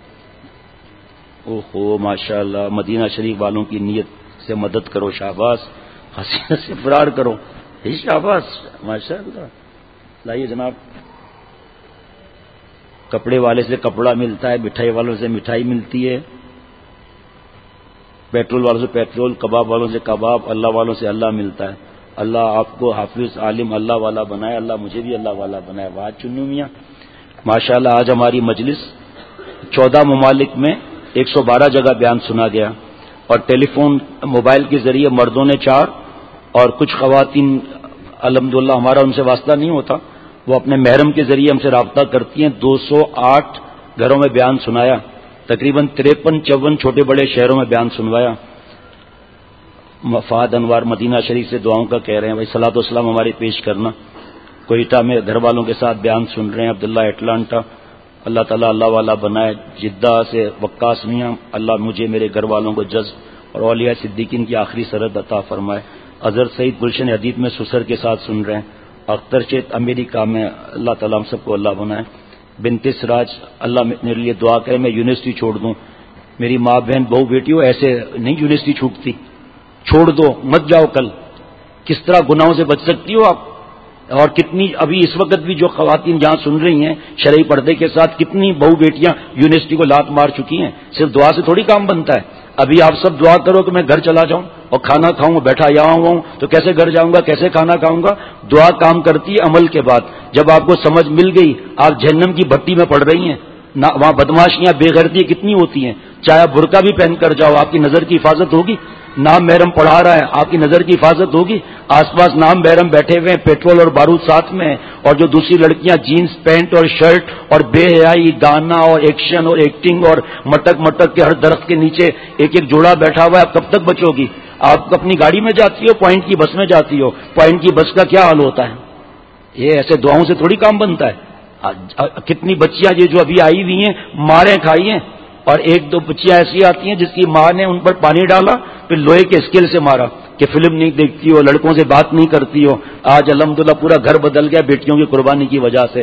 او ہو ماشاء اللہ, مدینہ شریف والوں کی نیت سے مدد کرو, شاباش. حسینہ سے فرار کرو, شاباش ماشاء اللہ. لائیے جناب, کپڑے والے سے کپڑا ملتا ہے, مٹھائی والوں سے مٹھائی ملتی ہے, پیٹرول والوں سے پیٹرول, کباب والوں سے کباب, اللہ والوں سے اللہ ملتا ہے. اللہ آپ کو حافظ عالم اللہ والا بنائے, اللہ مجھے بھی اللہ والا بنائے. واہ چنو میاں ماشاء اللہ. آج ہماری مجلس چودہ ممالک میں ایک سو بارہ جگہ بیان سنا گیا، اور ٹیلی فون موبائل کے ذریعے مردوں نے چار اور کچھ خواتین الحمدللہ ہمارا ان سے واسطہ نہیں ہوتا، وہ اپنے محرم کے ذریعے ہم سے رابطہ کرتی ہیں، دو سو آٹھ گھروں میں بیان سنایا، تقریباً تریپن چون چھوٹے بڑے شہروں میں بیان سنوایا۔ مفاد انوار مدینہ شریف سے دعاؤں کا کہہ رہے ہیں، بھائی صلاۃ والسلام ہماری پیش کرنا۔ کوئٹہ میں گھر والوں کے ساتھ بیان سن رہے ہیں، عبداللہ اٹلانٹا، اللہ تعالیٰ اللہ والا بنائے۔ جدہ سے وقاص میاں، اللہ مجھے میرے گھر والوں کو جذب اور اولیاء صدیقین کی آخری سرحد عطا فرمائے۔ اظہر سعید گلشن حدید میں سسر کے ساتھ سن رہے ہیں۔ اختر چیت امریکہ میں، اللہ تعالیٰ ہم سب کو اللہ بنائے۔ بنت سراج، اللہ میرے لیے دعا کرے میں یونیورسٹی چھوڑ دوں، میری ماں بہن بہو بیٹیوں ایسے نہیں یونیورسٹی چھوٹتی، چھوڑ دو مت جاؤ، کل کس طرح گناہوں سے بچ سکتی ہو آپ؟ اور کتنی ابھی اس وقت بھی جو خواتین جہاں سن رہی ہیں شرعی پردے کے ساتھ، کتنی بہو بیٹیاں یونیورسٹی کو لات مار چکی ہیں۔ صرف دعا سے تھوڑی کام بنتا ہے۔ ابھی آپ سب دعا کرو کہ میں گھر چلا جاؤں اور کھانا کھاؤں، بیٹھا یہاں ہوا ہوں تو کیسے گھر جاؤں گا، کیسے کھانا کھاؤں گا؟ دعا کام کرتی ہے عمل کے بعد۔ جب آپ کو سمجھ مل گئی، آپ جہنم کی بھٹی میں پڑ رہی ہیں، نہ وہاں بدماشیاں بے غیرتیاں کتنی ہوتی ہیں، چاہے آپ برقع بھی پہن کر جاؤ، آپ کی نظر کی حفاظت ہوگی؟ نام محرم پڑھا رہا ہے، آپ کی نظر کی حفاظت ہوگی؟ آس پاس نام محرم بیٹھے ہوئے ہیں، پیٹرول اور بارود ساتھ میں، اور جو دوسری لڑکیاں جینز پینٹ اور شرٹ اور بے حیائی گانا اور ایکشن اور ایکٹنگ اور مٹک مٹک کے ہر درخت کے نیچے ایک ایک جوڑا بیٹھا ہوا ہے، آپ کب تک بچو گی؟ آپ اپنی گاڑی میں جاتی ہو، پوائنٹ کی بس میں جاتی ہو، پوائنٹ کی بس کا کیا حال ہوتا ہے؟ یہ ایسے دعاؤں سے تھوڑی کام بنتا ہے۔ کتنی بچیاں یہ جو ابھی آئی ہوئی ہیں ماریں کھائی ہیں، اور ایک دو بچیاں ایسی آتی ہیں جس کی ماں نے ان پر پانی ڈالا پھر لوہے کے اسکیل سے مارا کہ فلم نہیں دیکھتی ہو، لڑکوں سے بات نہیں کرتی ہو۔ آج الحمدللہ پورا گھر بدل گیا بیٹیوں کی قربانی کی وجہ سے۔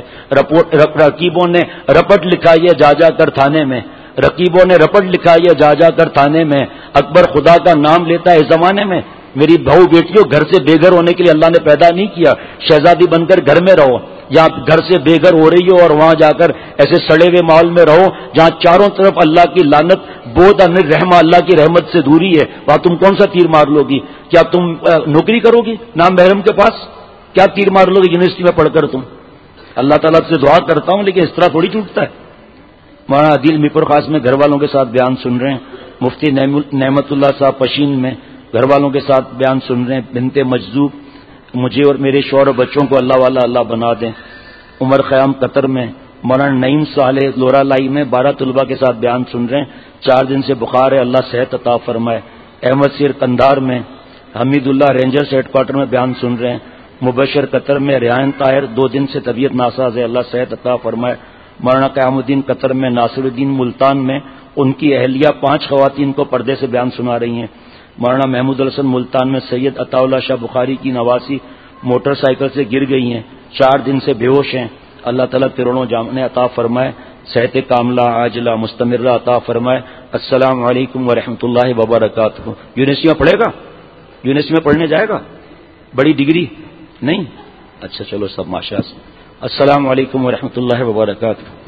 رقیبوں نے رپٹ لکھائی ہے جا جا کر تھانے میں، رقیبوں نے رپٹ لکھائی ہے جا جا کر تھانے میں، اکبر خدا کا نام لیتا ہے اس زمانے میں۔ میری بہو بیٹیوں، گھر سے بے گھر ہونے کے لیے اللہ نے پیدا نہیں کیا، شہزادی بن کر گھر میں رہو، یا گھر سے بے گھر ہو رہی ہو اور وہاں جا کر ایسے سڑے ہوئے ماحول میں رہو جہاں چاروں طرف اللہ کی لعنت، بہت امر رحمہ اللہ کی رحمت سے دوری ہے، وہاں تم کون سا تیر مار لو گی؟ کیا تم نوکری کرو گی نام محرم کے پاس؟ کیا تیر مار لو گی یونیورسٹی میں پڑھ کر تم؟ اللہ تعالیٰ سے دعا کرتا ہوں لیکن اس طرح تھوڑی ٹوٹتا ہے۔ مولانا عدیل میپور خاص میں گھر والوں کے ساتھ بیان سن رہے ہیں۔ مفتی نعمت اللہ صاحب پشین میں گھر والوں کے ساتھ بیان سن رہے ہیں۔ بنت مجذوب، مجھے اور میرے شوہر اور بچوں کو اللہ والا اللہ بنا دیں۔ عمر خیام قطر میں مولانا نعیم صالح لورا لائی میں بارہ طلباء کے ساتھ بیان سن رہے ہیں۔ چار دن سے بخار ہے، اللہ صحت عطا فرمائے۔ احمد سیر قندھار میں Hamid ullah rangers headquarter میں بیان سن رہے ہیں۔ مبشر قطر میں ریحان طاہر دو دن سے طبیعت ناساز ہے، اللہ صحت عطا فرمائے۔ مولانا قیام الدین قطر میں ناصر الدین ملتان میں ان کی اہلیہ پانچ خواتین کو پردے سے بیان سنا رہی ہیں۔ مولانا محمود الحسن ملتان میں سید عطا اللہ شاہ بخاری کی نواسی موٹر سائیکل سے گر گئی ہیں، چار دن سے بے ہوش ہیں، اللہ تعالیٰ کروڑوں جامع عطا فرمائے، صحت کاملہ عاجلہ مستمرہ عطا فرمائے۔ السلام علیکم ورحمۃ اللہ وبرکاتہ۔ یونیورسٹی میں پڑھے گا؟ یونیورسٹی میں پڑھنے جائے گا؟ بڑی ڈگری نہیں؟ اچھا چلو سب ماشاء اللہ۔ السلام علیکم ورحمۃ اللہ وبرکاتہ۔